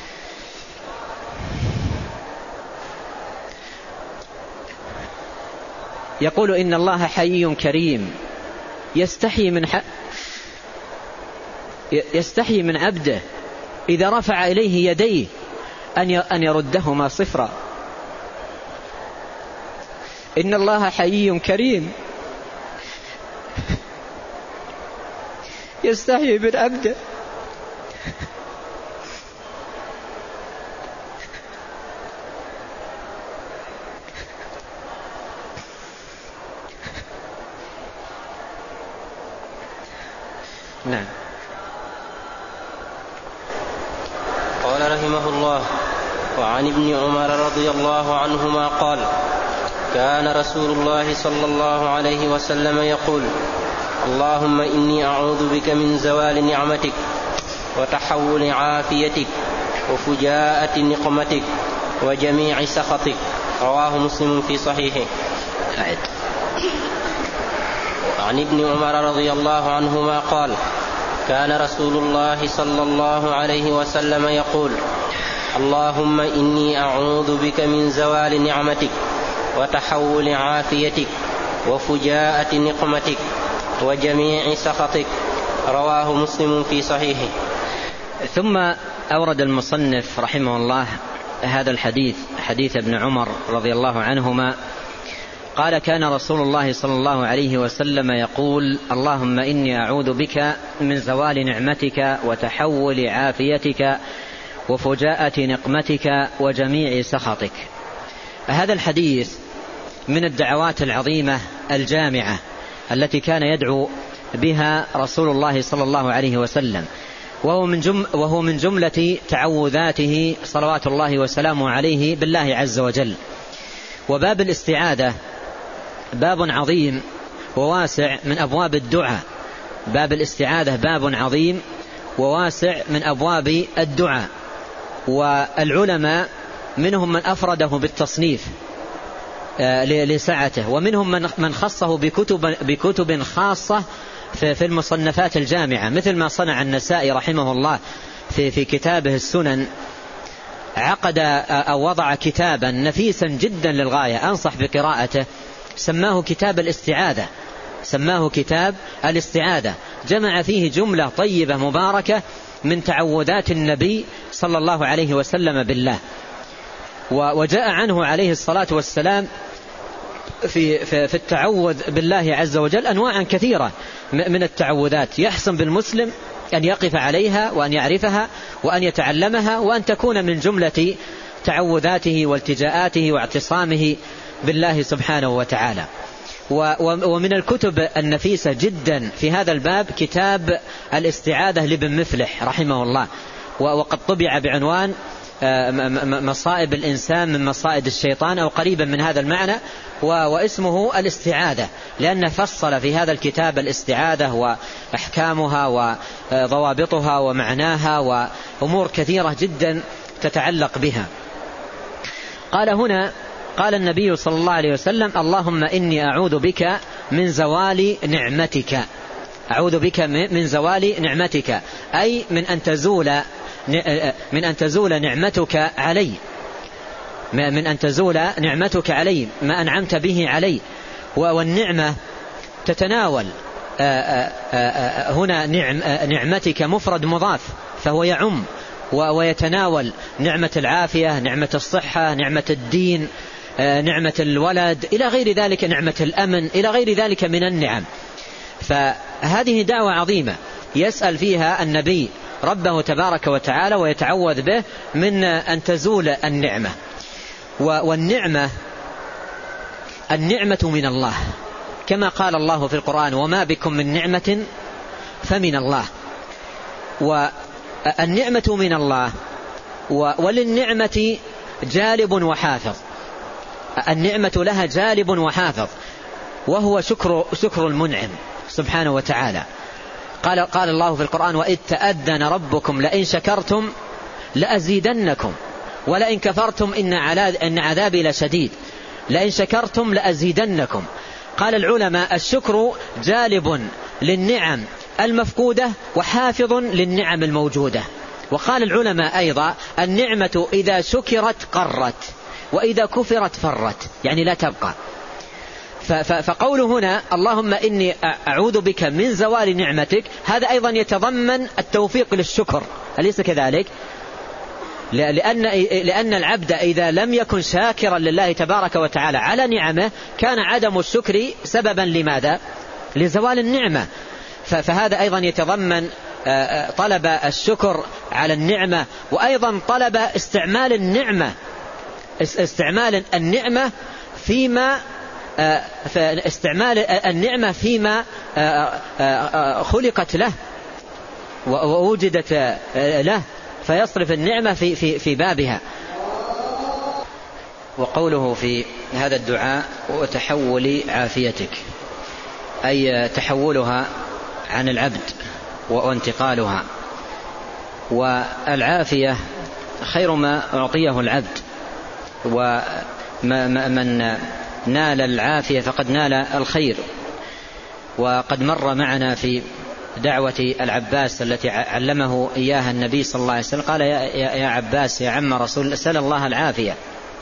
[SPEAKER 1] يقول إن الله حيي كريم يستحي من ح... يستحي من عبده إذا رفع إليه يديه أن أن يردهما صفرا. إن الله حيي كريم يستحي من عبده نعم.
[SPEAKER 2] قال رحمه الله: وعن ابن عمر رضي الله عنهما قال: كان رسول الله صلى الله عليه وسلم يقول: اللهم إني أعوذ بك من زوال نعمتك وتحول عافيتك وفجاءة نقمتك وجميع سخطك. رواه مسلم في صحيحه. عن ابن عمر رضي الله عنهما قال: كان رسول الله صلى الله عليه وسلم يقول: اللهم إني أعوذ بك من زوال نعمتك وتحول عافيتك وفجاءة نقمتك وجميع سخطك. رواه مسلم في صحيحه.
[SPEAKER 1] ثم أورد المصنف رحمه الله هذا الحديث، حديث ابن عمر رضي الله عنهما قال: كان رسول الله صلى الله عليه وسلم يقول: اللهم إني أعوذ بك من زوال نعمتك وتحول عافيتك وفجاءة نقمتك وجميع سخطك. هذا الحديث من الدعوات العظيمة الجامعة التي كان يدعو بها رسول الله صلى الله عليه وسلم، وهو من, جم وهو من جملة تعوذاته صلوات الله وسلامه عليه بالله عز وجل. وباب الاستعاذة باب عظيم وواسع من أبواب الدعاء. باب الاستعاذة باب عظيم وواسع من أبواب الدعاء، والعلماء منهم من أفرده بالتصنيف لسعته، ومنهم من خصه بكتب, بكتب خاصة في المصنفات الجامعة، مثل ما صنع النسائي رحمه الله في, في كتابه السنن. عقد أو وضع كتابا نفيسا جدا للغاية أنصح بقراءته، سماه كتاب الاستعاذة سماه كتاب الاستعاذة جمع فيه جملة طيبة مباركة من تعوذات النبي صلى الله عليه وسلم بالله. وجاء عنه عليه الصلاة والسلام في, في, في التعوذ بالله عز وجل أنواع كثيرة من التعوذات، يحسن بالمسلم أن يقف عليها وأن يعرفها وأن يتعلمها، وأن تكون من جملة تعوذاته والتجاءاته واعتصامه بالله سبحانه وتعالى. ومن الكتب النفيسة جدا في هذا الباب كتاب الاستعاذة لابن مفلح رحمه الله، وقد طبع بعنوان مصائب الإنسان من مصائد الشيطان أو قريبا من هذا المعنى، واسمه الاستعاذة، لأنه فصل في هذا الكتاب الاستعاذة وأحكامها وضوابطها ومعناها وأمور كثيرة جدا تتعلق بها. قال هنا: قال النبي صلى الله عليه وسلم: اللهم إني أعوذ بك من زوال نعمتك. أعوذ بك من زوال نعمتك أي من أن تزول من أن تزول نعمتك علي من أن تزول نعمتك علي ما أنعمت به علي. والنعمة تتناول هنا نعم نعمتك مفرد مضاف، فهو يعم ويتناول نعمة العافية، نعمة الصحة، نعمة الدين، نعمة الولد، إلى غير ذلك، نعمة الأمن، إلى غير ذلك من النعم. فهذه دعوة عظيمة يسأل فيها النبي ربه تبارك وتعالى ويتعوذ به من أن تزول النعمة. والنعمة النعمة من الله، كما قال الله في القرآن: وما بكم من نعمة فمن الله. والنعمة من الله، وللنعمة جالب وحافظ. النعمة لها جالب وحافظ، وهو شكر, شكر المنعم سبحانه وتعالى. قال, قال الله في القرآن: وإذ تأذن ربكم لئن شكرتم لأزيدنكم ولئن كفرتم إن عذابي لشديد لئن شكرتم لأزيدنكم. قال العلماء: الشكر جالب للنعم المفقودة وحافظ للنعم الموجودة. وقال العلماء أيضا: النعمة إذا شكرت قرت وإذا كفرت فرت، يعني لا تبقى. فقول هنا: اللهم إني أعوذ بك من زوال نعمتك، هذا أيضا يتضمن التوفيق للشكر، أليس كذلك؟ لأن, لأن العبد إذا لم يكن شاكرا لله تبارك وتعالى على نعمه كان عدم الشكر سببا لماذا؟ لزوال النعمة. فهذا أيضا يتضمن طلب الشكر على النعمة، وأيضا طلب استعمال النعمة استعمال النعمة فيما استعمال النعمة فيما خلقت له، ووجدت له فيصرف النعمة في, في, في بابها.
[SPEAKER 3] وقوله في هذا الدعاء وتحول عافيتك، أي تحولها عن العبد وانتقالها. والعافية خير ما أعطيه العبد، ومن نال العافية فقد نال الخير. وقد مر معنا في دعوة العباس التي علمه إياها النبي صلى الله عليه وسلم، قال يا عباس يا عم رسول سل الله العافية.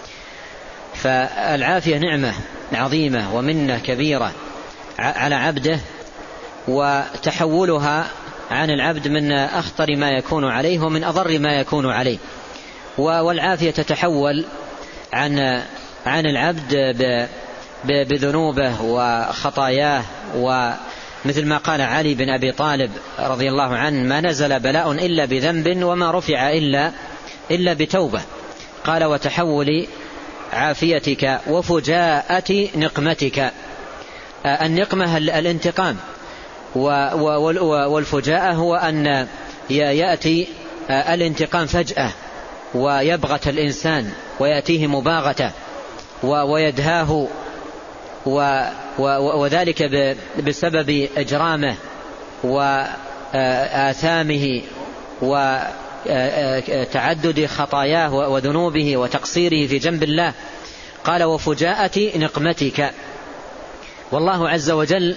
[SPEAKER 3] فالعافية نعمة عظيمة ومنة كبيرة على عبده، وتحولها عن العبد من أخطر ما يكون عليه ومن أضر ما يكون عليه. والعافية تتحول عن عن العبد بذنوبه وخطاياه، ومثل ما قال علي بن أبي طالب رضي الله عنه: ما نزل بلاء إلا بذنب وما رفع إلا إلا بتوبة. قال: وتحول عافيتك وفجاءة نقمتك. النقمة الانتقام، والفجاءة هو أن يأتي الانتقام فجأة ويبغت الإنسان ويأتيه مباغته ويدهاه، وذلك بسبب إجرامه وآثامه وتعدد خطاياه وذنوبه وتقصيره في جنب الله. قال: وفجاءة نقمتك. والله عز وجل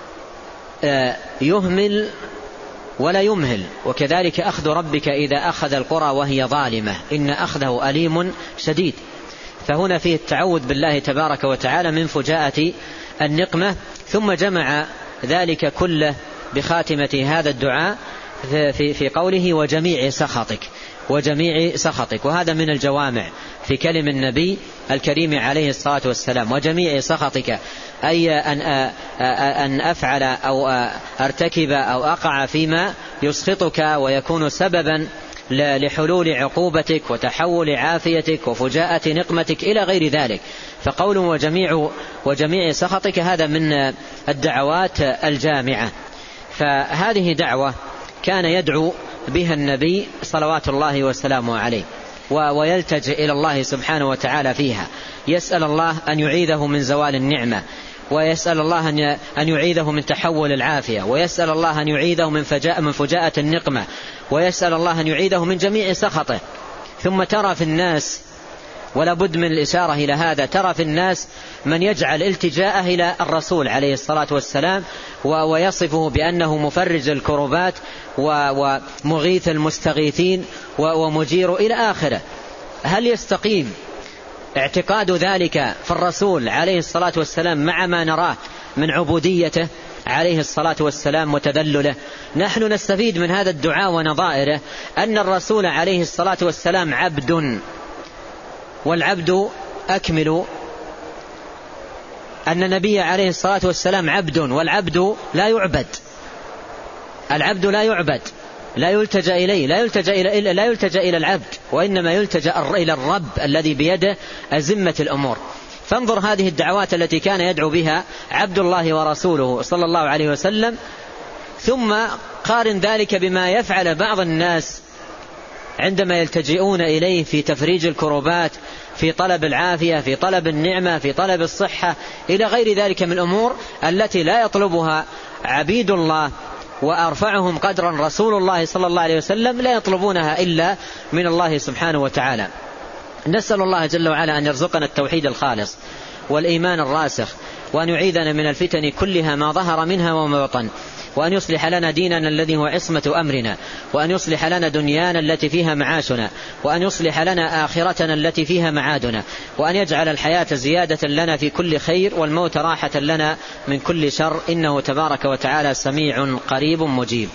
[SPEAKER 3] يهمل ولا يمهل، وكذلك أخذ ربك إذا أخذ القرى وهي ظالمة إن أخذه أليم شديد. فهنا فيه التعوذ بالله تبارك وتعالى من فجاءة النقمة، ثم جمع ذلك كله بخاتمة هذا الدعاء في, في قوله: وجميع سخطك وجميع سخطك. وهذا من الجوامع في كلم النبي الكريم عليه الصلاة والسلام: وجميع سخطك، أي أن, أن أفعل أو أرتكب أو أقع فيما يسخطك ويكون سببا لحلول عقوبتك وتحول عافيتك وفجاءة نقمتك إلى غير ذلك. فقوله وجميع, وجميع سخطك هذا من الدعوات الجامعة. فهذه دعوة كان يدعو بها النبي صلوات الله وسلامه عليه، ويلتجئ إلى الله سبحانه وتعالى فيها، يسأل الله أن يعيذه من زوال النعمة، ويسأل الله أن يعيذه من تحول العافية، ويسأل الله أن يعيذه من فجاء من فجاءة النقمة، ويسأل الله أن يعيذه من جميع سخطه. ثم ترى في الناس، ولا بد من الإشارة إلى هذا، ترى في الناس من يجعل التجاءه إلى الرسول عليه الصلاة والسلام ويصفه بأنه مفرج الكربات ومغيث المستغيثين ومجير إلى آخره. هل يستقيم اعتقاد ذلك في الرسول عليه الصلاة والسلام مع ما نراه من عبوديته عليه الصلاة والسلام وتذلله؟ نحن نستفيد من هذا الدعاء ونظائره أن الرسول عليه الصلاة والسلام عبد، والعبد أكمل، أن النبي عليه الصلاة والسلام عبد، والعبد لا يعبد، العبد لا يعبد، لا يلتجأ إليه، لا يلتجأ إلى, لا يلتجأ إلى العبد، وإنما يلتجأ إلى الرب الذي بيده أزمة الأمور. فانظر هذه الدعوات التي كان يدعو بها عبد الله ورسوله صلى الله عليه وسلم، ثم قارن ذلك بما يفعل بعض الناس عندما يلتجئون إليه في تفريج الكروبات، في طلب العافية، في طلب النعمة، في طلب الصحة، إلى غير ذلك من الأمور التي لا يطلبها عبيد الله وأرفعهم قدرا رسول الله صلى الله عليه وسلم، لا يطلبونها إلا من الله سبحانه وتعالى. نسأل الله جل وعلا أن يرزقنا التوحيد الخالص والإيمان الراسخ، وأن يعيذنا من الفتن كلها ما ظهر منها وما بطن، وأن يصلح لنا ديننا الذي هو عصمة أمرنا، وأن يصلح لنا دنيانا التي فيها معاشنا، وأن يصلح لنا آخرتنا التي فيها معادنا، وأن يجعل الحياة زيادة لنا في كل خير والموت راحة لنا من كل شر، إنه تبارك وتعالى سميع قريب مجيب.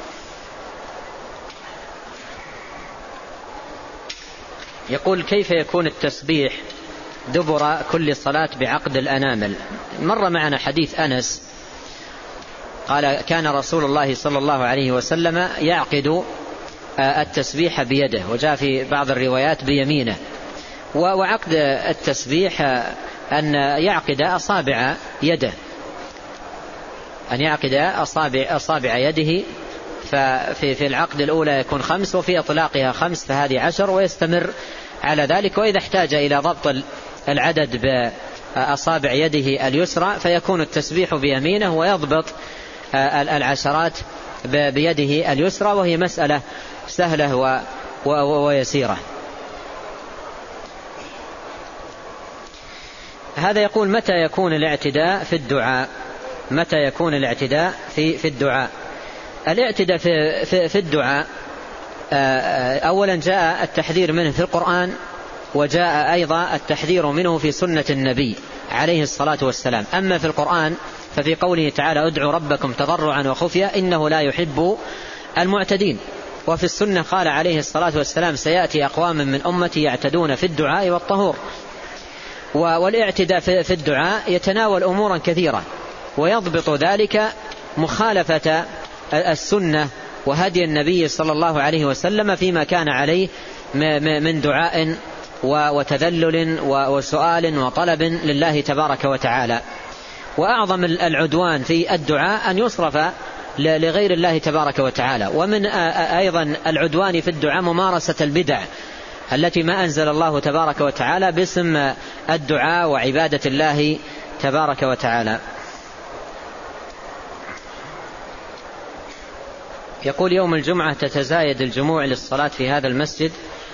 [SPEAKER 3] يقول: كيف يكون التسبيح دبر كل صلاة بعقد الأنامل؟ مر معنا حديث أنس قال: كان رسول الله صلى الله عليه وسلم يعقد التسبيح بيده، وجاء في بعض الروايات بيمينه. وعقد التسبيح أن يعقد أصابع يده، أن يعقد أصابع, أصابع يده
[SPEAKER 1] ففي في العقد الأولى يكون خمس، وفي إطلاقها خمس، فهذه عشر، ويستمر على ذلك. وإذا احتاج إلى ضبط العدد بأصابع يده اليسرى فيكون التسبيح بيمينه ويضبط العشرات بيده اليسرى، وهي مسألة سهلة ويسيرة. هذا يقول: متى يكون الاعتداء في الدعاء؟ متى يكون الاعتداء في في الدعاء؟ الاعتداء في في, في الدعاء أولا جاء التحذير منه في القرآن، وجاء أيضا التحذير منه في سنة النبي عليه الصلاة والسلام. أما في القرآن ففي قوله تعالى: ادعوا ربكم تضرعا وخفيا إنه لا يحب المعتدين. وفي السنة قال عليه الصلاة والسلام: سيأتي أقوام من أمتي يعتدون في الدعاء والطهور. والاعتداء في الدعاء يتناول أمورا كثيرة، ويضبط ذلك مخالفة السنة وهدي النبي صلى الله عليه وسلم فيما كان عليه من دعاء وتذلل وسؤال وطلب لله تبارك وتعالى. وأعظم العدوان في الدعاء أن يصرف لغير الله تبارك وتعالى. ومن أيضا العدوان في الدعاء ممارسة البدع التي ما أنزل الله تبارك وتعالى باسم الدعاء وعبادة الله تبارك وتعالى. يقول: يوم الجمعة تتزايد الجموع للصلاة في هذا المسجد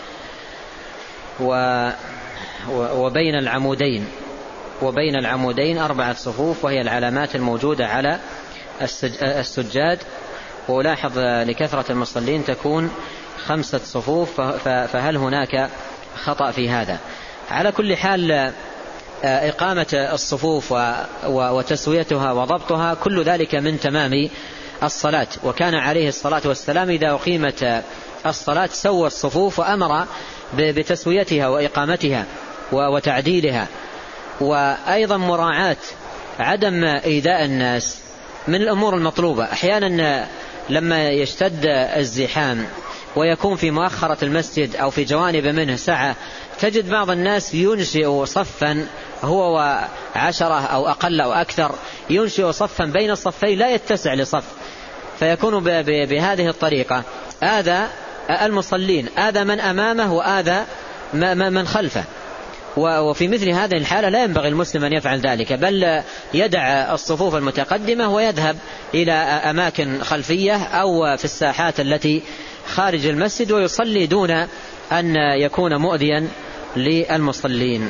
[SPEAKER 1] و... وبين العمودين وبين العمودين أربعة صفوف، وهي العلامات الموجودة على السجاد، ولاحظ لكثرة المصلين تكون خمسة صفوف، فهل هناك خطأ في هذا؟ على كل حال إقامة الصفوف وتسويتها وضبطها كل ذلك من تمام الصلاة. وكان عليه الصلاة والسلام إذا أقيمت الصلاة سوى الصفوف وأمر بتسويتها وإقامتها وتعديلها. وأيضا مراعاة عدم إيذاء الناس من الأمور المطلوبة. أحيانا لما يشتد الزحام ويكون في مؤخرة المسجد أو في جوانب منه سعة، تجد بعض الناس ينشئ صفا هو وعشرة أو أقل أو أكثر، ينشئ صفا بين الصفين لا يتسع لصف، فيكون بهذه الطريقة آذى المصلين، آذى من أمامه وآذى من خلفه. وفي مثل هذه الحالة لا ينبغي المسلم أن يفعل ذلك، بل يدع الصفوف المتقدمة ويذهب إلى أماكن خلفية أو في الساحات التي خارج المسجد ويصلي دون أن يكون مؤذيا للمصلين.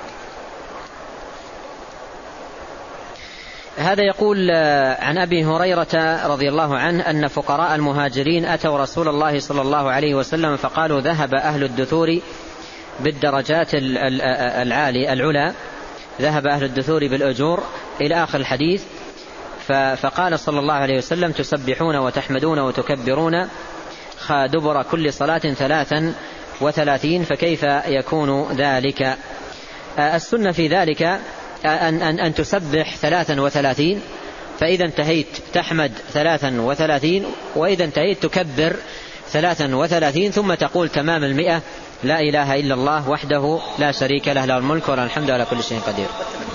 [SPEAKER 1] هذا يقول: عن أبي هريرة رضي الله عنه أن فقراء المهاجرين أتوا رسول الله صلى الله عليه وسلم فقالوا: ذهب أهل الدثور بالدرجات العالية العلا، ذهب أهل الدثور بالأجور إلى آخر الحديث. فقال صلى الله عليه وسلم: تسبحون وتحمدون وتكبرون دبر كل صلاة ثلاثا وثلاثين، فكيف يكون ذلك؟ السنة في ذلك أن, أن, أن تسبح ثلاثا وثلاثين، فإذا انتهيت تحمد ثلاثا وثلاثين، وإذا انتهيت تكبر ثلاثا وثلاثين، ثم تقول تمام المئة: لا إله إلا الله وحده لا شريك له، له الملك وله الحمد على كل شيء قدير.